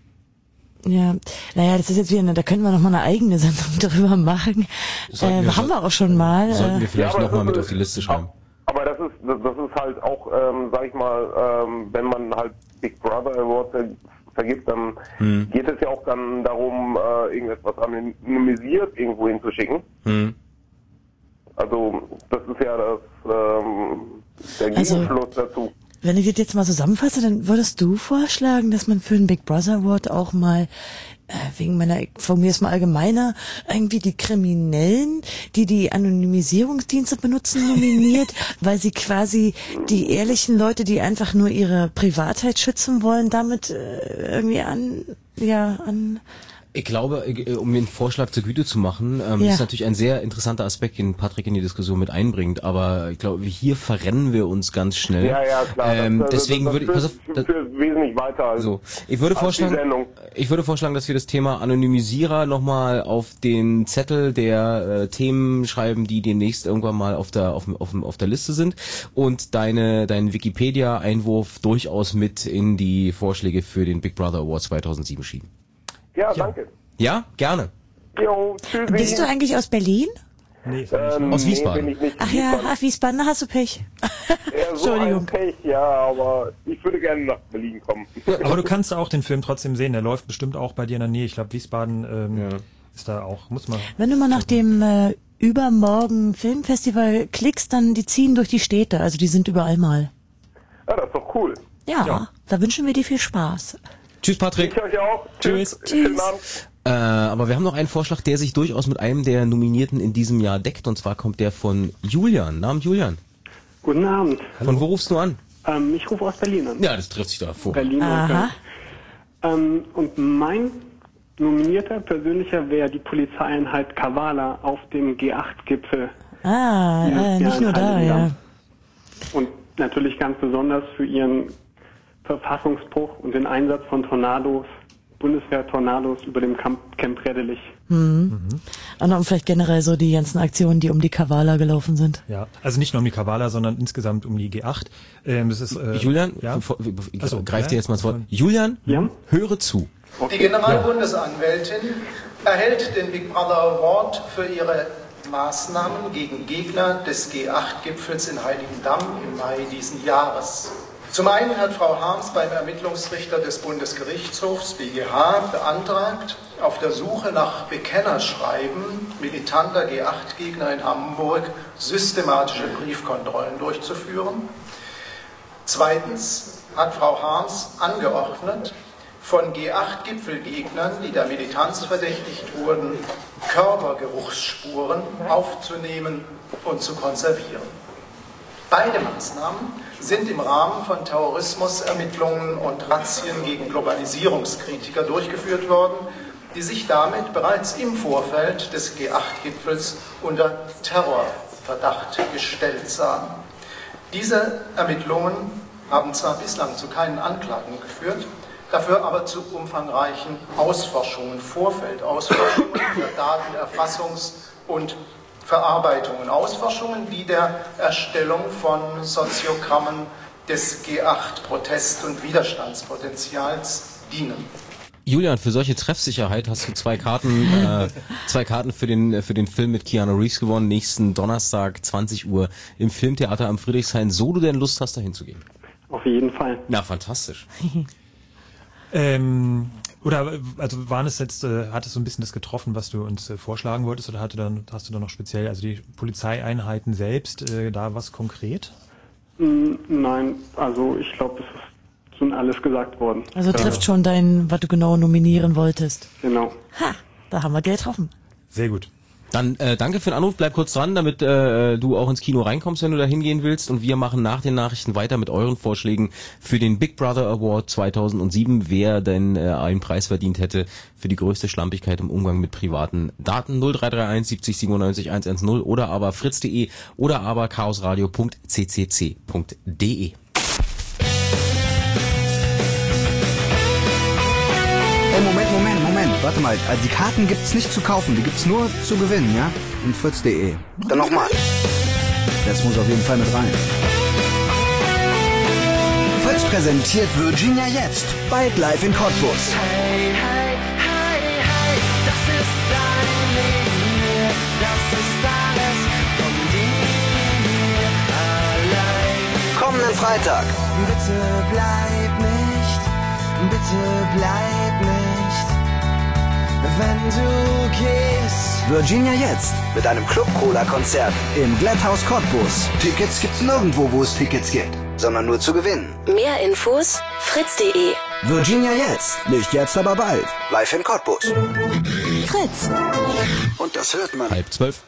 Ja, naja, das ist jetzt wieder, da können wir noch mal eine eigene Sendung darüber machen. Äh, wir, haben wir auch schon mal. Sollten wir vielleicht ja, noch mal ist, mit auf die Liste schreiben. Aber das ist, das ist halt auch, ähm, sag ich mal, ähm, wenn man halt Big Brother Awards vergibt, dann hm. geht es ja auch dann darum, äh, irgendetwas anonymisiert irgendwo hinzuschicken. Hm. Also das ist ja das ähm, der Gegenschluss also, dazu. Wenn ich das jetzt mal zusammenfasse, dann würdest du vorschlagen, dass man für den Big Brother Award auch mal äh, wegen meiner, von mir ist mal allgemeiner, irgendwie die Kriminellen, die die Anonymisierungsdienste benutzen, nominiert, weil sie quasi die ehrlichen Leute, die einfach nur ihre Privatheit schützen wollen, damit äh, irgendwie an, ja, an... Ich glaube, um den Vorschlag zur Güte zu machen, ähm, ja. ist natürlich ein sehr interessanter Aspekt, den Patrick in die Diskussion mit einbringt. Aber ich glaube, hier verrennen wir uns ganz schnell. Ja, ja, klar. Ähm, das, deswegen das, würde ich, pass auf, das führt wesentlich weiter als, so. Ich würde als vorschlagen, die Sendung. Ich würde vorschlagen, dass wir das Thema Anonymisierer nochmal auf den Zettel der äh, Themen schreiben, die demnächst irgendwann mal auf der auf, auf, auf der Liste sind und deine deinen Wikipedia-Einwurf durchaus mit in die Vorschläge für den Big Brother Award zweitausendsieben schieben. Ja, danke. Ja, gerne. Jo, tschüssi. Bist du eigentlich aus Berlin? Nee, ähm, aus Wiesbaden. Nee, bin ich nicht. Ach ja, ach, Wiesbaden, da hast du Pech. Ja, so Entschuldigung. Pech, ja, aber ich würde gerne nach Berlin kommen. Aber du kannst auch den Film trotzdem sehen, der läuft bestimmt auch bei dir in der Nähe. Ich glaube, Wiesbaden ähm, ja. ist da auch, muss man... Wenn du mal nach dem äh, übermorgen Filmfestival klickst, dann die ziehen durch die Städte, also die sind überall mal. Ja, das ist doch cool. Ja, ja. Da wünschen wir dir viel Spaß. Tschüss, Patrick. Ich euch auch. Tschüss. Tschüss. Schönen Abend. Äh, aber wir haben noch einen Vorschlag, der sich durchaus mit einem der Nominierten in diesem Jahr deckt. Und zwar kommt der von Julian. Namen Julian. Guten Abend. Von Hallo. Wo rufst du an? Ähm, ich rufe aus Berlin an. Ja, das trifft sich da vor. Berlin Aha. und ähm, Und mein nominierter persönlicher wäre die Polizeieinheit Kavala auf dem G acht Gipfel. Ah, äh, nicht nur da, ja. Und natürlich ganz besonders für ihren Verfassungsbruch und den Einsatz von Tornados, Bundeswehr-Tornados über dem Camp, Camp Redelich. Mhm. Mhm. Und dann vielleicht generell so die ganzen Aktionen, die um die Kavala gelaufen sind. Ja, also nicht nur um die Kavala, sondern insgesamt um die G acht. Ähm, das ist, äh, Julian, ja? ich also, greif ja? dir jetzt mal ins Wort. Julian, ja? höre zu. Die Generalbundesanwältin erhält den Big Brother Award für ihre Maßnahmen gegen Gegner des G acht Gipfels in Heiligendamm im Mai diesen Jahres. Zum einen hat Frau Harms beim Ermittlungsrichter des Bundesgerichtshofs B G H beantragt, auf der Suche nach Bekennerschreiben militanter G acht Gegner in Hamburg systematische Briefkontrollen durchzuführen. Zweitens hat Frau Harms angeordnet, von G acht Gipfelgegnern, die der Militanz verdächtigt wurden, Körpergeruchsspuren aufzunehmen und zu konservieren. Beide Maßnahmen sind im Rahmen von Terrorismusermittlungen und Razzien gegen Globalisierungskritiker durchgeführt worden, die sich damit bereits im Vorfeld des G acht Gipfels unter Terrorverdacht gestellt sahen. Diese Ermittlungen haben zwar bislang zu keinen Anklagen geführt, dafür aber zu umfangreichen Ausforschungen, Vorfeldausforschungen für Datenerfassungs- und Verarbeitungen, Ausforschungen, die der Erstellung von Soziogrammen des G acht Protest- und Widerstandspotenzials dienen. Julian, für solche Treffsicherheit hast du zwei Karten, äh, zwei Karten für den für den Film mit Keanu Reeves gewonnen. Nächsten Donnerstag zwanzig Uhr im Filmtheater am Friedrichshain. So du denn Lust hast, da hinzugehen? Auf jeden Fall. Na, fantastisch. ähm, oder also waren es jetzt, äh, hat es so ein bisschen das getroffen, was du uns äh, vorschlagen wolltest, oder hatte dann, hast du dann noch speziell, also die Polizeieinheiten selbst, äh, da was konkret? Nein, also ich glaube, es ist schon alles gesagt worden. Also trifft schon dein, was du genau nominieren wolltest. Genau. Ha, da haben wir getroffen. Sehr gut. Dann äh, danke für den Anruf, bleib kurz dran, damit äh, du auch ins Kino reinkommst, wenn du da hingehen willst. Und wir machen nach den Nachrichten weiter mit euren Vorschlägen für den Big Brother Award zweitausendsieben, wer denn äh, einen Preis verdient hätte für die größte Schlampigkeit im Umgang mit privaten Daten. null drei drei eins siebzig siebenundneunzig hundertzehn oder aber fritz punkt de oder aber chaosradio punkt c c c punkt d e. Hey, Moment, Moment, Moment, warte mal. Also die Karten gibt's nicht zu kaufen, die gibt's nur zu gewinnen, ja? Und fritz punkt de. Dann nochmal. Das muss auf jeden Fall mit rein. Fritz präsentiert Virginia jetzt. Bald live in Cottbus. Hey, hey, hey, hey, das ist dein Leben hier, das ist alles von dir allein. Kommenden Freitag. Bitte bleib nicht, bitte bleib nicht, wenn du gehst. Virginia jetzt mit einem Club-Cola-Konzert im Glätthaus Cottbus. Tickets gibt's nirgendwo, wo es Tickets gibt, sondern nur zu gewinnen. Mehr Infos fritz punkt de. Virginia jetzt. Nicht jetzt, aber bald. Live in Cottbus. Fritz. Und das hört man. Halb zwölf.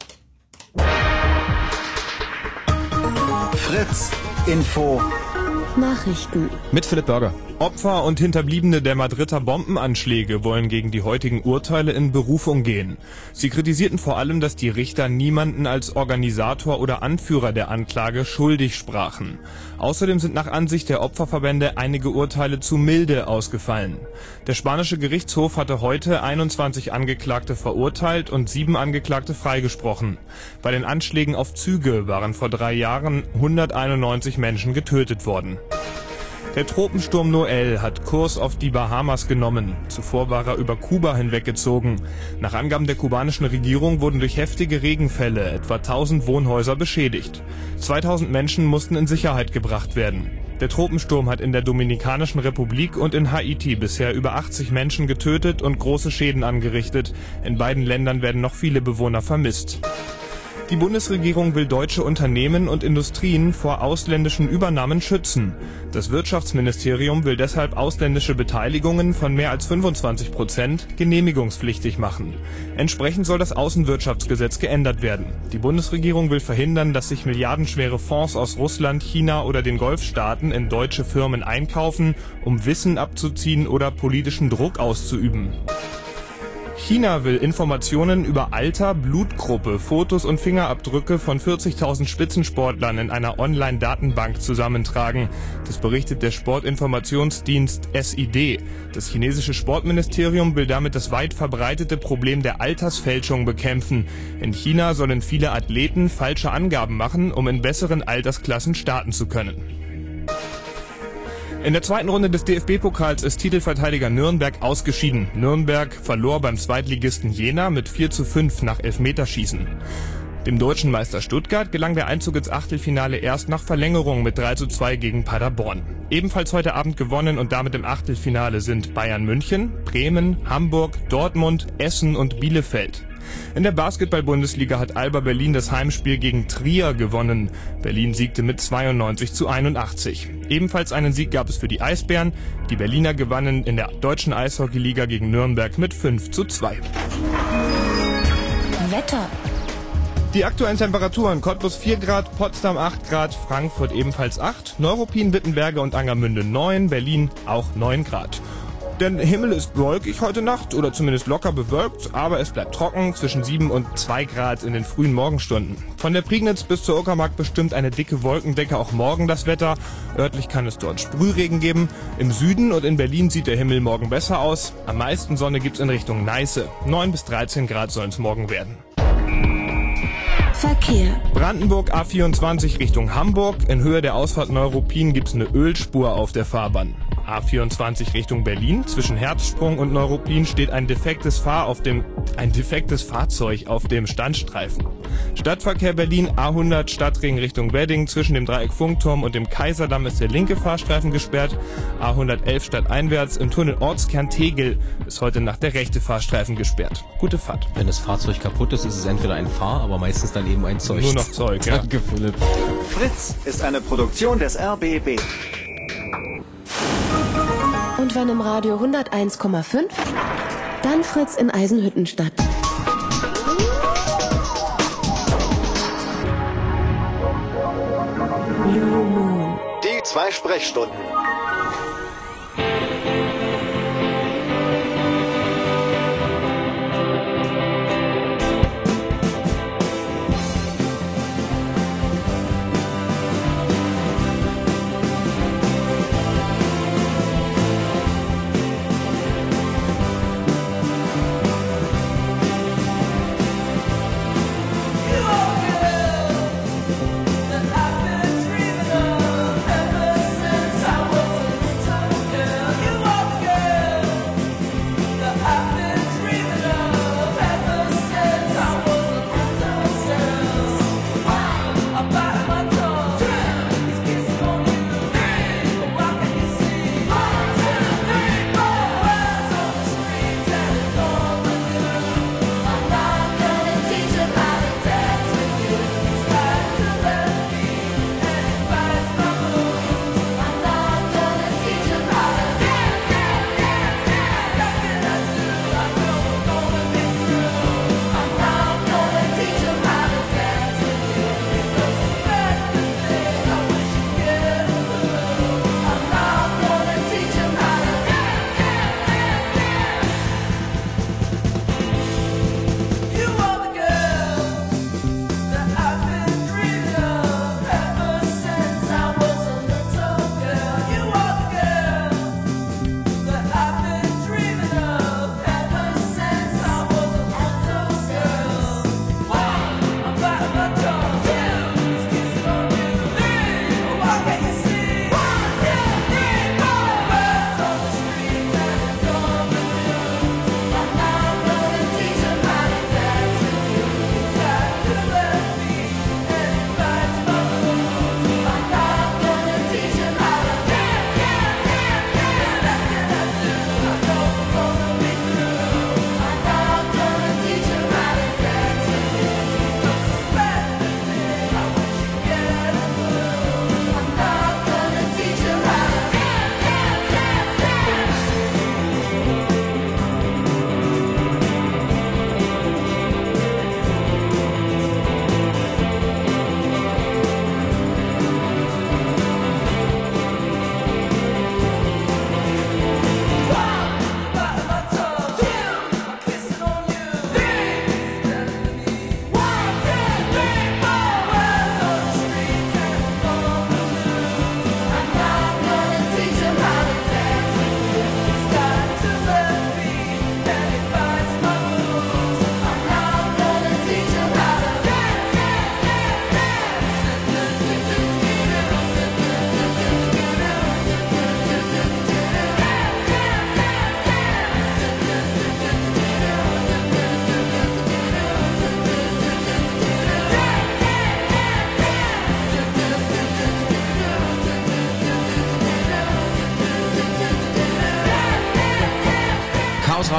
Fritz. Info. Nachrichten. Mit Philipp Burger. Opfer und Hinterbliebene der Madrider Bombenanschläge wollen gegen die heutigen Urteile in Berufung gehen. Sie kritisierten vor allem, dass die Richter niemanden als Organisator oder Anführer der Anklage schuldig sprachen. Außerdem sind nach Ansicht der Opferverbände einige Urteile zu milde ausgefallen. Der spanische Gerichtshof hatte heute einundzwanzig Angeklagte verurteilt und sieben Angeklagte freigesprochen. Bei den Anschlägen auf Züge waren vor drei Jahren hunderteinundneunzig Menschen getötet worden. Der Tropensturm Noel hat Kurs auf die Bahamas genommen. Zuvor war er über Kuba hinweggezogen. Nach Angaben der kubanischen Regierung wurden durch heftige Regenfälle etwa tausend Wohnhäuser beschädigt. zweitausend Menschen mussten in Sicherheit gebracht werden. Der Tropensturm hat in der Dominikanischen Republik und in Haiti bisher über achtzig Menschen getötet und große Schäden angerichtet. In beiden Ländern werden noch viele Bewohner vermisst. Die Bundesregierung will deutsche Unternehmen und Industrien vor ausländischen Übernahmen schützen. Das Wirtschaftsministerium will deshalb ausländische Beteiligungen von mehr als fünfundzwanzig Prozent genehmigungspflichtig machen. Entsprechend soll das Außenwirtschaftsgesetz geändert werden. Die Bundesregierung will verhindern, dass sich milliardenschwere Fonds aus Russland, China oder den Golfstaaten in deutsche Firmen einkaufen, um Wissen abzuziehen oder politischen Druck auszuüben. China will Informationen über Alter, Blutgruppe, Fotos und Fingerabdrücke von vierzigtausend Spitzensportlern in einer Online-Datenbank zusammentragen. Das berichtet der Sportinformationsdienst S I D. Das chinesische Sportministerium will damit das weit verbreitete Problem der Altersfälschung bekämpfen. In China sollen viele Athleten falsche Angaben machen, um in besseren Altersklassen starten zu können. In der zweiten Runde des D F B-Pokals ist Titelverteidiger Nürnberg ausgeschieden. Nürnberg verlor beim Zweitligisten Jena mit vier zu fünf nach Elfmeterschießen. Dem deutschen Meister Stuttgart gelang der Einzug ins Achtelfinale erst nach Verlängerung mit drei zu zwei gegen Paderborn. Ebenfalls heute Abend gewonnen und damit im Achtelfinale sind Bayern München, Bremen, Hamburg, Dortmund, Essen und Bielefeld. In der Basketball-Bundesliga hat Alba Berlin das Heimspiel gegen Trier gewonnen. Berlin siegte mit zweiundneunzig zu einundachtzig. Ebenfalls einen Sieg gab es für die Eisbären. Die Berliner gewannen in der deutschen Eishockeyliga gegen Nürnberg mit fünf zu zwei. Wetter. Die aktuellen Temperaturen: Cottbus vier Grad, Potsdam acht Grad, Frankfurt ebenfalls acht, Neuruppin, Wittenberge und Angermünde neun, Berlin auch neun Grad. Der Himmel ist wolkig heute Nacht oder zumindest locker bewölkt, aber es bleibt trocken zwischen sieben und zwei Grad in den frühen Morgenstunden. Von der Prignitz bis zur Uckermark bestimmt eine dicke Wolkendecke auch morgen das Wetter. Örtlich kann es dort Sprühregen geben. Im Süden und in Berlin sieht der Himmel morgen besser aus. Am meisten Sonne gibt's in Richtung Neiße. neun bis dreizehn Grad sollen es morgen werden. Verkehr. Brandenburg A vierundzwanzig Richtung Hamburg. In Höhe der Ausfahrt Neuruppin gibt's eine Ölspur auf der Fahrbahn. A vierundzwanzig Richtung Berlin. Zwischen Herzsprung und Neuruppin steht ein defektes Fahr auf dem, ein defektes Fahrzeug auf dem Standstreifen. Stadtverkehr Berlin A hundert Stadtring Richtung Wedding. Zwischen dem Dreieck Funkturm und dem Kaiserdamm ist der linke Fahrstreifen gesperrt. A hundertelf stadteinwärts im Tunnel Ortskern Tegel ist heute Nacht der rechte Fahrstreifen gesperrt. Gute Fahrt. Wenn das Fahrzeug kaputt ist, ist es entweder ein Fahr-, aber meistens dann eben ein Zeug. Nur noch Zeug, ja. Danke, Philipp. Fritz ist eine Produktion des R B B. Und wenn im Radio hunderteins Komma fünf, dann Fritz in Eisenhüttenstadt. Blue Moon. Die zwei Sprechstunden. I've been dreaming of ever since I was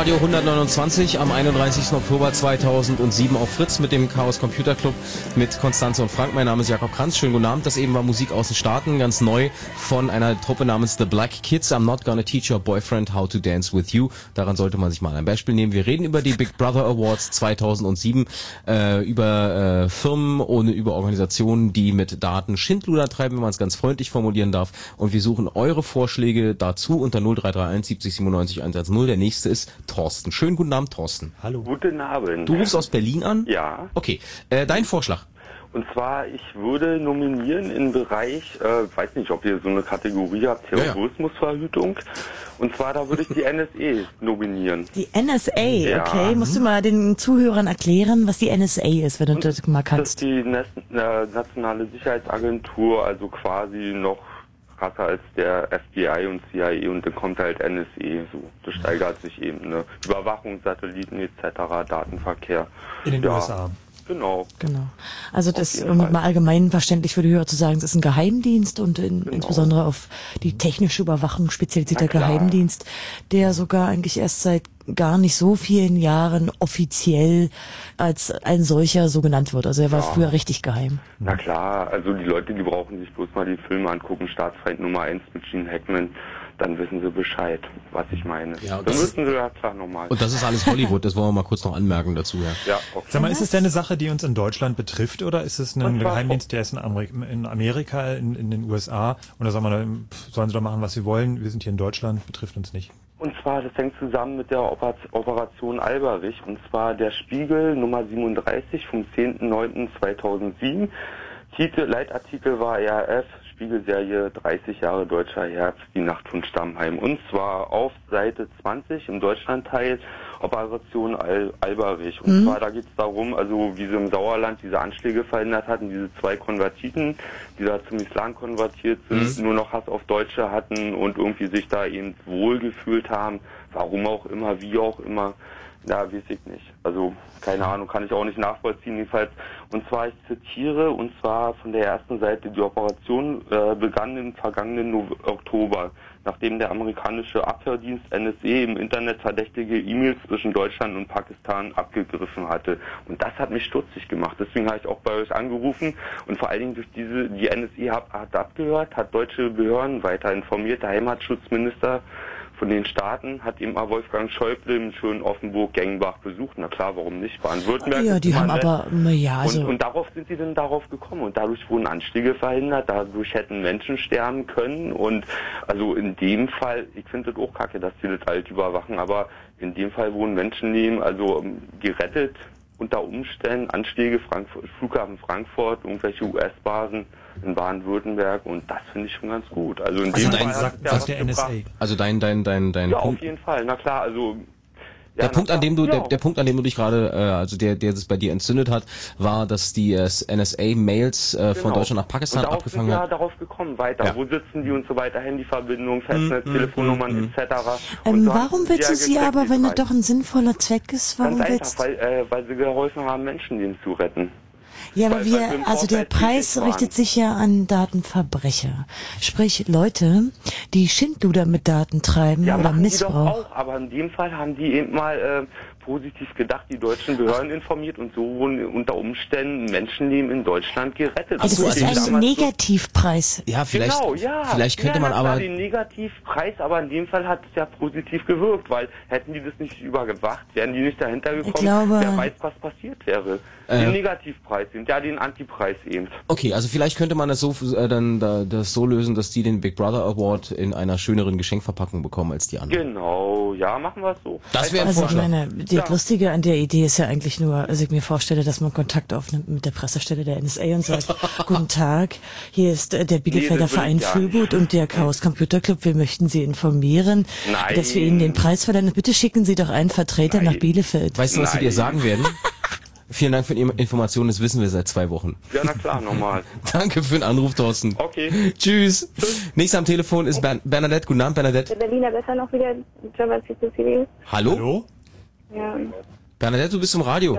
Radio hundertneunundzwanzig am einunddreißigsten Oktober zweitausendsieben auf Fritz mit dem Chaos Computer Club mit Konstanze und Frank. Mein Name ist Jakob Kranz. Schönen guten Abend. Das eben war Musik aus den Staaten, ganz neu von einer Truppe namens The Black Kids. I'm not gonna teach your boyfriend how to dance with you. Daran sollte man sich mal ein Beispiel nehmen. Wir reden über die Big Brother Awards zweitausendsieben, äh, über äh, Firmen und über Organisationen, die mit Daten Schindluder treiben, wenn man es ganz freundlich formulieren darf. Und wir suchen eure Vorschläge dazu unter null drei drei eins siebzig siebenundneunzig hundertzehn. Der nächste ist Thorsten. Schönen guten Abend, Thorsten. Hallo. Guten Abend. Du rufst aus Berlin an? Ja. Okay, äh, dein Vorschlag. Und zwar, ich würde nominieren im Bereich, äh, weiß nicht, ob ihr so eine Kategorie habt, Terrorismusverhütung. Und zwar, da würde ich die N S A nominieren. Die N S A, Ja. okay. Musst du mal den Zuhörern erklären, was die N S A ist, wenn du das mal Das kannst. ist die Nas äh, Nationale Sicherheitsagentur, also quasi noch krasser als der F B I und C I A, und dann kommt halt N S A, so. Das steigert sich eben, ne? Überwachung, Satelliten et cetera, Datenverkehr. In den Ja. U S A. Genau. Genau. Also das, jeden um Fall. mal allgemein verständlich für die Hörer zu sagen, es ist ein Geheimdienst und in, Genau. insbesondere auf die technische Überwachung spezialisierter Na klar. Geheimdienst, der sogar eigentlich erst seit gar nicht so vielen Jahren offiziell als ein solcher so genannt wird. Also er war Ja. früher richtig geheim. Na klar, also die Leute, die brauchen sich bloß mal die Filme angucken, Staatsfeind Nummer eins mit Gene Hackman, dann wissen sie Bescheid, was ich meine. Ja, und dann das ist- müssen sie ja klar nochmal. Und das ist alles Hollywood, das wollen wir mal kurz noch anmerken dazu. Ja. Ja, okay. Sag mal, ist es denn eine Sache, die uns in Deutschland betrifft, oder ist es ein Und zwar- Geheimdienst, der ist in, Amerika, in Amerika, in, in den U S A, und da sagen wir, pff, sollen sie doch machen, was sie wollen, wir sind hier in Deutschland, betrifft uns nicht. Und zwar, das hängt zusammen mit der Oper- Operation Alberich, und zwar der Spiegel Nummer siebenunddreißig vom zehnten neunten zweitausendsieben. Titel, Leitartikel war R F, Spiegelserie dreißig Jahre deutscher Herbst, die Nacht von Stammheim. Und zwar auf Seite zwanzig im Deutschlandteil Operation Al Alberich. Und Mhm. zwar, da geht es darum, also wie sie im Sauerland diese Anschläge verhindert hatten, diese zwei Konvertiten, die da zum Islam konvertiert sind, Mhm. nur noch Hass auf Deutsche hatten und irgendwie sich da eben wohl gefühlt haben. Warum auch immer, wie auch immer. Ja, weiß ich nicht. Also, keine Ahnung, kann ich auch nicht nachvollziehen, jedenfalls. Und zwar, ich zitiere, und zwar von der ersten Seite, die Operation äh, begann im vergangenen no Oktober, nachdem der amerikanische Abhördienst N S A im Internet verdächtige E-Mails zwischen Deutschland und Pakistan abgegriffen hatte. Und das hat mich stutzig gemacht. Deswegen habe ich auch bei euch angerufen, und vor allen Dingen durch diese, die N S A hat, hat abgehört, hat deutsche Behörden weiter informiert, der Heimatschutzminister von den Staaten hat eben auch Wolfgang Schäuble in schönen Offenburg-Gengenbach besucht. Na klar, warum nicht? Baden-Württemberg. Ja, ist die immer haben nett. aber, na ja, also. Und, und darauf sind sie dann darauf gekommen. Und dadurch wurden Anschläge verhindert, dadurch hätten Menschen sterben können. Und also in dem Fall, ich finde das auch kacke, dass sie das halt überwachen, aber in dem Fall wurden Menschenleben also ähm, gerettet unter Umständen. Anschläge, Frankfurt, Flughafen Frankfurt, irgendwelche U S-Basen in Baden-Württemberg, und das finde ich schon ganz gut. Also in Also dem dein, Fall hat es ja sagt was der N S A. gebracht. Also dein, dein, dein, dein Ja, Punkt. auf jeden Fall. Na klar, also Der ja, Punkt, na an dem du, klar, der, ja. der Punkt, an dem du dich gerade, äh, also der, der das bei dir entzündet hat, war, dass die äh, N S A Mails äh, von Genau. Deutschland nach Pakistan und darauf abgefangen sind wir hat. ja darauf gekommen, weiter. Ja. Wo sitzen die und so weiter, Handyverbindung, Festnetz, Mm, mm, Telefonnummern mm, et cetera. Ähm, Und so warum haben willst ja du sie gekriegt, aber, die wenn das drei. doch ein sinnvoller Zweck ist, warum Ganz willst einfach, weil, äh, weil sie geholfen haben, Menschenleben zu retten. Ja, aber Weil- wir, weil wir im also der Vorfeld Preis tätig waren. richtet sich ja an Datenverbrecher. Sprich, Leute, die Schindluder mit Daten treiben Ja, oder machen die doch Missbrauch. auch, aber in dem Fall haben die eben mal äh, positiv gedacht, die deutschen Behörden informiert, und so wurden unter Umständen Menschenleben in Deutschland gerettet. Also Und es ist den ein damals so- Negativpreis. Ja, vielleicht, genau, ja. vielleicht könnte ja, man na klar, aber, den Negativpreis, aber in dem Fall hat es ja positiv gewirkt, weil hätten die das nicht übergewacht, wären die nicht dahinter gekommen, glaube- wer weiß, was passiert wäre. Äh. Den Negativpreis eben, ja, den Antipreis eben. okay, also vielleicht könnte man das so, äh, dann, da, das so lösen, dass die den Big Brother Award in einer schöneren Geschenkverpackung bekommen als die anderen. Genau, ja, machen wir es so. Das wäre ein Also ich Vorschlag. meine, die Ja. Lustige an der Idee ist ja eigentlich nur, also ich mir vorstelle, dass man Kontakt aufnimmt mit der Pressestelle der N S A und sagt, guten Tag, hier ist äh, der Bielefelder Nee, das will Verein ich gar Füllgut und der Chaos Computer Club, wir möchten Sie informieren, Nein. dass wir Ihnen den Preis verleihen. Bitte schicken Sie doch einen Vertreter nach Bielefeld. Weißt du, was sie dir Nein. sagen werden? Vielen Dank für die Information, das wissen wir seit zwei Wochen. Ja, na klar, normal. Danke für den Anruf, Thorsten. Okay. Tschüss. Nächster am Telefon ist Bern Bernadette. Guten Abend, Bernadette. Der Berliner besser noch wieder German People C D. Hallo? Hallo? Ja. Bernadette, du bist im Radio.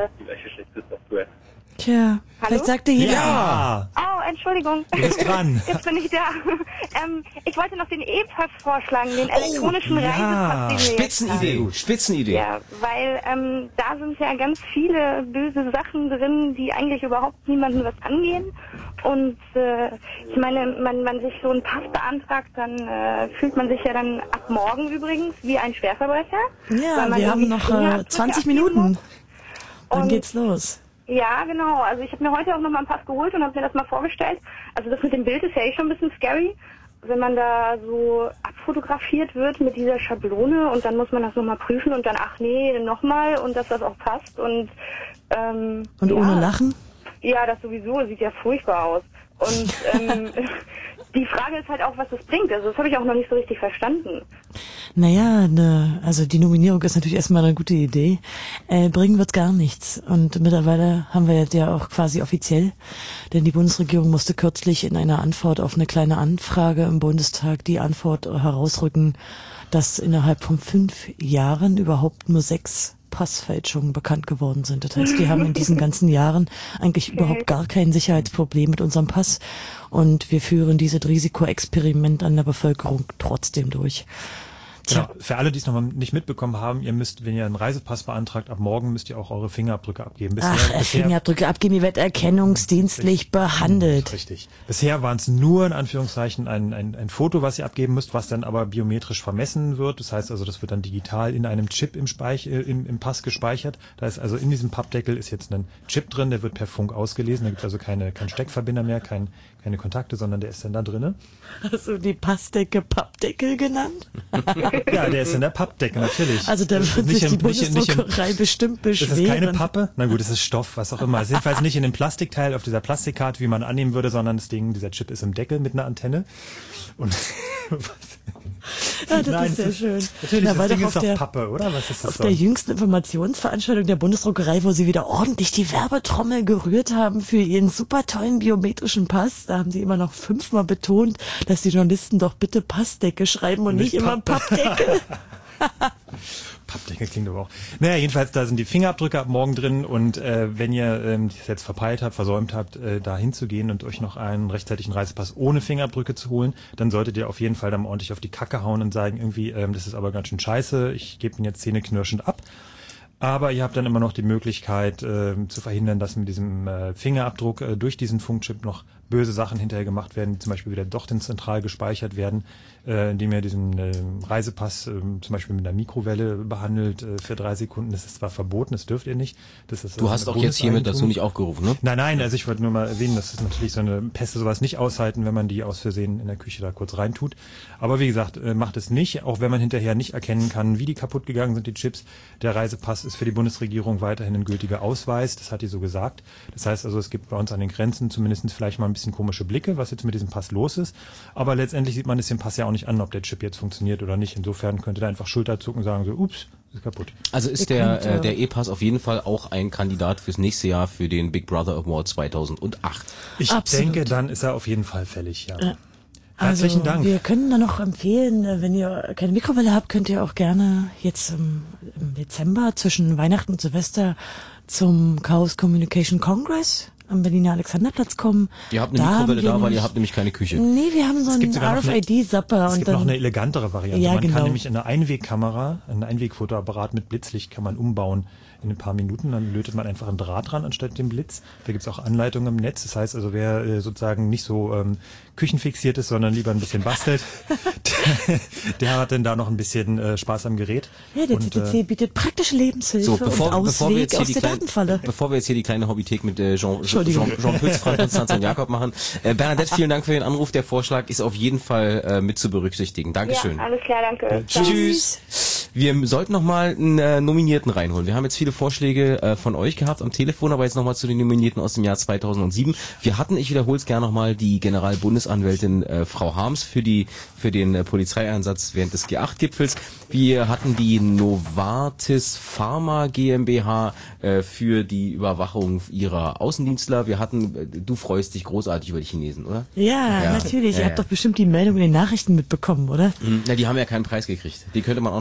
Tja, vielleicht sagt dir jeder. Ja. Oh, Entschuldigung. Du bist dran. Jetzt bin ich da. ähm, ich wollte noch den E-Pass vorschlagen, den elektronischen oh, ja. Reisepass. Spitzenidee, Spitzenidee. Ja, weil ähm, da sind ja ganz viele böse Sachen drin, die eigentlich überhaupt niemandem was angehen. Und äh, ich meine, man, man sich so einen Pass beantragt, dann äh, fühlt man sich ja dann ab morgen übrigens wie ein Schwerverbrecher. Ja, wir haben noch äh, zwanzig Minuten. Dann Und geht's los. Ja, genau. Also ich habe mir heute auch noch mal einen Pass geholt und habe mir das mal vorgestellt. Also das mit dem Bild ist ja eh schon ein bisschen scary, wenn man da so abfotografiert wird mit dieser Schablone und dann muss man das nochmal prüfen und dann, ach nee, nochmal und dass das auch passt und ähm, Und ja. ohne Lachen? Ja, das sowieso, sieht ja furchtbar aus. Und ähm, die Frage ist halt auch, was das bringt. Also das habe ich auch noch nicht so richtig verstanden. Naja, ne, also die Nominierung ist natürlich erstmal eine gute Idee. Äh, bringen wird gar nichts. Und mittlerweile haben wir jetzt ja auch quasi offiziell, denn die Bundesregierung musste kürzlich in einer Antwort auf eine kleine Anfrage im Bundestag die Antwort herausrücken, dass innerhalb von fünf Jahren überhaupt nur sechs Passfälschungen bekannt geworden sind. Das heißt, wir haben in diesen ganzen Jahren eigentlich okay. überhaupt gar kein Sicherheitsproblem mit unserem Pass und wir führen dieses Risikoexperiment an der Bevölkerung trotzdem durch. Genau. Für alle, die es noch mal nicht mitbekommen haben, ihr müsst, wenn ihr einen Reisepass beantragt, ab morgen müsst ihr auch eure Fingerabdrücke abgeben. Bisher, Ach, bisher, Fingerabdrücke abgeben, ihr werdet erkennungsdienstlich richtig, behandelt. Richtig. Bisher waren es nur in Anführungszeichen ein, ein, ein Foto, was ihr abgeben müsst, was dann aber biometrisch vermessen wird. Das heißt also, das wird dann digital in einem Chip im, Speich, äh, im, im Pass gespeichert. Da ist also in diesem Pappdeckel ist jetzt ein Chip drin, der wird per Funk ausgelesen. Da gibt es also keine, kein Steckverbinder mehr, kein, keine Kontakte, sondern der ist dann da drinne. Hast du die Passdecke Pappdeckel genannt? Ja, der ist in der Pappdecke, natürlich. Also da wird sich die Bundesdruckerei bestimmt beschweren. Das ist keine Pappe? Na gut, es ist Stoff, was auch immer. Es ist jedenfalls nicht in dem Plastikteil auf dieser Plastikkarte, wie man annehmen würde, sondern das Ding, dieser Chip ist im Deckel mit einer Antenne. Und ja, das Nein, ist sehr ist, schön. Natürlich, Na, das Ding doch ist doch der, Pappe, oder? Was ist das auf so? der jüngsten Informationsveranstaltung der Bundesdruckerei, wo sie wieder ordentlich die Werbetrommel gerührt haben für ihren super tollen biometrischen Pass, da haben sie immer noch fünfmal betont, dass die Journalisten doch bitte Passdecke schreiben und nicht, nicht immer Pappdeckel. Pappdeckel klingt aber auch. Naja, jedenfalls, da sind die Fingerabdrücke ab morgen drin und äh, wenn ihr ähm, das jetzt verpeilt habt, versäumt habt, äh, da hinzugehen und euch noch einen rechtzeitigen Reisepass ohne Fingerabdrücke zu holen, dann solltet ihr auf jeden Fall dann ordentlich auf die Kacke hauen und sagen irgendwie, ähm, das ist aber ganz schön scheiße, ich gebe ihn jetzt zähneknirschend ab. Aber ihr habt dann immer noch die Möglichkeit äh, zu verhindern, dass mit diesem äh, Fingerabdruck äh, durch diesen Funkchip noch böse Sachen hinterher gemacht werden, die zum Beispiel wieder doch dann zentral gespeichert werden, äh, indem ihr diesen äh, Reisepass äh, zum Beispiel mit einer Mikrowelle behandelt äh, für drei Sekunden. Das ist zwar verboten, das dürft ihr nicht. Das ist, du hast auch jetzt hiermit dazu nicht aufgerufen, ne? Nein, nein, also ich wollte nur mal erwähnen, dass es natürlich so eine Pässe sowas nicht aushalten, wenn man die aus Versehen in der Küche da kurz reintut. Aber wie gesagt, äh, macht es nicht, auch wenn man hinterher nicht erkennen kann, wie die kaputt gegangen sind, die Chips. Der Reisepass ist für die Bundesregierung weiterhin ein gültiger Ausweis, das hat die so gesagt. Das heißt also, es gibt bei uns an den Grenzen zumindest vielleicht mal ein bisschen komische Blicke, was jetzt mit diesem Pass los ist. Aber letztendlich sieht man es dem Pass ja auch nicht an, ob der Chip jetzt funktioniert oder nicht. Insofern könnte da einfach Schulter zucken und sagen so, ups, ist kaputt. Also ist der, äh, der E-Pass auf jeden Fall auch ein Kandidat fürs nächste Jahr für den Big Brother Award zweitausendacht. Ich Absolut. denke, dann ist er auf jeden Fall fällig, ja. Äh. Herzlichen also, Dank. Wir können da noch empfehlen, wenn ihr keine Mikrowelle habt, könnt ihr auch gerne jetzt im, im Dezember zwischen Weihnachten und Silvester zum Chaos Communication Congress am Berliner Alexanderplatz kommen. Ihr habt eine da Mikrowelle da, weil ihr habt nämlich keine Küche. Nee, wir haben so einen R F I D-Zapper. Es gibt dann, noch eine elegantere Variante. Ja, man genau. kann nämlich eine Einwegkamera, einen Einwegfotoapparat mit Blitzlicht kann man umbauen in ein paar Minuten. Dann lötet man einfach einen Draht dran anstatt dem Blitz. Da gibt's auch Anleitungen im Netz. Das heißt also, wer äh, sozusagen nicht so ähm, küchenfixiert ist, sondern lieber ein bisschen bastelt, der, der hat dann da noch ein bisschen äh, Spaß am Gerät. Ja, der und, C T C äh, bietet praktische Lebenshilfe so, bevor, und Ausweg bevor wir jetzt hier aus die der kleine, Datenfalle. Bevor wir jetzt hier die kleine Hobbythek mit äh, Jean, Jean, Jean Pütz, Frank Konstanz und Jakob machen. Äh, Bernadette, vielen Dank für den Anruf. Der Vorschlag ist auf jeden Fall äh, mit zu berücksichtigen. Dankeschön. Ja, alles klar, danke. Äh, tschüss. Wir sollten noch mal einen äh, Nominierten reinholen. Wir haben jetzt viele Vorschläge äh, von euch gehabt am Telefon, aber jetzt noch mal zu den Nominierten aus dem Jahr zweitausendsieben. Wir hatten, ich wiederhole es gerne noch mal, die Generalbundesanwältin äh, Frau Harms für die für den äh, Polizeieinsatz während des G acht Gipfels. Wir hatten die Novartis Pharma GmbH äh, für die Überwachung ihrer Außendienstler. Wir hatten, äh, du freust dich großartig über die Chinesen, oder? Ja, ja. natürlich. Ja, Ihr habt ja. doch bestimmt die Meldung in den Nachrichten mitbekommen, oder? Na, die haben ja keinen Preis gekriegt. Die könnte man auch noch mal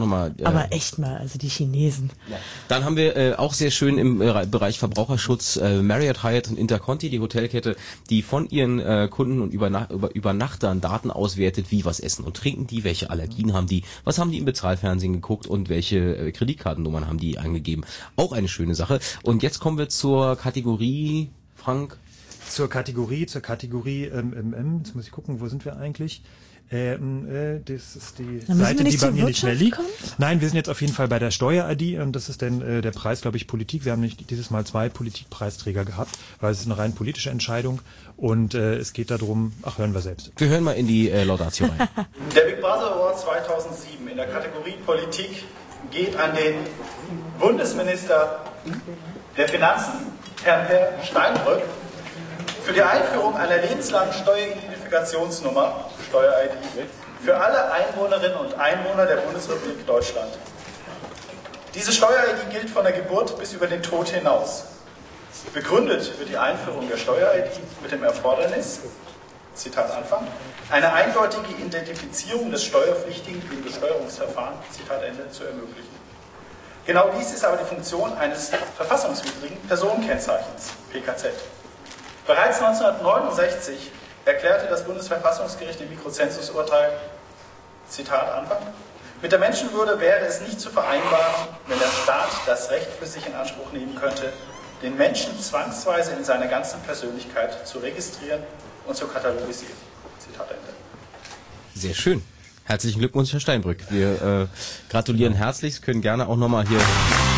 Ja. Aber echt mal, also die Chinesen. Ja. Dann haben wir äh, auch sehr schön im äh, Bereich Verbraucherschutz äh, Marriott, Hyatt und Interconti, die Hotelkette, die von ihren äh, Kunden und Überna- über Übernachtern Daten auswertet, wie was essen und trinken die, welche Allergien haben die, was haben die im Bezahlfernsehen geguckt und welche äh, Kreditkartennummern haben die angegeben. Auch eine schöne Sache. Und jetzt kommen wir zur Kategorie, Frank. Zur Kategorie, zur Kategorie ähm, ähm, jetzt muss ich gucken, wo sind wir eigentlich? Ähm, äh, das ist die Dann Seite, die bei zur mir nicht mehr Wirtschaft liegt. kommen? Nein, wir sind jetzt auf jeden Fall bei der Steuer-I D und das ist dann äh, der Preis, glaube ich, Politik. Wir haben nicht dieses Mal zwei Politikpreisträger gehabt, weil es ist eine rein politische Entscheidung und äh, es geht darum, ach, hören wir selbst. Wir hören mal in die äh, Laudatio rein. Der Big Brother Award zweitausendsieben in der Kategorie Politik geht an den Bundesminister der Finanzen, Herrn Herr Steinbrück, für die Einführung einer lebenslangen Steueridentifikationsnummer, Steuer-I D, für alle Einwohnerinnen und Einwohner der Bundesrepublik Deutschland. Diese Steuer-I D gilt von der Geburt bis über den Tod hinaus. Begründet wird die Einführung der Steuer-I D mit dem Erfordernis, Zitat Anfang, eine eindeutige Identifizierung des Steuerpflichtigen im Besteuerungsverfahren, Zitat Ende, zu ermöglichen. Genau dies ist aber die Funktion eines verfassungswidrigen Personenkennzeichens, P K Z. Bereits neunzehnhundertneunundsechzig erklärte das Bundesverfassungsgericht im Mikrozensusurteil, Zitat Anfang, mit der Menschenwürde wäre es nicht zu vereinbaren, wenn der Staat das Recht für sich in Anspruch nehmen könnte, den Menschen zwangsweise in seiner ganzen Persönlichkeit zu registrieren und zu katalogisieren. Zitat Ende. Sehr schön. Herzlichen Glückwunsch, Herr Steinbrück. Wir äh, gratulieren herzlich, können gerne auch nochmal hier...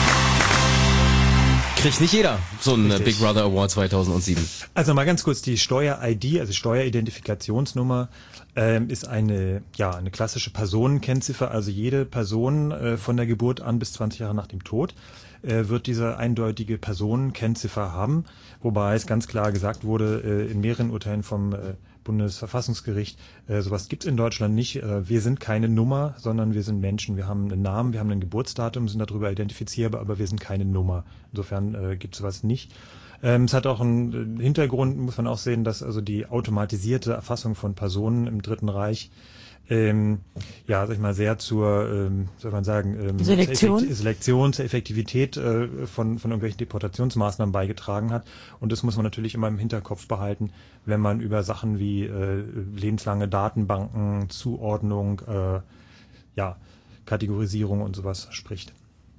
Kriegt nicht jeder so einen Richtig. Big Brother Award zweitausendsieben. Also mal ganz kurz, die Steuer-I D, also Steueridentifikationsnummer, ähm, ist eine, ja, eine klassische Personenkennziffer. Also jede Person äh, von der Geburt an bis zwanzig Jahre nach dem Tod äh, wird diese eindeutige Personenkennziffer haben. Wobei es ganz klar gesagt wurde, äh, in mehreren Urteilen vom äh, Bundesverfassungsgericht, äh, sowas gibt's in Deutschland nicht. Äh, wir sind keine Nummer, sondern wir sind Menschen. Wir haben einen Namen, wir haben ein Geburtsdatum, sind darüber identifizierbar, aber wir sind keine Nummer. Insofern äh, gibt's sowas nicht. Ähm, es hat auch einen Hintergrund, muss man auch sehen, dass also die automatisierte Erfassung von Personen im Dritten Reich ähm, ja, sag ich mal, sehr zur, ähm, soll man sagen, ähm, Selektion? zur, Selektion, zur Effektivität äh, von, von irgendwelchen Deportationsmaßnahmen beigetragen hat. Und das muss man natürlich immer im Hinterkopf behalten, wenn man über Sachen wie äh, lebenslange Datenbanken, Zuordnung, äh, ja, Kategorisierung und sowas spricht.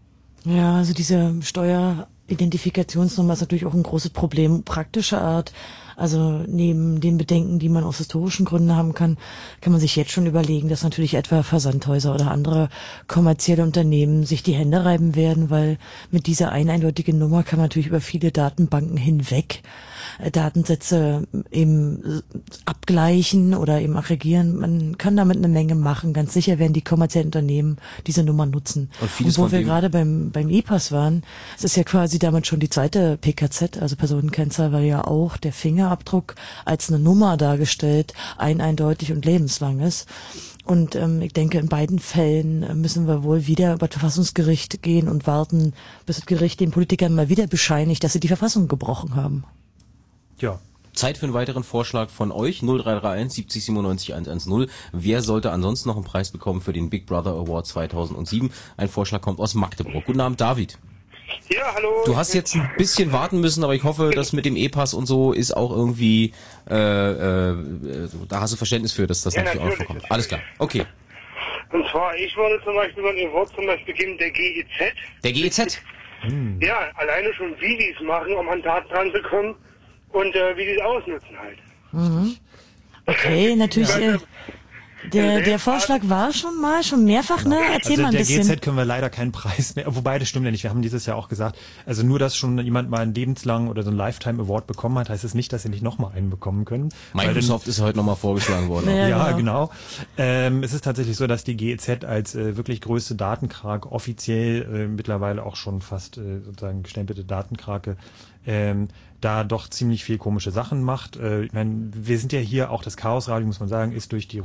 Ja, also diese Steueridentifikationsnummer ist natürlich auch ein großes Problem praktischer Art. Also neben den Bedenken, die man aus historischen Gründen haben kann, kann man sich jetzt schon überlegen, dass natürlich etwa Versandhäuser oder andere kommerzielle Unternehmen sich die Hände reiben werden, weil mit dieser einen eindeutigen Nummer kann man natürlich über viele Datenbanken hinweg Datensätze eben abgleichen oder eben aggregieren. Man kann damit eine Menge machen. Ganz sicher werden die kommerziellen Unternehmen diese Nummer nutzen. Und, vieles Und wo von wir dem gerade beim beim E-Pass waren, es ist ja quasi damit schon die zweite P K Z, also Personenkennzahl, weil ja auch der Fingerabdruck als eine Nummer dargestellt, ein eindeutig und lebenslang ist. Und ähm, ich denke, in beiden Fällen müssen wir wohl wieder über das Verfassungsgericht gehen und warten, bis das Gericht den Politikern mal wieder bescheinigt, dass sie die Verfassung gebrochen haben. Ja. Zeit für einen weiteren Vorschlag von euch, null drei drei eins siebzig siebenundneunzig hundertzehn. Wer sollte ansonsten noch einen Preis bekommen für den Big Brother Award zweitausendsieben? Ein Vorschlag kommt aus Magdeburg. Guten Abend, David. Ja, hallo. Du hast jetzt ein bisschen warten müssen, aber ich hoffe, dass mit dem E-Pass und so ist auch irgendwie, äh, äh, da hast du Verständnis für, dass das ja, natürlich auch vorkommt. Alles klar, okay. Und zwar, ich wollte zum Beispiel mal ein Wort zum Beispiel geben, der G E Z. Der G E Z? Hm. Ja, alleine schon wie die es machen, um an Daten dran zu kommen. Und äh, wie die es ausnutzen halt. Mhm. Okay, natürlich. Äh, der der Vorschlag war schon mal, schon mehrfach, ne? Erzähl also mal ein der bisschen. G Z können wir leider keinen Preis mehr, wobei das stimmt ja nicht. Wir haben dieses Jahr auch gesagt, also nur, dass schon jemand mal einen lebenslangen oder so einen Lifetime Award bekommen hat, heißt es nicht, dass sie nicht nochmal einen bekommen können. Microsoft dann, ist heute nochmal vorgeschlagen worden. Ja, ja, genau. genau. Ähm, es ist tatsächlich so, dass die G E Z als äh, wirklich größte Datenkrake offiziell äh, mittlerweile auch schon fast äh, sozusagen gestempelte Datenkrake ähm, da doch ziemlich viel komische Sachen macht. Äh, ich meine, wir sind ja hier, auch das Chaosradio, muss man sagen, ist durch die Rundfunkgebühren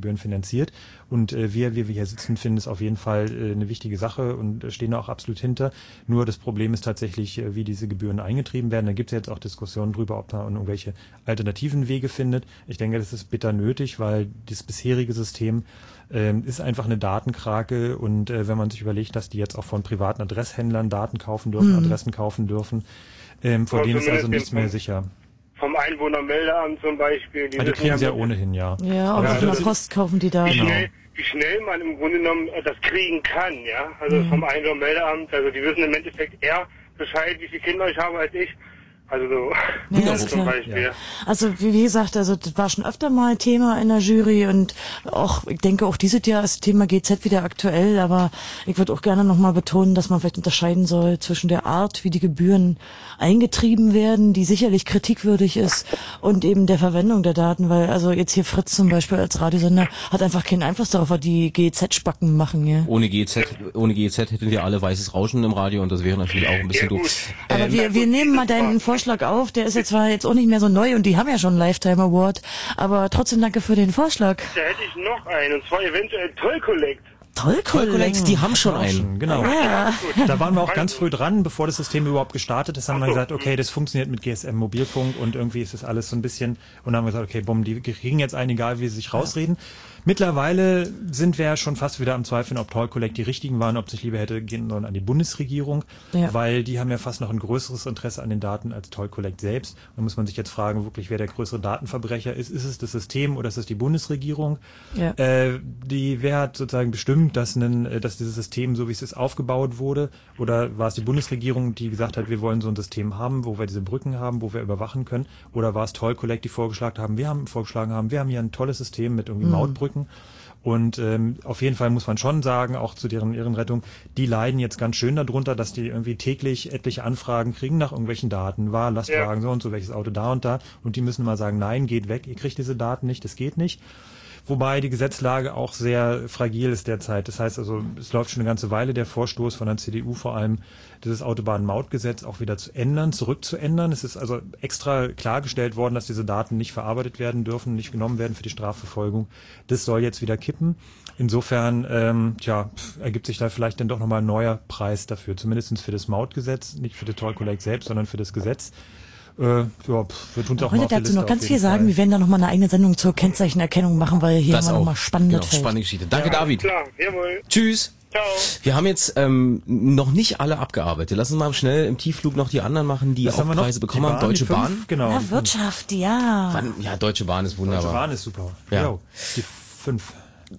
Gebühren finanziert. Und äh, wir, wie wir hier sitzen, finden es auf jeden Fall äh, eine wichtige Sache und äh, stehen da auch absolut hinter. Nur das Problem ist tatsächlich, äh, wie diese Gebühren eingetrieben werden. Da gibt es jetzt auch Diskussionen drüber, ob man irgendwelche alternativen Wege findet. Ich denke, das ist bitter nötig, weil das bisherige System äh, ist einfach eine Datenkrake. Und äh, wenn man sich überlegt, dass die jetzt auch von privaten Adresshändlern Daten kaufen dürfen, Mhm. Adressen kaufen dürfen, ähm, vor denen ist also nichts mehr sicher. Vom Einwohnermeldeamt zum Beispiel. Die Ah, die wissen kriegen sie ja ohnehin, ja. Ja, aber von der Post kaufen die da. Wie schnell, wie schnell man im Grunde genommen äh, das kriegen kann, ja. Also Mhm. vom Einwohnermeldeamt, also die wissen im Endeffekt eher Bescheid, wie viele Kinder ich habe als ich. Also so, Ja, ist zum klar. Beispiel. Also wie, wie gesagt, also das war schon öfter mal Thema in der Jury und auch, ich denke auch dieses Jahr ist Thema G Z wieder aktuell, aber ich würde auch gerne nochmal betonen, dass man vielleicht unterscheiden soll zwischen der Art, wie die Gebühren eingetrieben werden, die sicherlich kritikwürdig ist, und eben der Verwendung der Daten, weil also jetzt hier Fritz zum Beispiel als Radiosender hat einfach keinen Einfluss darauf, was die G Z-Spacken machen, ja. Ohne G Z, ohne G Z hätten wir alle weißes Rauschen im Radio und das wäre natürlich auch ein bisschen doof. Aber Ähm, wir, wir nehmen mal deinen Vorschlag auf, der ist jetzt zwar jetzt auch nicht mehr so neu und die haben ja schon einen Lifetime Award, aber trotzdem danke für den Vorschlag. Da hätte ich noch einen, und zwar eventuell Toll Collect. Toll Collect, die haben schon Auch einen. Genau. Ja. Da waren wir auch ganz früh dran, bevor das System überhaupt gestartet ist, haben wir gesagt, okay, das funktioniert mit G S M-Mobilfunk und irgendwie ist das alles so ein bisschen, und dann haben wir gesagt, okay, bumm, die kriegen jetzt einen, egal wie sie sich rausreden. Mittlerweile sind wir ja schon fast wieder am Zweifeln, ob Toll Collect die richtigen waren, ob sich lieber hätte gehen sollen an die Bundesregierung, Ja. weil die haben ja fast noch ein größeres Interesse an den Daten als Toll Collect selbst. Da muss man sich jetzt fragen, wirklich, wer der größere Datenverbrecher ist. Ist es das System oder ist es die Bundesregierung? Ja. Äh, die, wer hat sozusagen bestimmt, dass, ein, äh, dass dieses System, so wie es ist, aufgebaut wurde? Oder war es die Bundesregierung, die gesagt hat, wir wollen so ein System haben, wo wir diese Brücken haben, wo wir überwachen können? Oder war es Toll Collect, die vorgeschlagen haben, wir haben vorgeschlagen haben, wir haben hier ein tolles System mit irgendwie Mhm. Mautbrücken. Und ähm, auf jeden Fall muss man schon sagen, auch zu deren Ehrenrettung, die leiden jetzt ganz schön darunter, dass die irgendwie täglich etliche Anfragen kriegen nach irgendwelchen Daten. War Lastwagen so und so, welches Auto da und da. Und die müssen mal sagen, nein, geht weg, ihr kriegt diese Daten nicht, das geht nicht. Wobei die Gesetzlage auch sehr fragil ist derzeit. Das heißt also, es läuft schon eine ganze Weile der Vorstoß von der C D U vor allem, dieses Autobahnmautgesetz auch wieder zu ändern, zurückzuändern. Es ist also extra klargestellt worden, dass diese Daten nicht verarbeitet werden dürfen, nicht genommen werden für die Strafverfolgung. Das soll jetzt wieder kippen. Insofern, ähm, tja, pf, ergibt sich da vielleicht dann doch nochmal ein neuer Preis dafür. Zumindest für das Mautgesetz, nicht für die Toll Collect selbst, sondern für das Gesetz. Äh, ja, pf, wir tun es auch mal Heute auf die dazu Liste noch auf ganz jeden viel sagen. Fall. Wir werden da nochmal eine eigene Sendung zur Kennzeichenerkennung machen, weil hier Das haben wir auch. nochmal spannende Genau, Feld. spannende Geschichte. Danke, Ja, David. Klar, jawohl. Tschüss. Ciao. Wir haben jetzt ähm, noch nicht alle abgearbeitet. Lass uns mal schnell im Tiefflug noch die anderen machen, die Was auch haben wir noch? Preise Die bekommen haben. Bahn, Deutsche die fünf? Bahn. Genau. Ja, Wirtschaft, ja. Wann- Ja, Deutsche Bahn ist wunderbar. Deutsche Bahn ist super. Ja. Jo, die fünf.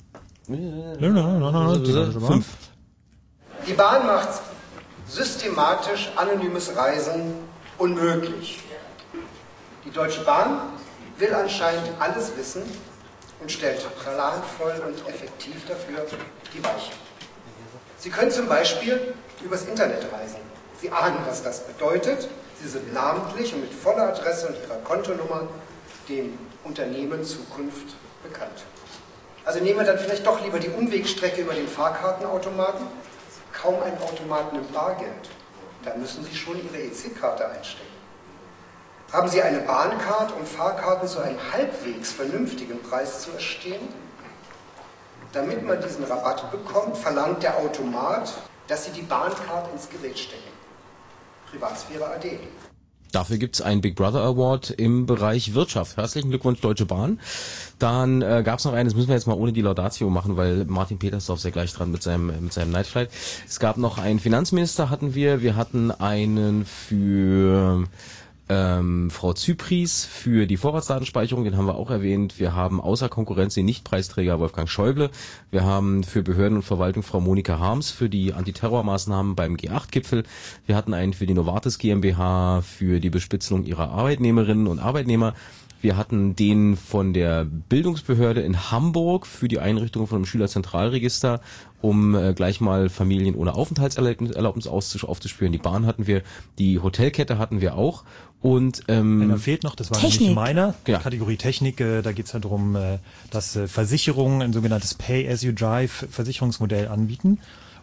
Fünf. Die Bahn macht systematisch anonymes Reisen unmöglich. Die Deutsche Bahn will anscheinend alles wissen und stellt planvoll und effektiv dafür die Weichen. Sie können zum Beispiel übers Internet reisen. Sie ahnen, was das bedeutet. Sie sind namentlich und mit voller Adresse und ihrer Kontonummer dem Unternehmen Zukunft bekannt. Also nehmen wir dann vielleicht doch lieber die Umwegstrecke über den Fahrkartenautomaten. Kaum ein Automaten im Bargeld. Da müssen Sie schon Ihre E C-Karte einstecken. Haben Sie eine Bahncard, um Fahrkarten zu einem halbwegs vernünftigen Preis zu erstehen? Damit man diesen Rabatt bekommt, verlangt der Automat, dass Sie die Bahncard ins Gerät stecken. Privatsphäre A D. Dafür gibt's einen Big Brother Award im Bereich Wirtschaft. Herzlichen Glückwunsch, Deutsche Bahn. Dann äh, gab's noch einen, das müssen wir jetzt mal ohne die Laudatio machen, weil Martin Petersdorf ist ja gleich dran mit seinem mit seinem Nightflight. Es gab noch einen Finanzminister, hatten wir. Wir hatten einen für ähm, Frau Zypries für die Vorratsdatenspeicherung, den haben wir auch erwähnt. Wir haben außer Konkurrenz den Nichtpreisträger Wolfgang Schäuble. Wir haben für Behörden und Verwaltung Frau Monika Harms für die Antiterrormaßnahmen beim G acht Gipfel. Wir hatten einen für die Novartis GmbH für die Bespitzelung ihrer Arbeitnehmerinnen und Arbeitnehmer. Wir hatten den von der Bildungsbehörde in Hamburg für die Einrichtung von einem Schülerzentralregister, um äh, gleich mal Familien ohne Aufenthaltserlaubnis aufzuspüren. Die Bahn hatten wir, die Hotelkette hatten wir auch. Und ähm, Einer fehlt noch, das war Technik. nämlich meiner, Ja. Kategorie Technik. Äh, da geht es ja darum, äh, dass äh, Versicherungen ein sogenanntes Pay-as-you-drive Versicherungsmodell anbieten.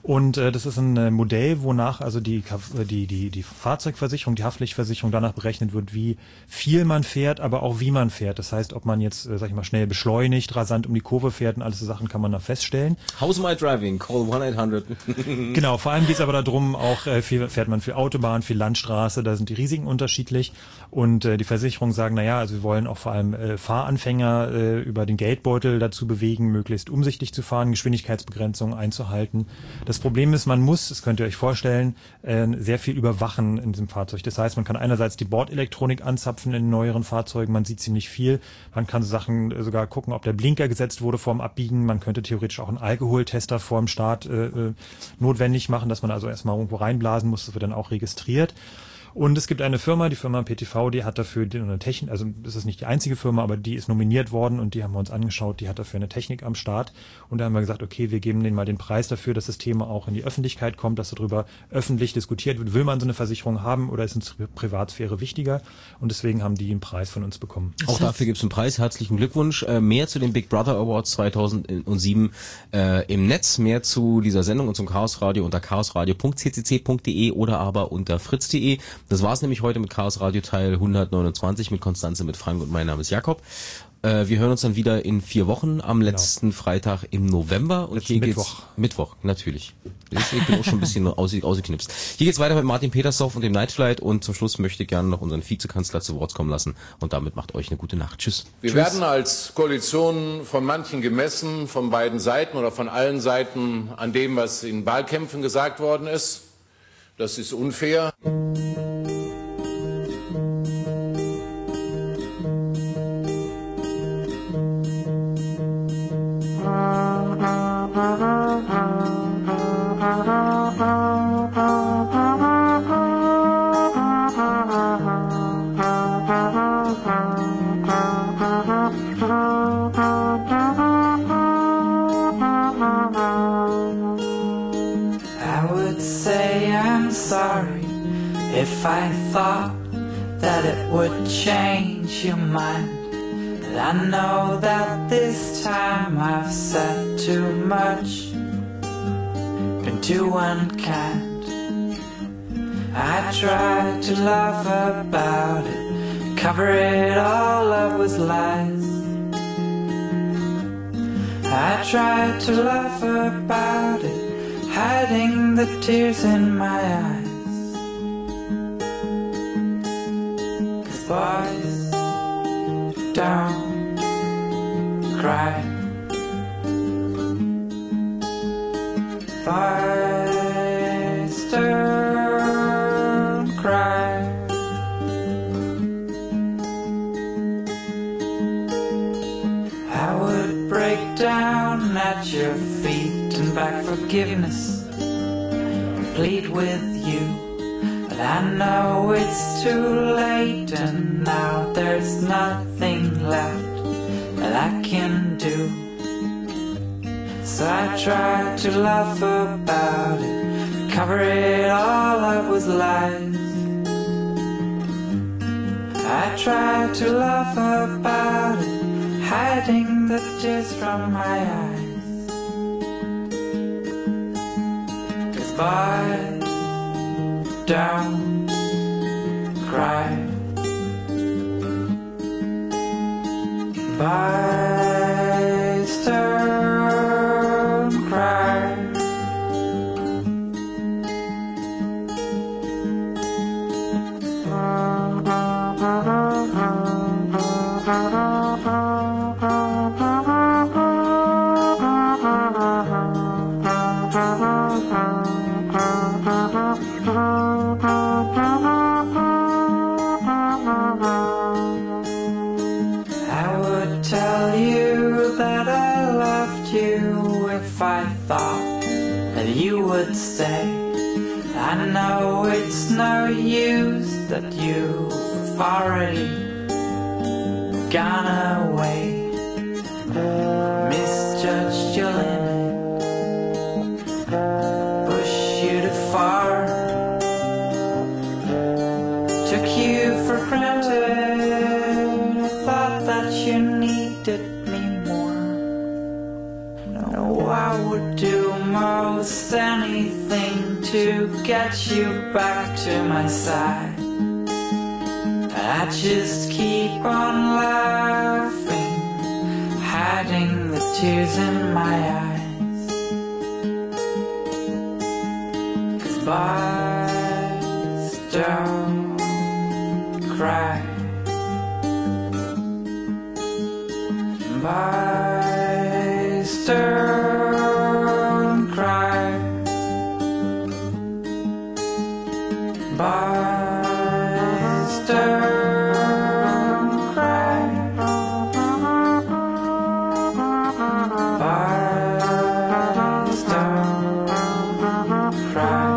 Und äh, das ist ein äh, Modell, wonach also die, die, die, die Fahrzeugversicherung, die Haftpflichtversicherung danach berechnet wird, wie viel man fährt, aber auch wie man fährt. Das heißt, ob man jetzt, äh, sag ich mal, schnell beschleunigt, rasant um die Kurve fährt und alles so Sachen kann man da feststellen. How's my driving? Call one eight hundred. Genau, vor allem geht es aber darum, auch äh, viel, fährt man für Autobahn, für Landstraße, da sind die Risiken unterschiedlich. Und äh, die Versicherungen sagen, na ja, also wir wollen auch vor allem äh, Fahranfänger äh, über den Geldbeutel dazu bewegen, möglichst umsichtig zu fahren, Geschwindigkeitsbegrenzungen einzuhalten. Das Problem ist, man muss, das könnt ihr euch vorstellen, äh, sehr viel überwachen in diesem Fahrzeug. Das heißt, man kann einerseits die Bordelektronik anzapfen in neueren Fahrzeugen, man sieht ziemlich viel. Man kann so Sachen äh, sogar gucken, ob der Blinker gesetzt wurde vorm Abbiegen. Man könnte theoretisch auch einen Alkoholtester vorm Start äh, äh, notwendig machen, dass man also erstmal irgendwo reinblasen muss. Das wird dann auch registriert. Und es gibt eine Firma, die Firma P T V, die hat dafür eine Technik, also das ist nicht die einzige Firma, aber die ist nominiert worden und die haben wir uns angeschaut, die hat dafür eine Technik am Start. Und da haben wir gesagt, okay, wir geben denen mal den Preis dafür, dass das Thema auch in die Öffentlichkeit kommt, dass darüber öffentlich diskutiert wird. Will man so eine Versicherung haben oder ist uns Privatsphäre wichtiger? Und deswegen haben die einen Preis von uns bekommen. Auch dafür gibt es einen Preis. Herzlichen Glückwunsch. Äh, mehr zu den Big Brother Awards zweitausendsieben äh, im Netz, mehr zu dieser Sendung und zum Chaos Radio unter chaosradio punkt c c c punkt d e oder aber unter fritz punkt d e. Das war's nämlich heute mit Chaos Radio Teil hundertneunundzwanzig mit Konstanze, mit Frank und mein Name ist Jakob. Äh, wir hören uns dann wieder in vier Wochen am letzten genau. Freitag im November. Und letzten hier Mittwoch. geht's Mittwoch, natürlich. Ich bin auch schon ein bisschen aus, ausgeknipst. Hier geht's weiter mit Martin Petersdorf und dem Nightflight und zum Schluss möchte ich gerne noch unseren Vizekanzler zu Wort kommen lassen und damit macht euch eine gute Nacht. Tschüss. Wir Tschüss. werden als Koalition von manchen gemessen, von beiden Seiten oder von allen Seiten an dem, was in Wahlkämpfen gesagt worden ist. Das ist unfair. If I thought that it would change your mind, but I know that this time I've said too much, been too unkind. I tried to laugh about it, cover it all up with lies. I tried to laugh about it, hiding the tears in my eyes. Boys, don't cry. Boys, don't cry. I would break down at your feet and beg forgiveness, plead with you. But I know it's too late and now there's nothing left that I can do. So I tried to laugh about it, cover it all up with lies. I tried to laugh about it, hiding the tears from my eyes. 'Cause boys don't cry. Boys don't cry. If I thought that you would stay, I know it's no use that you've already gone away. Misjudged your limit, pushed you too far, took you for granted, thought that you needed me more. No, I would do most anything to get you back to my side. I just keep on laughing, hiding the tears in my eyes. 'Cause boys don't cry. Boys don't cry. Boys don't cry. Boys don't cry.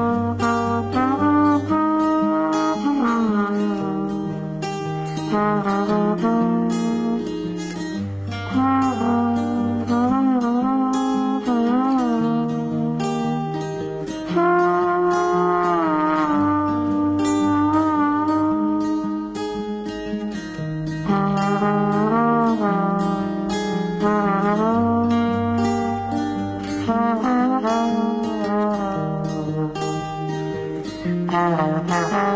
Thank you.